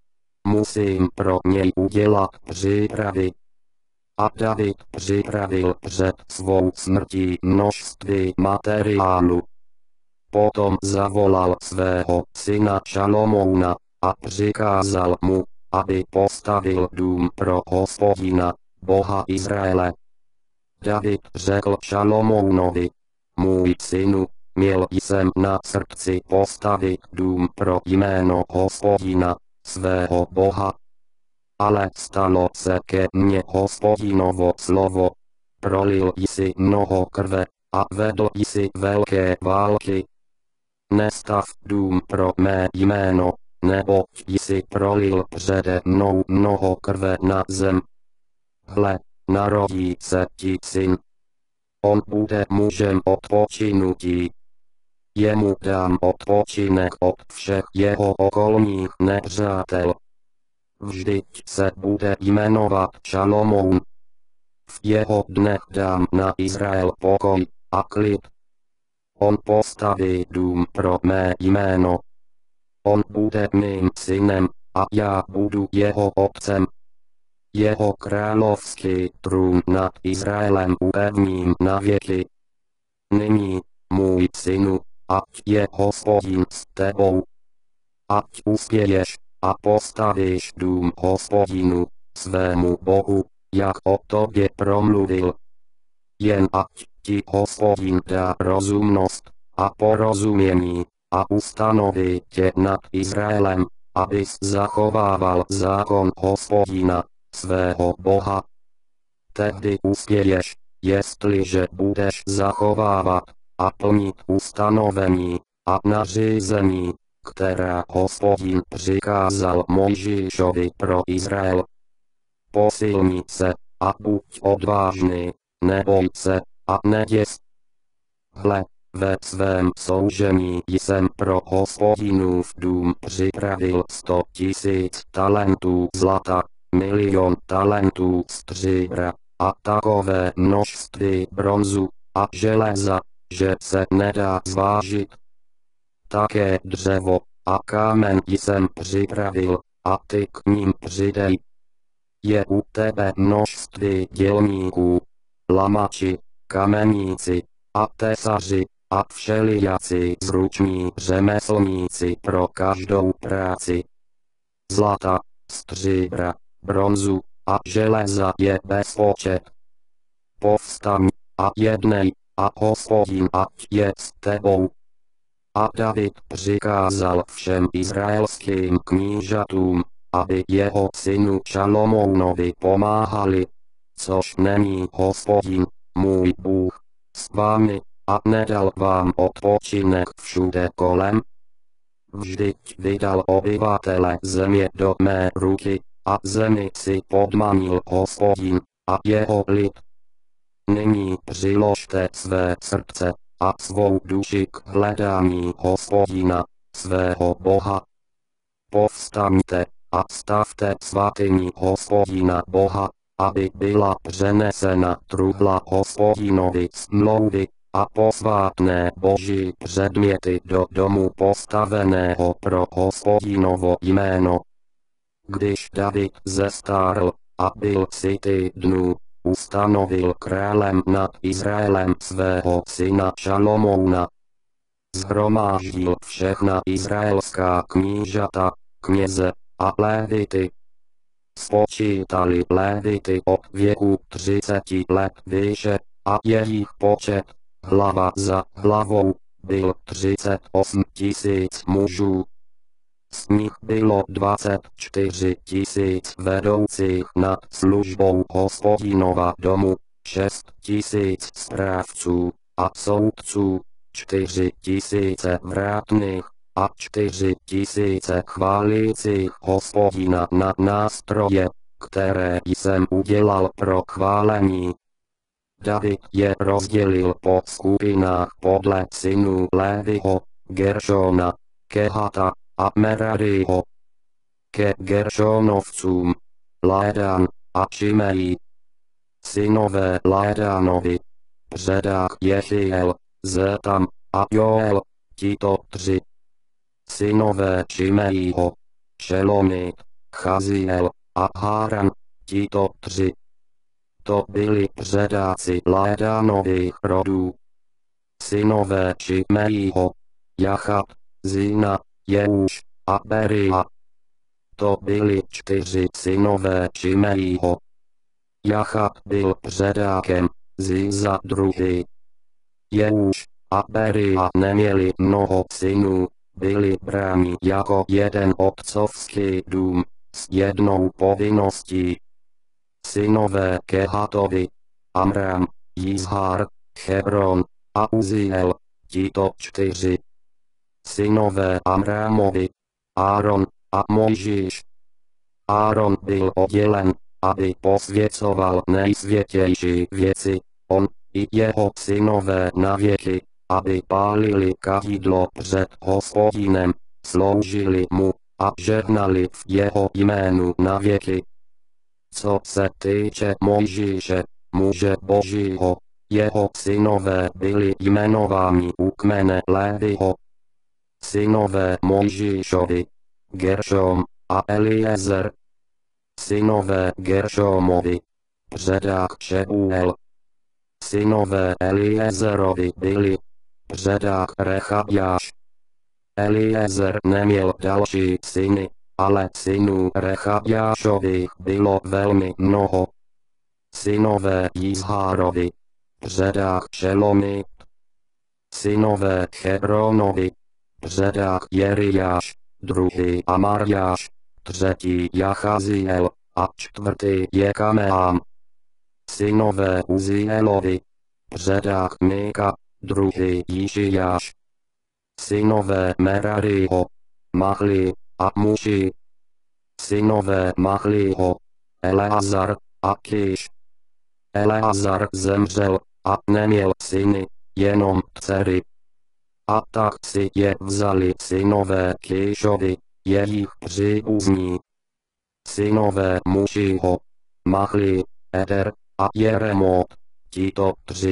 Musím pro něj udělat přípravy. A David připravil před svou smrtí množství materiálu. Potom zavolal svého syna Šalomouna a přikázal mu, aby postavil dům pro Hospodina, Boha Izraele. David řekl Šalomounovi: můj synu, měl jsem na srdci postavit dům pro jméno Hospodina, svého Boha. Ale stalo se ke mně Hospodinovo slovo: prolil jsi mnoho krve a vedl jsi velké války. Nestav dům pro mé jméno, neboť jsi prolil přede mnou mnoho krve na zem. Hle, narodí se ti syn. On bude mužem odpočinutí. Jemu dám odpočinek od všech jeho okolních nepřátel. Vždyť se bude jmenovat Šalomoun. V jeho dnech dám na Izrael pokoj a klid. On postaví dům pro mé jméno. On bude mým synem a já budu jeho otcem. Jeho královský trůn nad Izraelem upevním na věky. Nyní, můj synu, ať je Hospodin s tebou. Ať uspěješ a postavíš dům Hospodinu, svému Bohu, jak o tobě promluvil. Jen ať ti Hospodin dá rozumnost a porozumění a ustanoví tě nad Izraelem, abys zachovával zákon Hospodina, svého Boha. Tehdy uspěješ, jestliže budeš zachovávat a plnit ustanovení a nařízení, která Hospodin přikázal Mojžíšovi pro Izrael. Posilni se a buď odvážný, neboj se a neděs. Hle, ve svém soužení jsem pro Hospodinův dům připravil 100 000 talentů zlata, 1 000 000 talentů stříbra a takové množství bronzu a železa, že se nedá zvážit. Také dřevo a kámen jsem připravil a ty k ním přidej. Je u tebe množství dělníků, lamači, kameníci a tesaři a všelijací zruční řemeslníci pro každou práci. Zlata, stříbra, bronzu a železa je bezpočet. Povstaň a jednej, a Hospodin ať je s tebou. A David přikázal všem izraelským knížatům, aby jeho synu Šalomounovi pomáhali, což není Hospodin, můj Bůh, s vámi, a nedal vám odpočinek všude kolem. Vždyť vydal obyvatele země do mé ruky, a zemi si podmanil Hospodin a jeho lid. Nyní přiložte své srdce a svou duši k hledání Hospodina, svého Boha. Povstaňte a stavte svatyni Hospodina Boha, aby byla přenesena truhla Hospodinovi smlouvy a posvátné boží předměty do domu postaveného pro Hospodinovo jméno. Když David zestárl a byl sytý dnů, ustanovil králem nad Izraelem svého syna Šalomouna. Shromáždil všechna izraelská knížata, kněze a lévity. Spočítali lévity od věku 30 let výše a jejich počet, hlava za hlavou, byl 38 000 mužů. Z nich bylo 24 000 vedoucích nad službou Hospodinova domu, 6 000 správců a soudců, 4 000 vrátných a 4 000 chválících Hospodina na nástroje, které jsem udělal pro chválení. David je rozdělil po skupinách podle synů Léviho, Geršona, Kehata a Merariho. Ke Geršonovcům, Lédan a Šimei. Synové Lédanovi, předák Jehiel, Zetam a Joel, tito 3. Synové Šimeiho, Šelomit, Chaziel a Háran, tito 3. To byli předáci Lédanových rodů. Synové Šimeiho, Jachat, Zina, Jeuš a Beria. To byli 4 synové Šimeiho. Jachat byl předákem, Ziza druhý. Jeuš a Beria neměli mnoho synů, byli bráni jako jeden otcovský dům, s jednou povinností. Synové Kehatovi, Amram, Jizhar, Hebron a Uziel, tito 4. Synové Amramovi, Áron a Mojžíš. Áron byl oddělen, aby posvěcoval nejsvětější věci, on i jeho synové na věky, aby pálili kadzidlo před Hospodinem, sloužili mu a žehnali v jeho jménu na věky. Co se týče Mojžíše, muže Božího, jeho synové byli jmenováni u kmene Léviho. Synové Mojžíšovi, Geršom a Eliezer. Synové Geršomovi, předák Šebuel. Synové Eliezerovi byli předák Rechabjáš. Eliezer neměl další syny, ale synů Rechabjášových bylo velmi mnoho. Synové Jizhárovi, předák Šelomit. Synové Hebronovi, předák Jeriáš, druhý Amarjáš, třetí Jachaziel a čtvrtý Jekameám. Synové Uzielovi, předák Mika, druhý Jišijáš. Synové Merariho, Mahli a Muši. Synové Mahliho, Eleazar a Kiš. Eleazar zemřel a neměl syny, jenom dcery. A tak si je vzali synové Kišovi, jejich příbuzní. Synové Mušiho, Mahli, Eder a Jeremot, tito tři.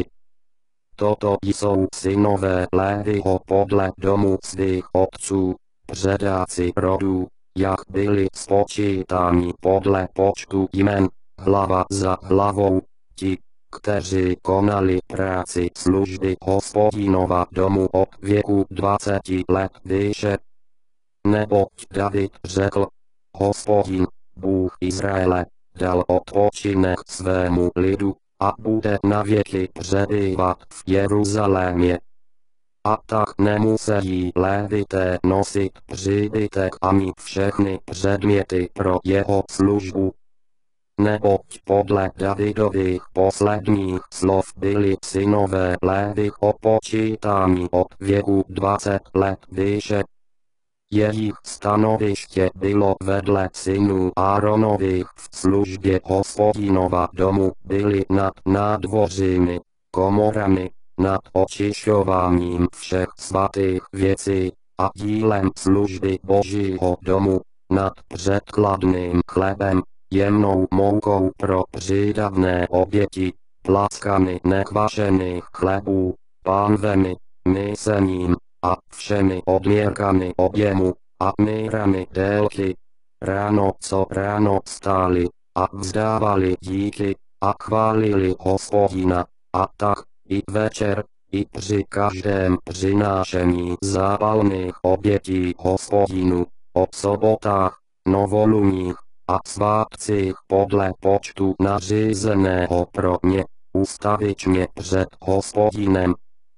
Toto jsou synové Léviho podle domu svých otců, předáci rodů, jak byli spočítáni podle počtu jmen, hlava za hlavou, ti, kteří konali práci služby Hospodinova domu od věku 20 let výše. Neboť David řekl, Hospodin, Bůh Izraele, dal odpočinek svému lidu a bude navěky přebývat v Jeruzalémě. A tak nemusí Lévité nosit příbytek ani všechny předměty pro jeho službu. Neboť podle Davidových posledních slov byli synové Lévy opočítáni od věku 20 let výše. Jejich stanoviště bylo vedle synů Áronových v službě Hospodinova domu, byli nad nádvořími komorami, nad očišťováním všech svatých věcí a dílem služby Božího domu, nad předkladným chlebem, jemnou moukou pro přídavné oběti, plackami nekvašených chlebů, pánvemi, mysením a všemi odměrkami objemu a mírami délky. Ráno co ráno stáli a vzdávali díky a chválili Hospodina, a tak i večer, i při každém přinášení zápalných obětí Hospodinu, o sobotách, novoluních a svátcích podle počtu nařízeného pro ně, ustavičně před Hospodinem.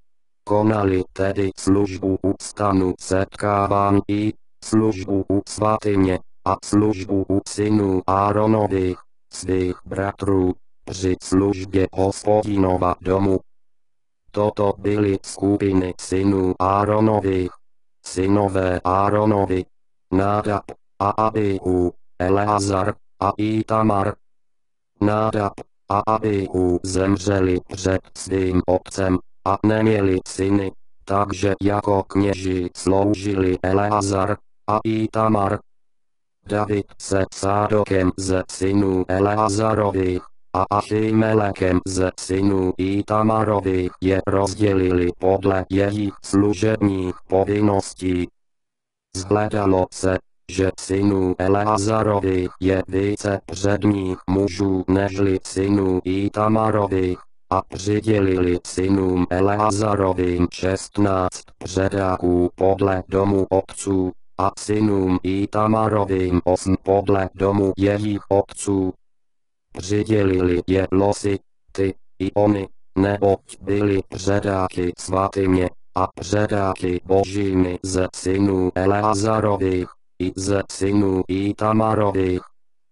Konali tedy službu u stanu setkávání, službu u svatyně a službu u synů Áronových, svých bratrů, při službě Hospodinova domu. Toto byly skupiny synů Áronových, synové Áronovi, Nádab a Abihu, Eleazar a Itamar. Nádab a Abihu zemřeli před svým otcem a neměli syny, takže jako kněži sloužili Eleazar a Itamar. David se Sádokem ze synů Eleazarových a Achimelekem ze synů Itamarových je rozdělili podle jejich služebních povinností. Zhledalo se, že synů Eleazarových je více předních mužů nežli synů Itamarových, a přidělili synům Eleazarovým 16 předáků podle domu otců, a synům Itamarovým 8 podle domu jejich otců. Přidělili je losy, ty i oni, neboť byli předáky svatyně a předáky božími ze synů Eleazarových i ze synů Itamarových.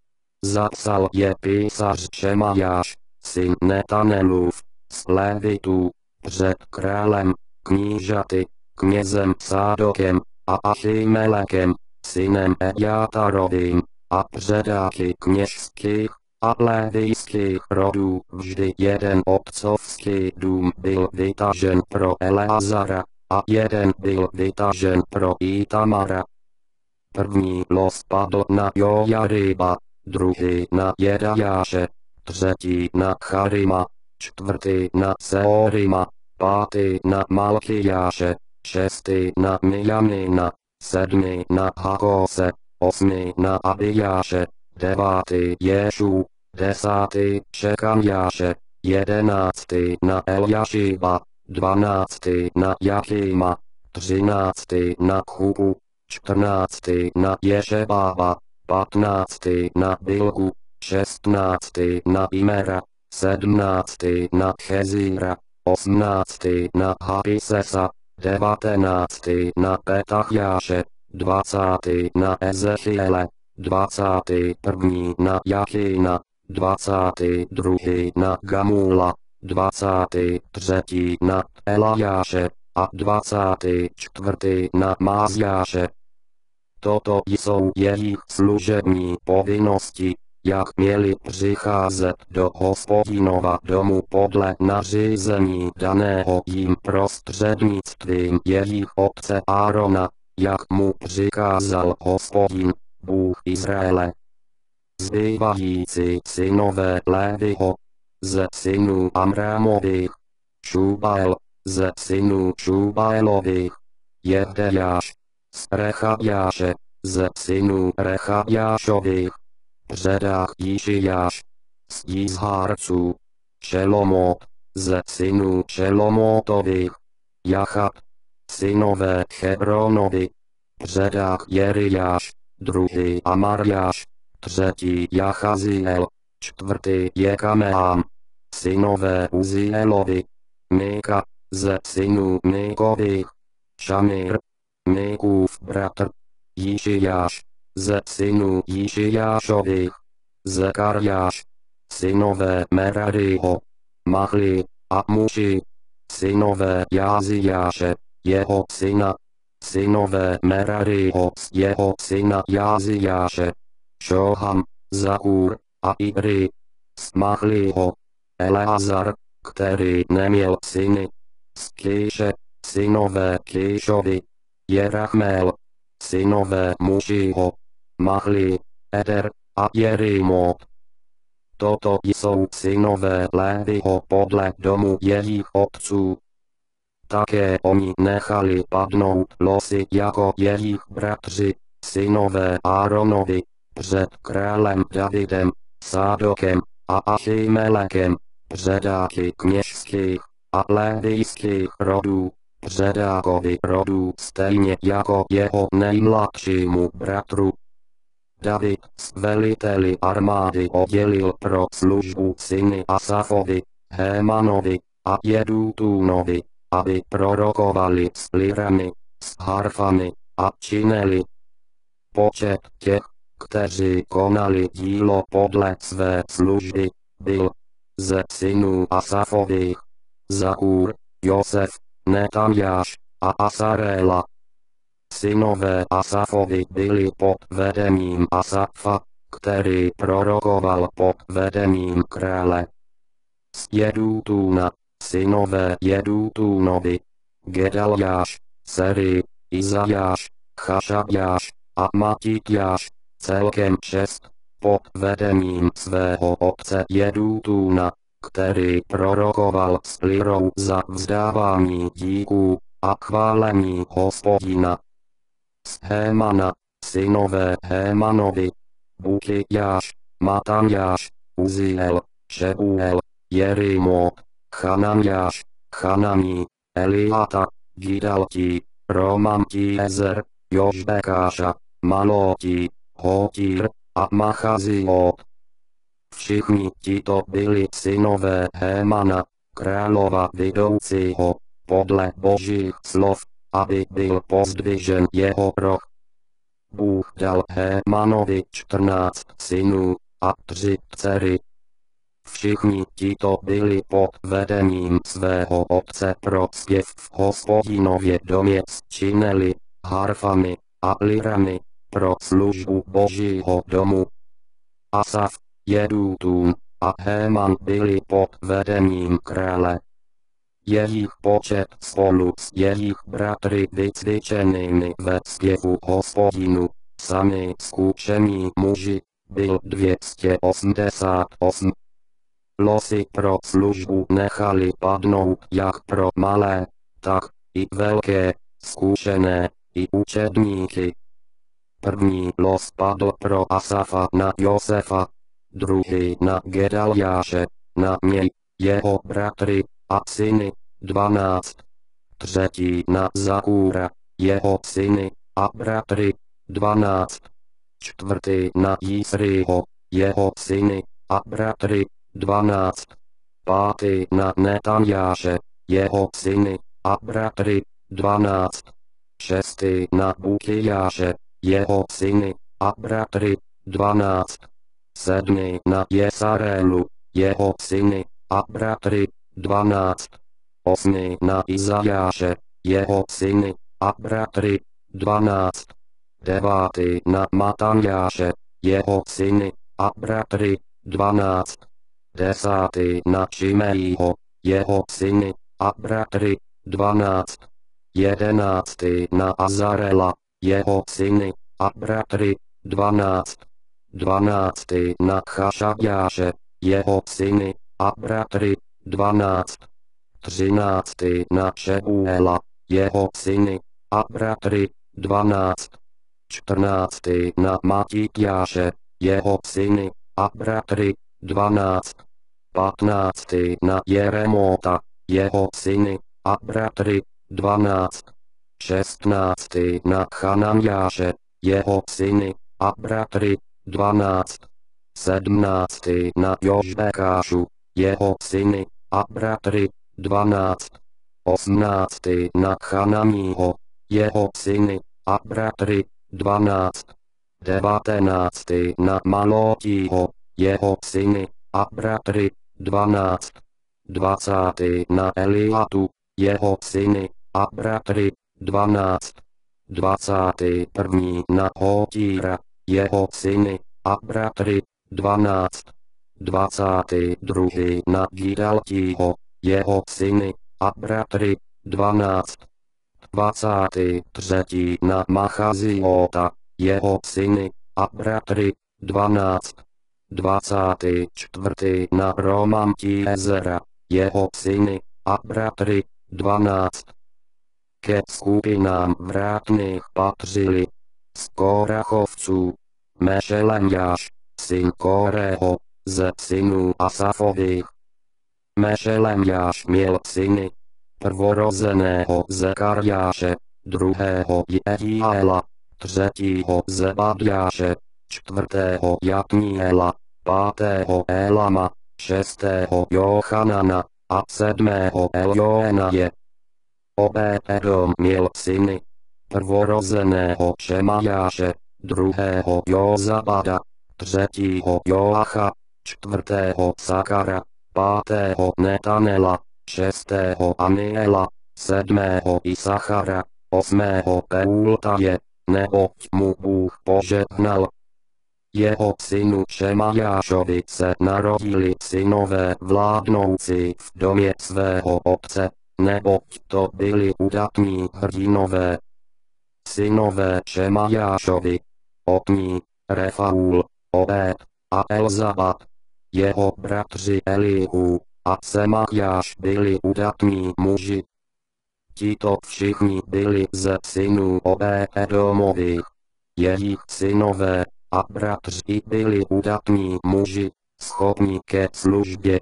Zapsal je písař Šemajáš, syn Netanelův, z Lévitů, před králem, knížaty, knězem Sádokem a Achimelekem, synem Ejátarovým, a předáky kněžských a lévijských rodů. Vždy jeden otcovský dům byl vytažen pro Eleazara, a jeden byl vytažen pro Itamara. První los padl na Jojariba, druhý na Jedajáše, třetí na Charima, čtvrtý na Seorima, pátý na Malkijáše, šestý na Mijamina, sedmý na Hakose, osmý na Abijáše, devátý Ješů, desátý Šekamjáše, jedenáctý na Eljašiba, 12. na Jachima, 13. na Chubu, 14. na Ješebába, 15. na Bilgu, 16. na Imera, 17. na Chezíra, 18. na Hapisesa, 19. na Petachjáše, 20. na Ezechiele, 21. na Jachina, 22. na Gamula, 23. na Elajáše a 24. na Máziáše. Toto jsou jejich služební povinnosti, jak měli přicházet do Hospodinova domu podle nařízení daného jim prostřednictvím jejich otce Árona, jak mu přikázal Hospodin, Bůh Izraele. Zbývající synové Léviho, ze synů Amrámových, Šúbael, ze synů Šúbaelových, Jehdejáš, z Rechabjáše, ze synů Rechabjášových, předák Jíšijáš, z Jízhárců, Šelomot, ze synů Šelomotových, Jachat, synové Hebronovi, předák Jerijáš, druhý Amarjáš, třetí Jachaziel, čtvrtý Jekameám, synové Uzielovi, Míka, ze synů Míkových, Šamír, Míkův bratr, Jíšijáš, ze synů Jíšijášových, Zekarjáš, synové Merariho, Mahli a Muši, synové Jáziáše, jeho syna, synové Merariho z jeho syna Jáziáše, Šoham, Zakur a Ibri, z Mahliho, Eleazar, který neměl syny, z Kíše, synové Kíšovi, Jerachmel, synové Mušiho, Mahli, Eder a Jerimot. Toto jsou synové Léviho podle domu jejich otců. Také oni nechali padnout losy jako jejich bratři, synové Áronovi, před králem Davidem, Sádokem a Achimelekem, předáky kněžských a lévijských rodů, předákovi rodů stejně jako jeho nejmladšímu bratru. David s veliteli armády oddělil pro službu syny Asafovi, Hémanovi a Jedutúnovi, aby prorokovali s lirami, s harfami a čineli. Počet těch, kteří konali dílo podle své služby, byl ze synů Asafových, Zakur, Josef, Netanjáš a Asarela. Synové Asafovi byli pod vedením Asafa, který prorokoval pod vedením krále. Z Jedutúna, synové Jedutúnovi, Gedaljáš, Seri, Izajáš, Chašabjáš a Matitjáš, celkem 6, pod vedením svého otce Jedutúna, který prorokoval s lirou za vzdávání díků a chválení Hospodina. Z Hémana, synové Hémanovi, Bukijáš, Matanjáš, Uziel, Šebuel, Jerimot, Chananjáš, Chananí, Eliata, Gidaltí, Romamtiezer, Jožbekáša, Malotí, Hotír a Machaziot. Všichni tito byli synové Hémana, králova vedoucího, podle božích slov, aby byl pozdvižen jeho roh. Bůh dal Hémanovi 14 synů a 3 dcery. Všichni tito byli pod vedením svého otce pro zpěv v Hospodinově domě činili harfami a lirami pro službu božího domu. Asaf, Jedutún a Héman byli pod vedením krále. Jejich počet spolu s jejich bratry vycvičenými ve zpěvu Hospodinu, sami zkušení muži, byl 288. Losy pro službu nechali padnout jak pro malé, tak i velké, zkušené, i učedníky. První los padl pro Asafa na Josefa, druhý na Gedaljáše, na něj, jeho bratry a syny, 12. Třetí na Zakura, jeho syny a bratry, 12. Čtvrtý na Jisriho, jeho syny a bratry, 12. Pátý na Netanjáše, jeho syny a bratry, 12. Šestý na Bukijáše, jeho syny a bratry, 12. Sedmý na Jesarélu, jeho syny a bratry, 12. Osmý na Izajáše, jeho syny a bratry, 12. Devátý na Matanjáše, jeho syny a bratry, 12. Desátý na Šimejího, jeho syny a bratry, 12. Jedenáctý na Azarela, jeho syny a bratry, 12. Dvanáctý na Chašabjáše, jeho syny a bratry, 12. Třináctý na Šebuela, jeho syny a bratry, 12. Čtrnáctý na Matitjáše, jeho syny a bratry, 12. Patnáctý na Jeremota, jeho syny a bratry, 12. Šestnáctý na Chananjáše, jeho syny a bratry, 12. Sedmnáctý na Jožbekášu, jeho syny a bratry, 12. Osmnáctý na Chananího, jeho syny a bratry, 12. Devatenáctý na Malotího, jeho syny a bratry, 12. Dvacátý na Eliatu, jeho syny a bratry, 12. 21. na Hotíra, jeho syny a bratry, 12. 22. na Gidaltího, jeho syny a bratry, 12. 23. na Machaziota, jeho syny a bratry, 12. 24. na Romantiezera, jeho syny a bratry, 12. Ke skupinám vrátných patřili z Korachovců Mešelemjáš, syn Kóreho, ze synů Asafových. Mešelemjáš měl syny, prvorozeného Zekarjáše, druhého Jehiela, třetího Zebadjáše, čtvrtého Jatniela, pátého Elama, šestého Johanana a sedmého Eljoenaje. Obed-Edom měl syny, prvorozeného Šemajáše, druhého Jozabada, třetího Joacha, čtvrtého Sakara, pátého Netanela, šestého Aniela, sedmého Isachara, osmého Peultaje, neboť mu Bůh požehnal. Jeho synu Šemajášovi se narodili synové vládnoucí v domě svého otce, neboť to byli udatní hrdinové. Synové Šemajášovi, Otní, Refaul, Obed a Elzabad. Jeho bratři Elihu a Semajáš byli udatní muži. Tito všichni byli ze synů Obed-Edomových. Jejich synové a bratři byli udatní muži, schopní ke službě,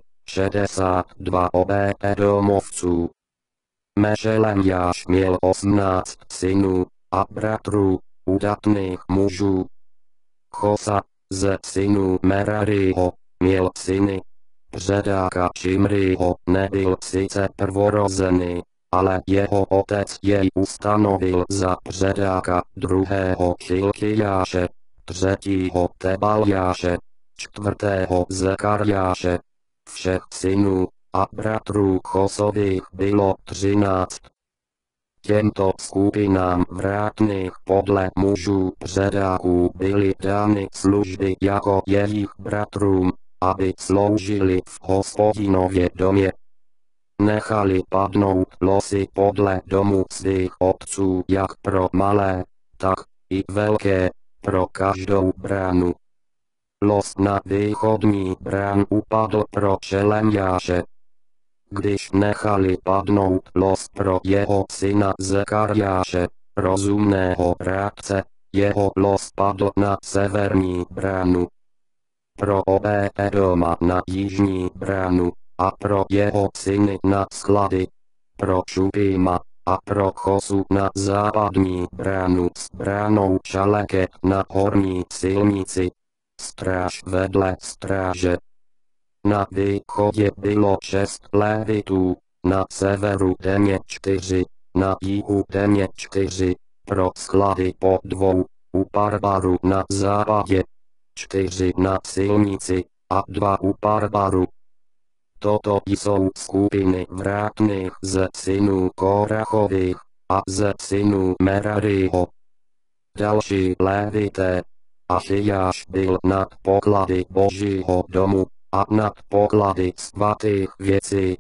62 Obed-Edomovců. Mešelemjáš měl 18 synů a bratrů, udatných mužů. Chosa, ze synů Merariho, měl syny. Předáka Šimriho nebyl sice prvorozený, ale jeho otec jej ustanovil za předáka druhého Šilkijáše, třetího Tebaljáše, čtvrtého Zekarjáše. Všech synů a bratrů Chosových bylo 13. Těmto skupinám vrátných podle mužů předáků byly dány služby jako jejich bratrům, aby sloužili v Hospodinově domě. Nechali padnout losy podle domů svých otců jak pro malé, tak i velké, pro každou bránu. Los na východní brán upadl pro Šelemjáše. Když nechali padnout los pro jeho syna Zekarjáše, rozumného rádce, jeho los padl na severní bránu. Pro Obed-Edoma na jižní bránu a pro jeho syny na sklady. pro Šupima a pro Chosu na západní bránu s bránou Šaleket na horní silnici. Stráž vedle stráže. Na východě bylo 6 levitů, na severu denně 4, na jihu denně 4, pro sklady po 2, u Barbaru na západě, 4 na silnici a 2 u Barbaru. Toto jsou skupiny vrátných ze synů Korachových a ze synů Merariho. Další levité. Achijáš byl nad poklady Božího domu a nad poklady svatých věcí.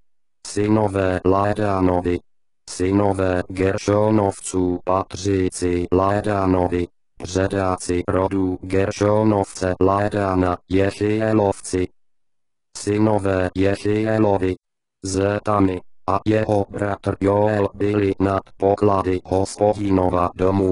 Synové Laedanovi, synové Geršonovců patřící Laedanovi, předáci rodu Geršonovce Laedana Jechielovci. Synové Jechielovi, Zetany a jeho bratr Joel byli nad poklady Hospodinova domu.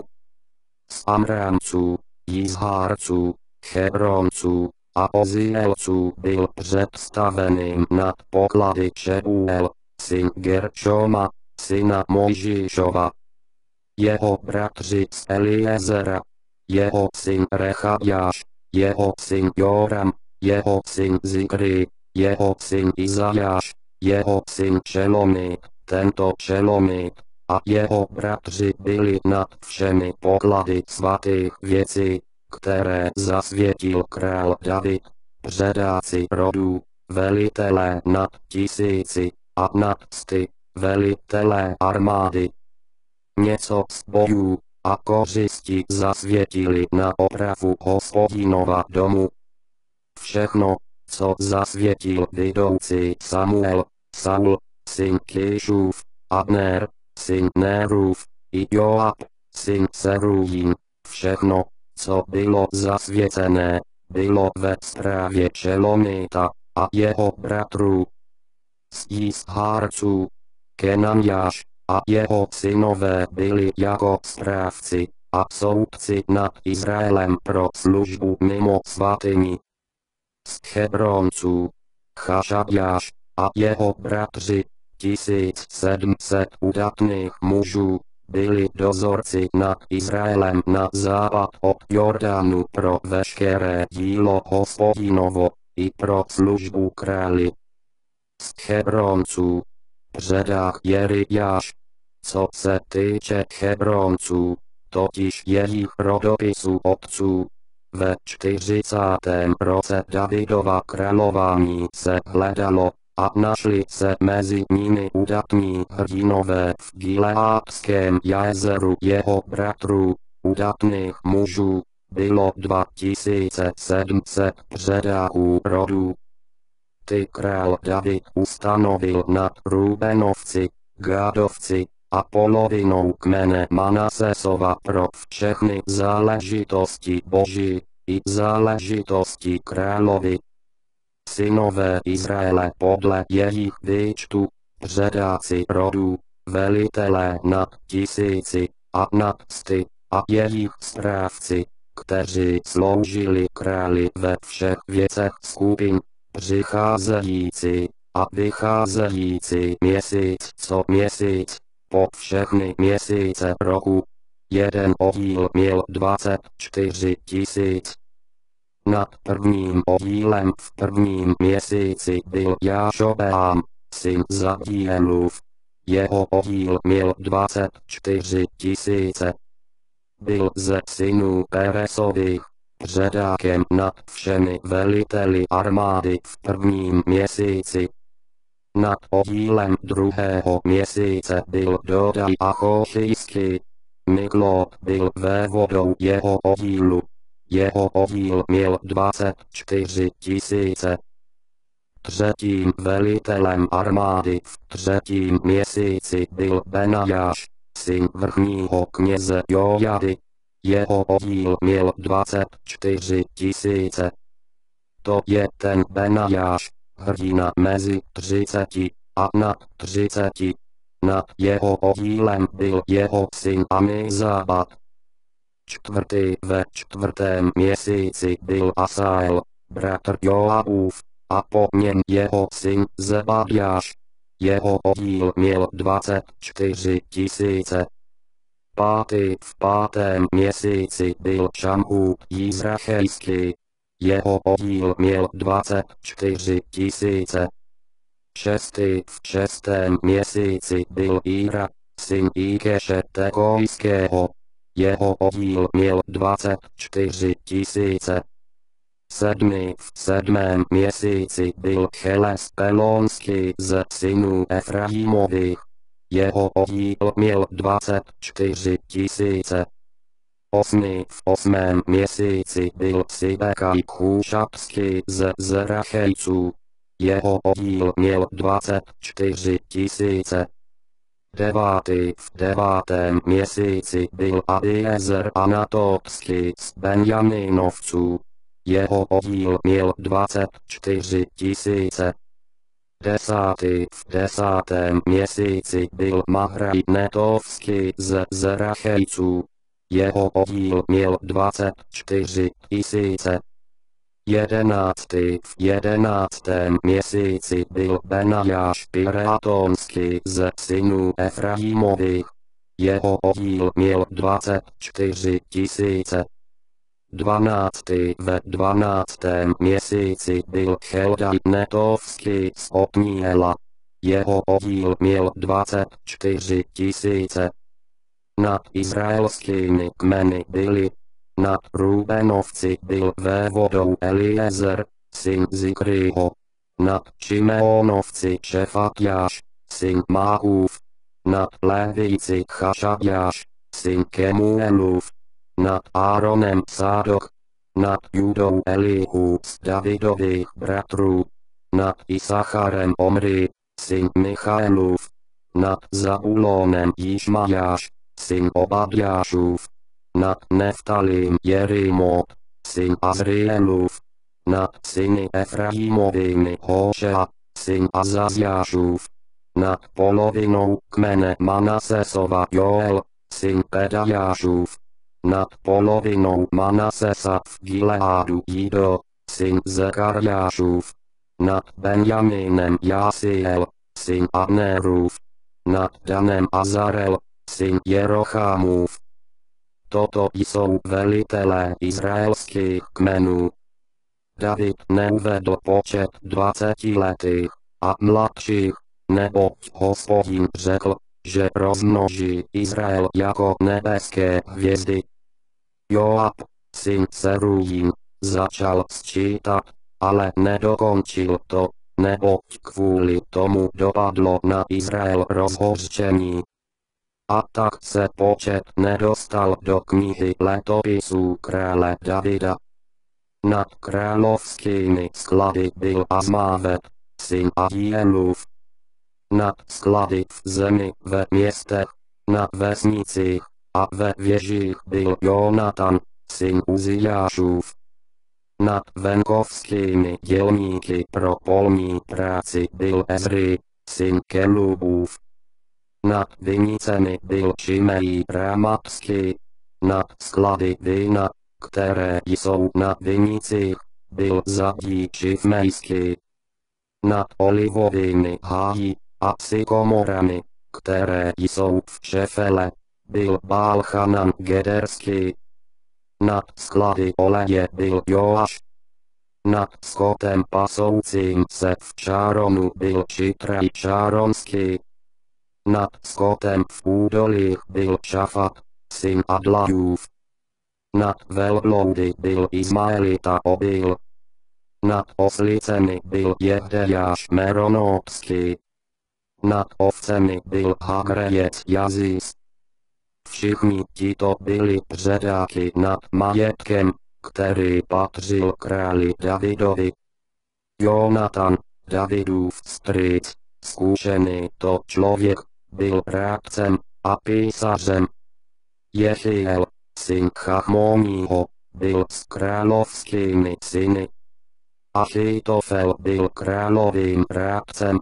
Z Amrámců, Jizhárců, Hebronců a Ozielců byl představeným nad poklady Šebuel, syn Geršoma, syna Mojžíšova. Jeho bratři z Eliezera, jeho syn Rechabjáš, jeho syn Joram, jeho syn Zikri, jeho syn Izajáš, jeho syn Šelomit, tento Šelomit a jeho bratři byli nad všemi poklady svatých věcí, které zasvětil král David, předáci rodů, velitelé nad 1000 a nad 100, velitelé armády. Něco z bojů a kořisti zasvětili na opravu Hospodinova domu. Všechno, co zasvětil vidoucí Samuel, Saul, syn Kišův, Abner, syn Nerův, i Joab, syn Serujín, všechno, co bylo zasvěcené, bylo ve správě Šelomita a jeho bratrů. Z Jizhárců, Kenanjáš a jeho synové byli jako správci a soudci nad Izraelem pro službu mimo svatyni. Z Hebronců, Chašabjáš a jeho bratři, 1700 udatných mužů, byli dozorci nad Izraelem na západ od Jordánu pro veškeré dílo Hospodinovo i pro službu králi. Z Hebronců, předák Jerijáš. Co se týče Hebronců, totiž jejich rodopisu otců, ve 40. roce Davidova králování se hledalo a našli se mezi nimi udatní hrdinové v Gileádském jezeru jeho bratrů, udatných mužů, bylo 2700 předáků rodů. Ty král David ustanovil nad Rubenovci, Gádovci a polovinou kmene Manasesova pro všechny záležitosti Boží i záležitosti královi. Synové Izraele podle jejich výčtu, předáci rodů, velitelé nad 1000 a nad 100 a jejich správci, kteří sloužili králi ve všech věcech skupin, přicházející a vycházející měsíc co měsíc, po všechny měsíce roku. Jeden oddíl měl 24 000. Nad prvním oddílem v prvním měsíci byl Jášobeám, syn Zabdielův. Jeho oddíl měl 24 000. Byl ze synů Peresových, předákem nad všemi veliteli armády v prvním měsíci. Nad oddílem druhého měsíce byl Dodaj Achochijský. Miglot byl vévodou jeho oddílu. Jeho oddíl měl 24 000. Třetím velitelem armády v třetím měsíci byl Benajáš, syn vrchního kněze Jojady. Jeho oddíl měl 24 000. To je ten Benajáš, hrdina mezi 30 a nad 30. Nad jeho oddílem byl jeho syn Amizabad. Čtvrtý ve čtvrtém měsíci byl Asael, bratr Joabův, a po něm jeho syn Zebadjáš. jeho podíl měl 24 000. V pátém měsíci byl Šamhud Jizrachejský, jeho podíl měl 24 000. V šestém měsíci byl Ira, syn Ikeše Tekojského, jeho podíl měl 24 000. V sedmém měsíci byl Cheles Pelonský z synů Efraimových, jeho podíl měl 24 000. V osmém měsíci byl Sibekaj Chůšapský z Zerachejců, jeho podíl měl 24 000. V devátém měsíci byl Abiezer Anatotský z Benjaminovců, jeho podíl měl 24 000. V desátém měsíci byl Mahraj Netovský z Zerachejců, jeho podíl měl 24 000. V jedenáctém měsíci byl Benajáš Pireatonský z synů Efraimových, jeho podíl měl 24 000. Ve 12. měsíci byl Cheldaj Netovský z Otniela, jeho podíl měl 24 000. Nad izraelskými kmeny byli, nad Rubenovci byl vévodou Eliezer, syn Zikriho, nad Šimeonovci Šefatjáš, syn Máhův, nad Lévíci Chašabjáš, syn Kemuelův, nad Áronem Sádok, nad Judou Elihu z Davidových bratrů, nad Isacharem Omri, syn Michaelův, nad Zabulonem Jišmajáš, syn Obadjášův, nad Neftalím Jerimot, syn Azrielův, nad syny Efraimovými Hošea, syn Azazjášův, nad polovinou kmene Manasesova Joel, syn Pedajášův, nad polovinou Manasesa v Gileádu Jido, syn Zekarjášův, nad Benjaminem Jasiel, syn Abnerův, nad Danem Azarel, syn Jerochámův. Toto jsou velitelé izraelských kmenů. David neuvedl počet 20letých a mladších, neboť Hospodin řekl, že rozmnoží Izrael jako nebeské hvězdy. Joab, syn Serujín, začal sčítat, ale nedokončil to, neboť kvůli tomu dopadlo na Izrael rozhořčení. A tak se počet nedostal do knihy letopisů krále Davida. Nad královskými sklady byl Azmávet, syn Ahielův. Nad sklady v zemi ve městech, na vesnicích a ve věžích byl Jonatan, syn Uzijášův. Nad venkovskými dělníky pro polní práci byl Ezri, syn Kelubův. Nad vinicemi byl Šimej Ramatský, nad sklady vína, které jsou na vinicích, byl Zadí Šifmejský. Nad olivovými háji a sykomorami, které jsou v Šefele, byl Bálchanan Gederský. Nad sklady oleje byl Joáš. Nad skotem pasoucím se v Šáronu byl Šitraj Šáronský. Nad skotem v údolích byl Šafat, syn Adlajův. Nad velbloudy byl Izmaelita Obil. Nad oslicemi byl Jehdejáš Meronotský. Nad ovcemi byl Hagrejec Jazís. Všichni tito byli předáky nad majetkem, který patřil králi Davidovi. Jonatan, Davidův strýc, zkušený to člověk, byl rádcem a písařem. Jehiel, syn Chachmoního, byl s královskými syny. Achitofel byl královým rádcem.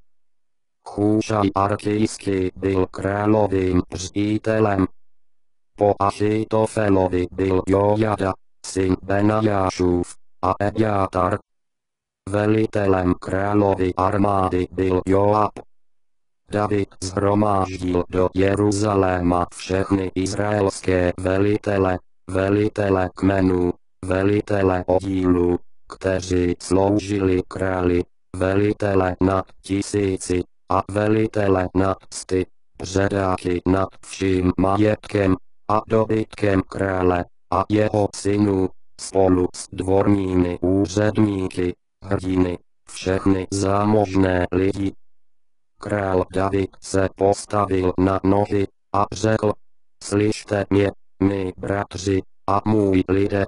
Chůšaj Arkijský byl královým ředitelem. Po Achitofelovi byl Jojada, syn Benajášův, a Ebjátar. Velitelem královy armády byl Joab. David shromáždil do Jeruzaléma všechny izraelské velitele kmenů, velitele oddílů, kteří sloužili králi, velitele nad 1000 a velitele nad 100, předáky nad vším majetkem a dobytkem krále a jeho synů, spolu s dvorními úředníky, hrdiny, všechny zámožné lidi. Král David se postavil na nohy a řekl: Slyšte mě, mí bratři a můj lidé.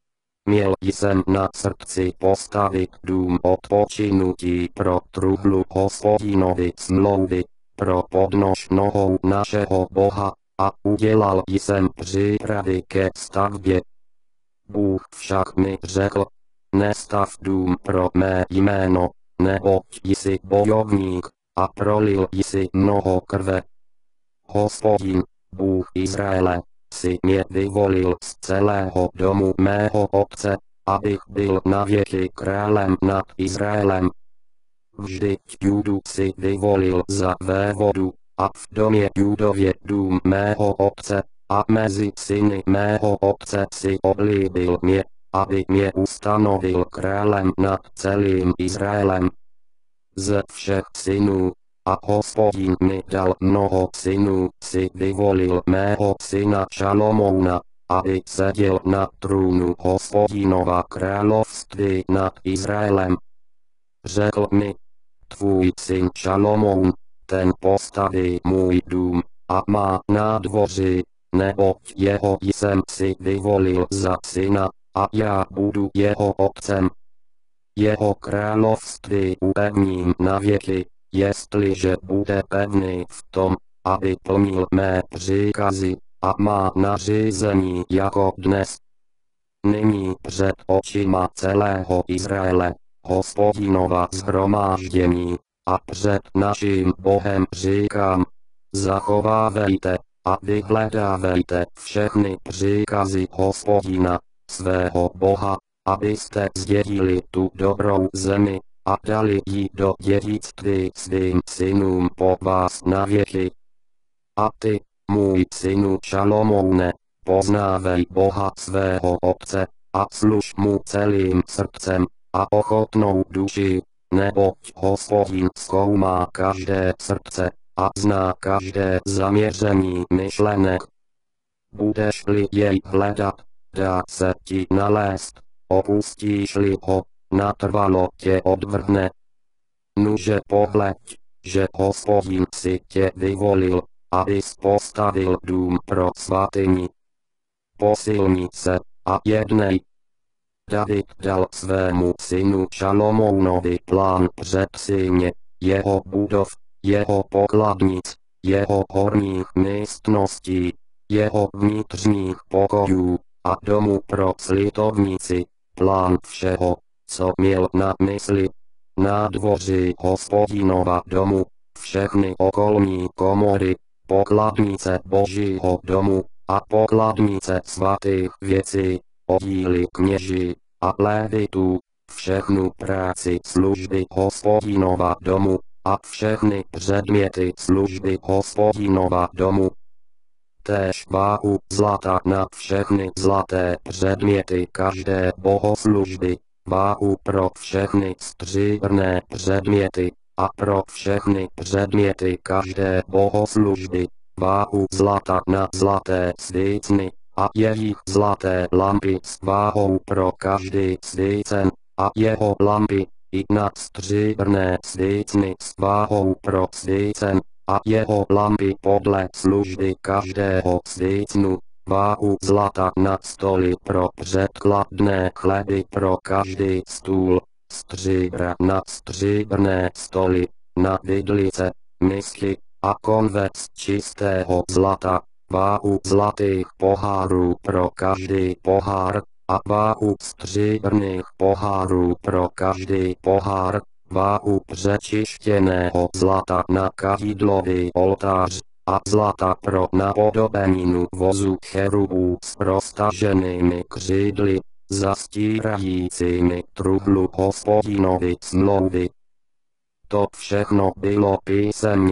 Měl jsem na srdci postavit dům odpočinutí pro truhlu Hospodinovi smlouvy, pro podnož nohou našeho Boha, a udělal jsem přípravy ke stavbě. Bůh však mi řekl: Nestav dům pro mé jméno, neboť jsi bojovník a prolil jsi mnoho krve. Hospodin, Bůh Izraele, si mě vyvolil z celého domu mého otce, abych byl navěky králem nad Izraelem. Vždyť Judu si vyvolil za vévodu, a v domě Judově dům mého otce, a mezi syny mého otce si oblíbil mě, aby mě ustanovil králem nad celým Izraelem. Ze všech synů, a Hospodin mi dal mnoho synů, si vyvolil mého syna Šalomouna, aby seděl na trůnu Hospodinova království nad Izraelem. Řekl mi: Tvůj syn Šalomoun, ten postaví můj dům a má nádvoří, neboť jeho jsem si vyvolil za syna, a já budu jeho otcem. Jeho království upevním na věky, jestliže bude pevný v tom, aby plnil mé příkazy a má nařízení jako dnes. Nyní před očima celého Izraele, Hospodinova shromáždění, a před naším Bohem říkám: Zachovávejte a vyhledávejte všechny příkazy Hospodina, svého Boha, abyste zdědili tu dobrou zemi a dali ji do dědictví svým synům po vás navěky. A ty, můj synu Šalomoune, poznávej Boha svého otce a služ mu celým srdcem a ochotnou duši, neboť Hospodin zkoumá každé srdce a zná každé zaměření myšlenek. Budeš-li jej hledat, dá se ti nalézt, opustíš-li ho, natrvalo tě odvrhne. Nuže pohleď, že Hospodin si tě vyvolil, abys postavil dům pro svatyni. Posilni se a jednej. David dal svému synu Šalomounovi plán předsíně, jeho budov, jeho pokladnic, jeho horních místností, jeho vnitřních pokojů a domu pro slitovnici, plán všeho, co měl na mysli. Nádvoří Hospodinova domu, všechny okolní komory, pokladnice Božího domu a pokladnice svatých věcí, oddíly kněží a lévitů, všechnu práci služby Hospodinova domu a všechny předměty služby Hospodinova domu. Též váhu zlata na všechny zlaté předměty každé bohoslužby, váhu pro všechny stříbrné předměty a pro všechny předměty každé bohoslužby, váhu zlata na zlaté svícny a jejich zlaté lampy s váhou pro každý svícen a jeho lampy, i na stříbrné svícny s váhou pro svícen a jeho lampy podle služby každého svícnu, váhu zlata na stoly pro předkladné chleby pro každý stůl, stříbra na stříbrné stoly, na vidlice, misky a konvec čistého zlata, váhu zlatých pohárů pro každý pohár a váhu stříbrných pohárů pro každý pohár, váhu přečištěného zlata na kádidlový oltář a zlata pro napodobeninu vozu cherubů s roztaženými křídly, zastírajícími truhlu Hospodinovi smlouvy. To všechno bylo písemně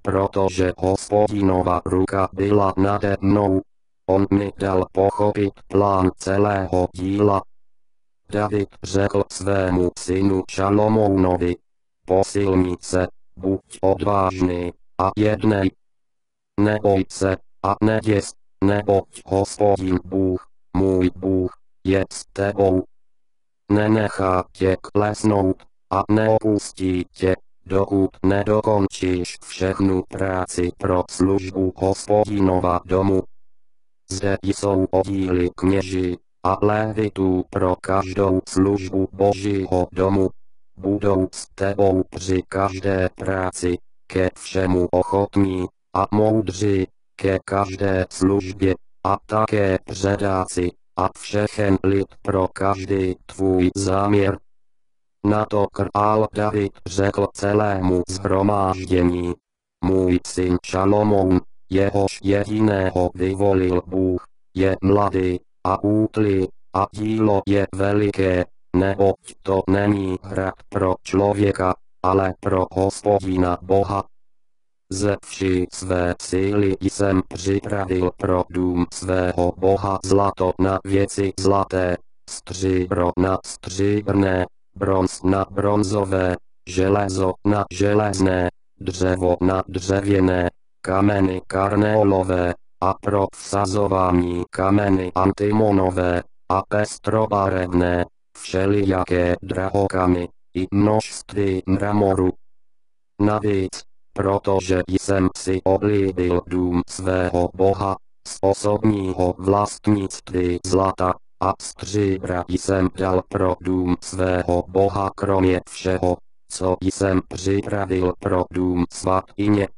protože Hospodinova ruka byla nade mnou. On mi dal pochopit plán celého díla. David řekl svému synu Šalomounovi: Posilni se, buď odvážný a jednej. Neboj se a neděs, neboť Hospodin Bůh, můj Bůh, je s tebou. Nenechá tě klesnout a neopustí tě, dokud nedokončíš všechnu práci pro službu Hospodinova domu. Zde jsou oddíly kněží a lévitů pro každou službu Božího domu. Budou s tebou při každé práci, ke všemu ochotní a moudří, ke každé službě, a také předáci, a všechen lid pro každý tvůj záměr. Na to král David řekl celému shromáždění: Můj syn Šalomoun, jehož jediného vyvolil Bůh, je mladý a útlý, a dílo je veliké, neboť to není hrad pro člověka, ale pro Hospodina Boha. Ze vší své síly jsem připravil pro dům svého Boha zlato na věci zlaté, stříbro na stříbrné, bronz na bronzové, železo na železné, dřevo na dřevěné, kameny karneolové, a pro vsazování kameny antimonové, a pestrobarevné, všelijaké drahokamy, i množství mramoru. Navíc, protože jsem si oblíbil dům svého Boha, z osobního vlastnictví zlata a stříbra jsem dal pro dům svého Boha kromě všeho, co jsem připravil pro dům svatyně.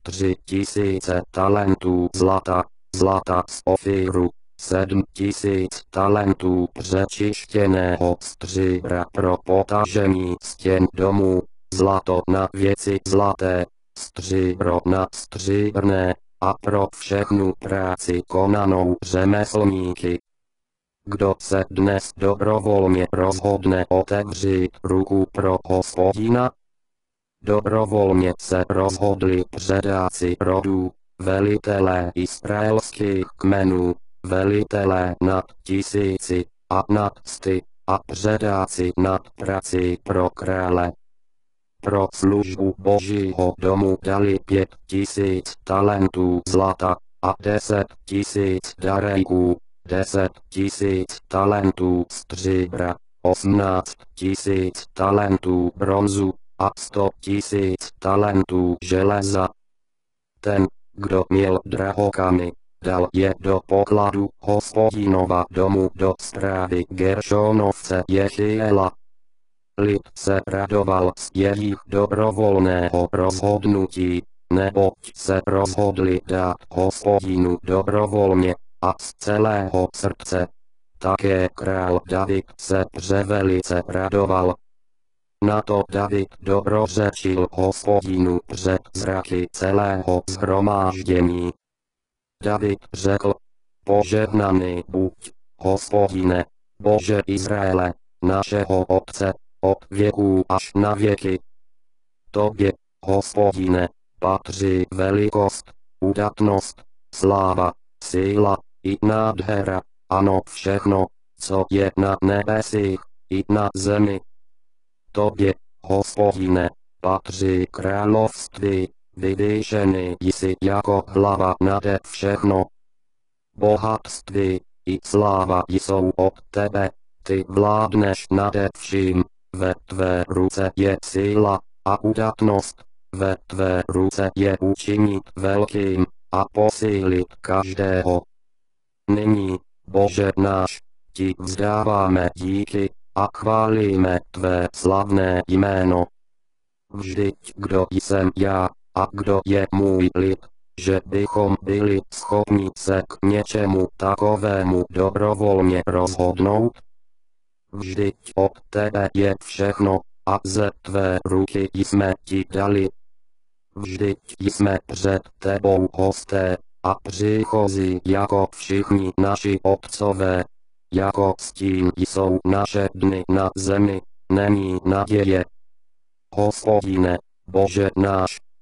3000 talentů zlata, zlata z Ofíru, 7000 talentů přečištěného stříbra pro potažení stěn domů, zlato na věci zlaté, stříbro na stříbrné, a pro všechnu práci konanou řemeslníky. Kdo se dnes dobrovolně rozhodne otevřít ruku pro Hospodina? Dobrovolně se rozhodli předáci rodů, velitelé izraelských kmenů, velitelé nad 1000 a nad 100, a předáci nad prací pro krále. Pro službu Božího domu dali 5000 talentů zlata a 10 000 darejků, 10 000 talentů stříbra, 18 000 talentů bronzu a 100 000 talentů železa. Ten, kdo měl drahokamy, dal je do pokladu Hospodinova domu do správy Geršonovce Jechiela. Lid se radoval z jejich dobrovolného rozhodnutí, neboť se rozhodli dát Hospodinu dobrovolně a z celého srdce. Také král David se převelice radoval. Na to David dobrořečil Hospodinu před zraky celého shromáždění. David řekl: Požehnaný buď, Hospodine, Bože Izraele, našeho Otce, od věků až na věky. Tobě, Hospodine, patří velikost, udatnost, sláva, síla i nádhera, ano všechno, co je na nebesích i na zemi. Tobě, Hospodine, patří království, vyvýšený jsi jako hlava nade všechno. Bohatství i sláva jsou od tebe, ty vládneš nade vším, ve tvé ruce je síla a udatnost, ve tvé ruce je učinit velkým a posílit každého. Nyní, Bože náš, ti vzdáváme díky a chválíme tvé slavné jméno. Vždyť kdo jsem já a kdo je můj lid, že bychom byli schopni se k něčemu takovému dobrovolně rozhodnout? Vždyť od tebe je všechno a ze tvé ruky jsme ti dali. Vždyť jsme před tebou hosté a příchozí jako všichni naši otcové. Jako stín jsou naše dny na zemi, není naděje. Hospodine, Bože náš,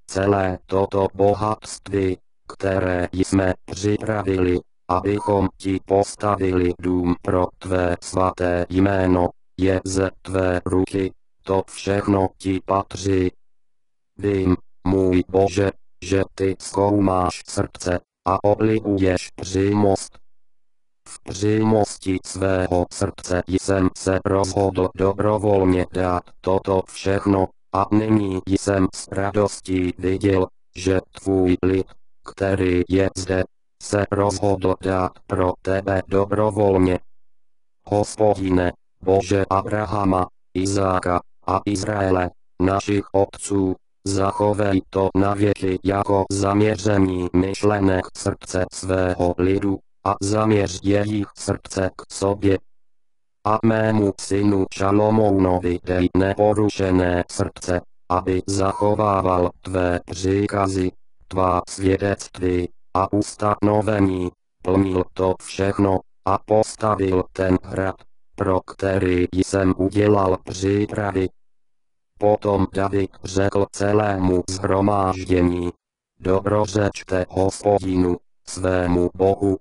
celé toto bohatství, které jsme připravili, abychom ti postavili dům pro tvé svaté jméno, je ze tvé ruky, to všechno ti patří. Vím, můj Bože, že ty zkoumáš srdce a oblibuješ přímost. V přímosti svého srdce jsem se rozhodl dobrovolně dát toto všechno, a nyní jsem s radostí viděl, že tvůj lid, který je zde, se rozhodl dát pro tebe dobrovolně. Hospodine, Bože Abrahama, Izáka a Izraele, našich otců, zachovej to navěky jako zaměření myšlenek srdce svého lidu, a zaměř jejich srdce k sobě. A mému synu Šalomounovi dej neporušené srdce, aby zachovával tvé příkazy, tvá svědectví a ustanovení, plnil to všechno a postavil ten hrad, pro který jsem udělal přípravy. Potom David řekl celému shromáždění: dobrořečte Hospodinu, svému Bohu.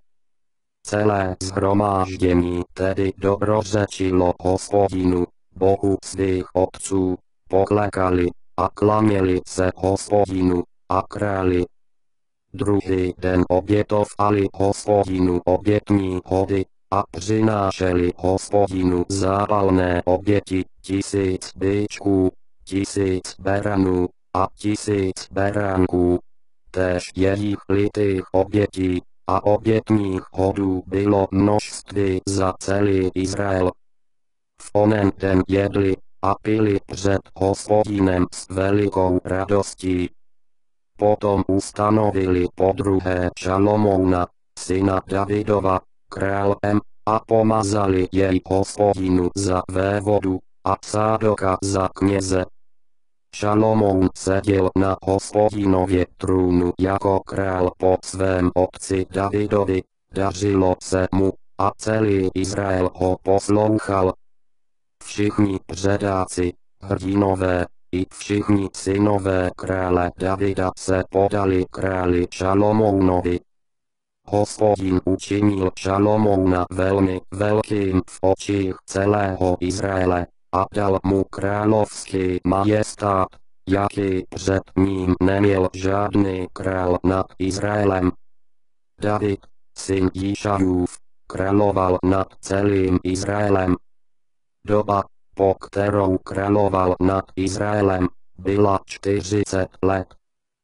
Celé shromáždění tedy dobrořečilo Hospodinu, Bohu svých otců, poklekali a klaněli se Hospodinu a králi. Druhý den obětovali Hospodinu obětní hody a přinášeli Hospodinu zápalné oběti 1000 býčků, 1000 beranů a 1000 beránků. Též jejich litých obětí a obětních hodů bylo množství za celý Izrael. V onen den jedli a pili před Hospodinem s velikou radostí. Potom ustanovili podruhé Šalomouna, syna Davidova, králem, a pomazali jej Hospodinu za vévodu a Sádoka za kněze. Šalomoun seděl na Hospodinově trůnu jako král po svém otci Davidovi, dařilo se mu, a celý Izrael ho poslouchal. Všichni předáci, hrdinové, i všichni synové krále Davida se podali králi Šalomounovi. Hospodin učinil Šalomouna velmi velkým v očích celého Izraele a dal mu královský majestát, jaký před ním neměl žádný král nad Izraelem. David, syn Jíšajův, královal nad celým Izraelem. Doba, po kterou královal nad Izraelem, byla 40 let.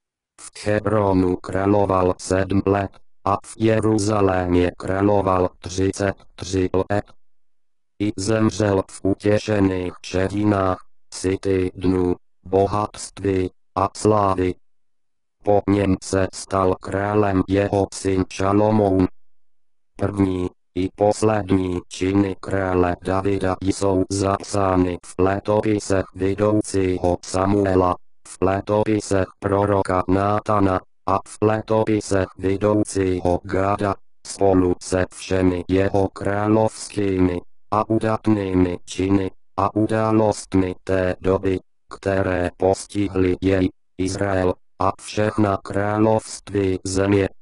V Hebronu královal 7 let a v Jeruzalémě královal 33 let. I zemřel v utěšených šedinách, sytý dnů, bohatství a slávy. Po něm se stal králem jeho syn Šalomoun. První i poslední činy krále Davida jsou zapsány v letopisech vidoucího Samuela, v letopisech proroka Nátana a v letopisech vidoucího Gáda, spolu se všemi jeho královskými a udatnými činy a událostmi té doby, které postihly jej, Izrael, a všechna království země.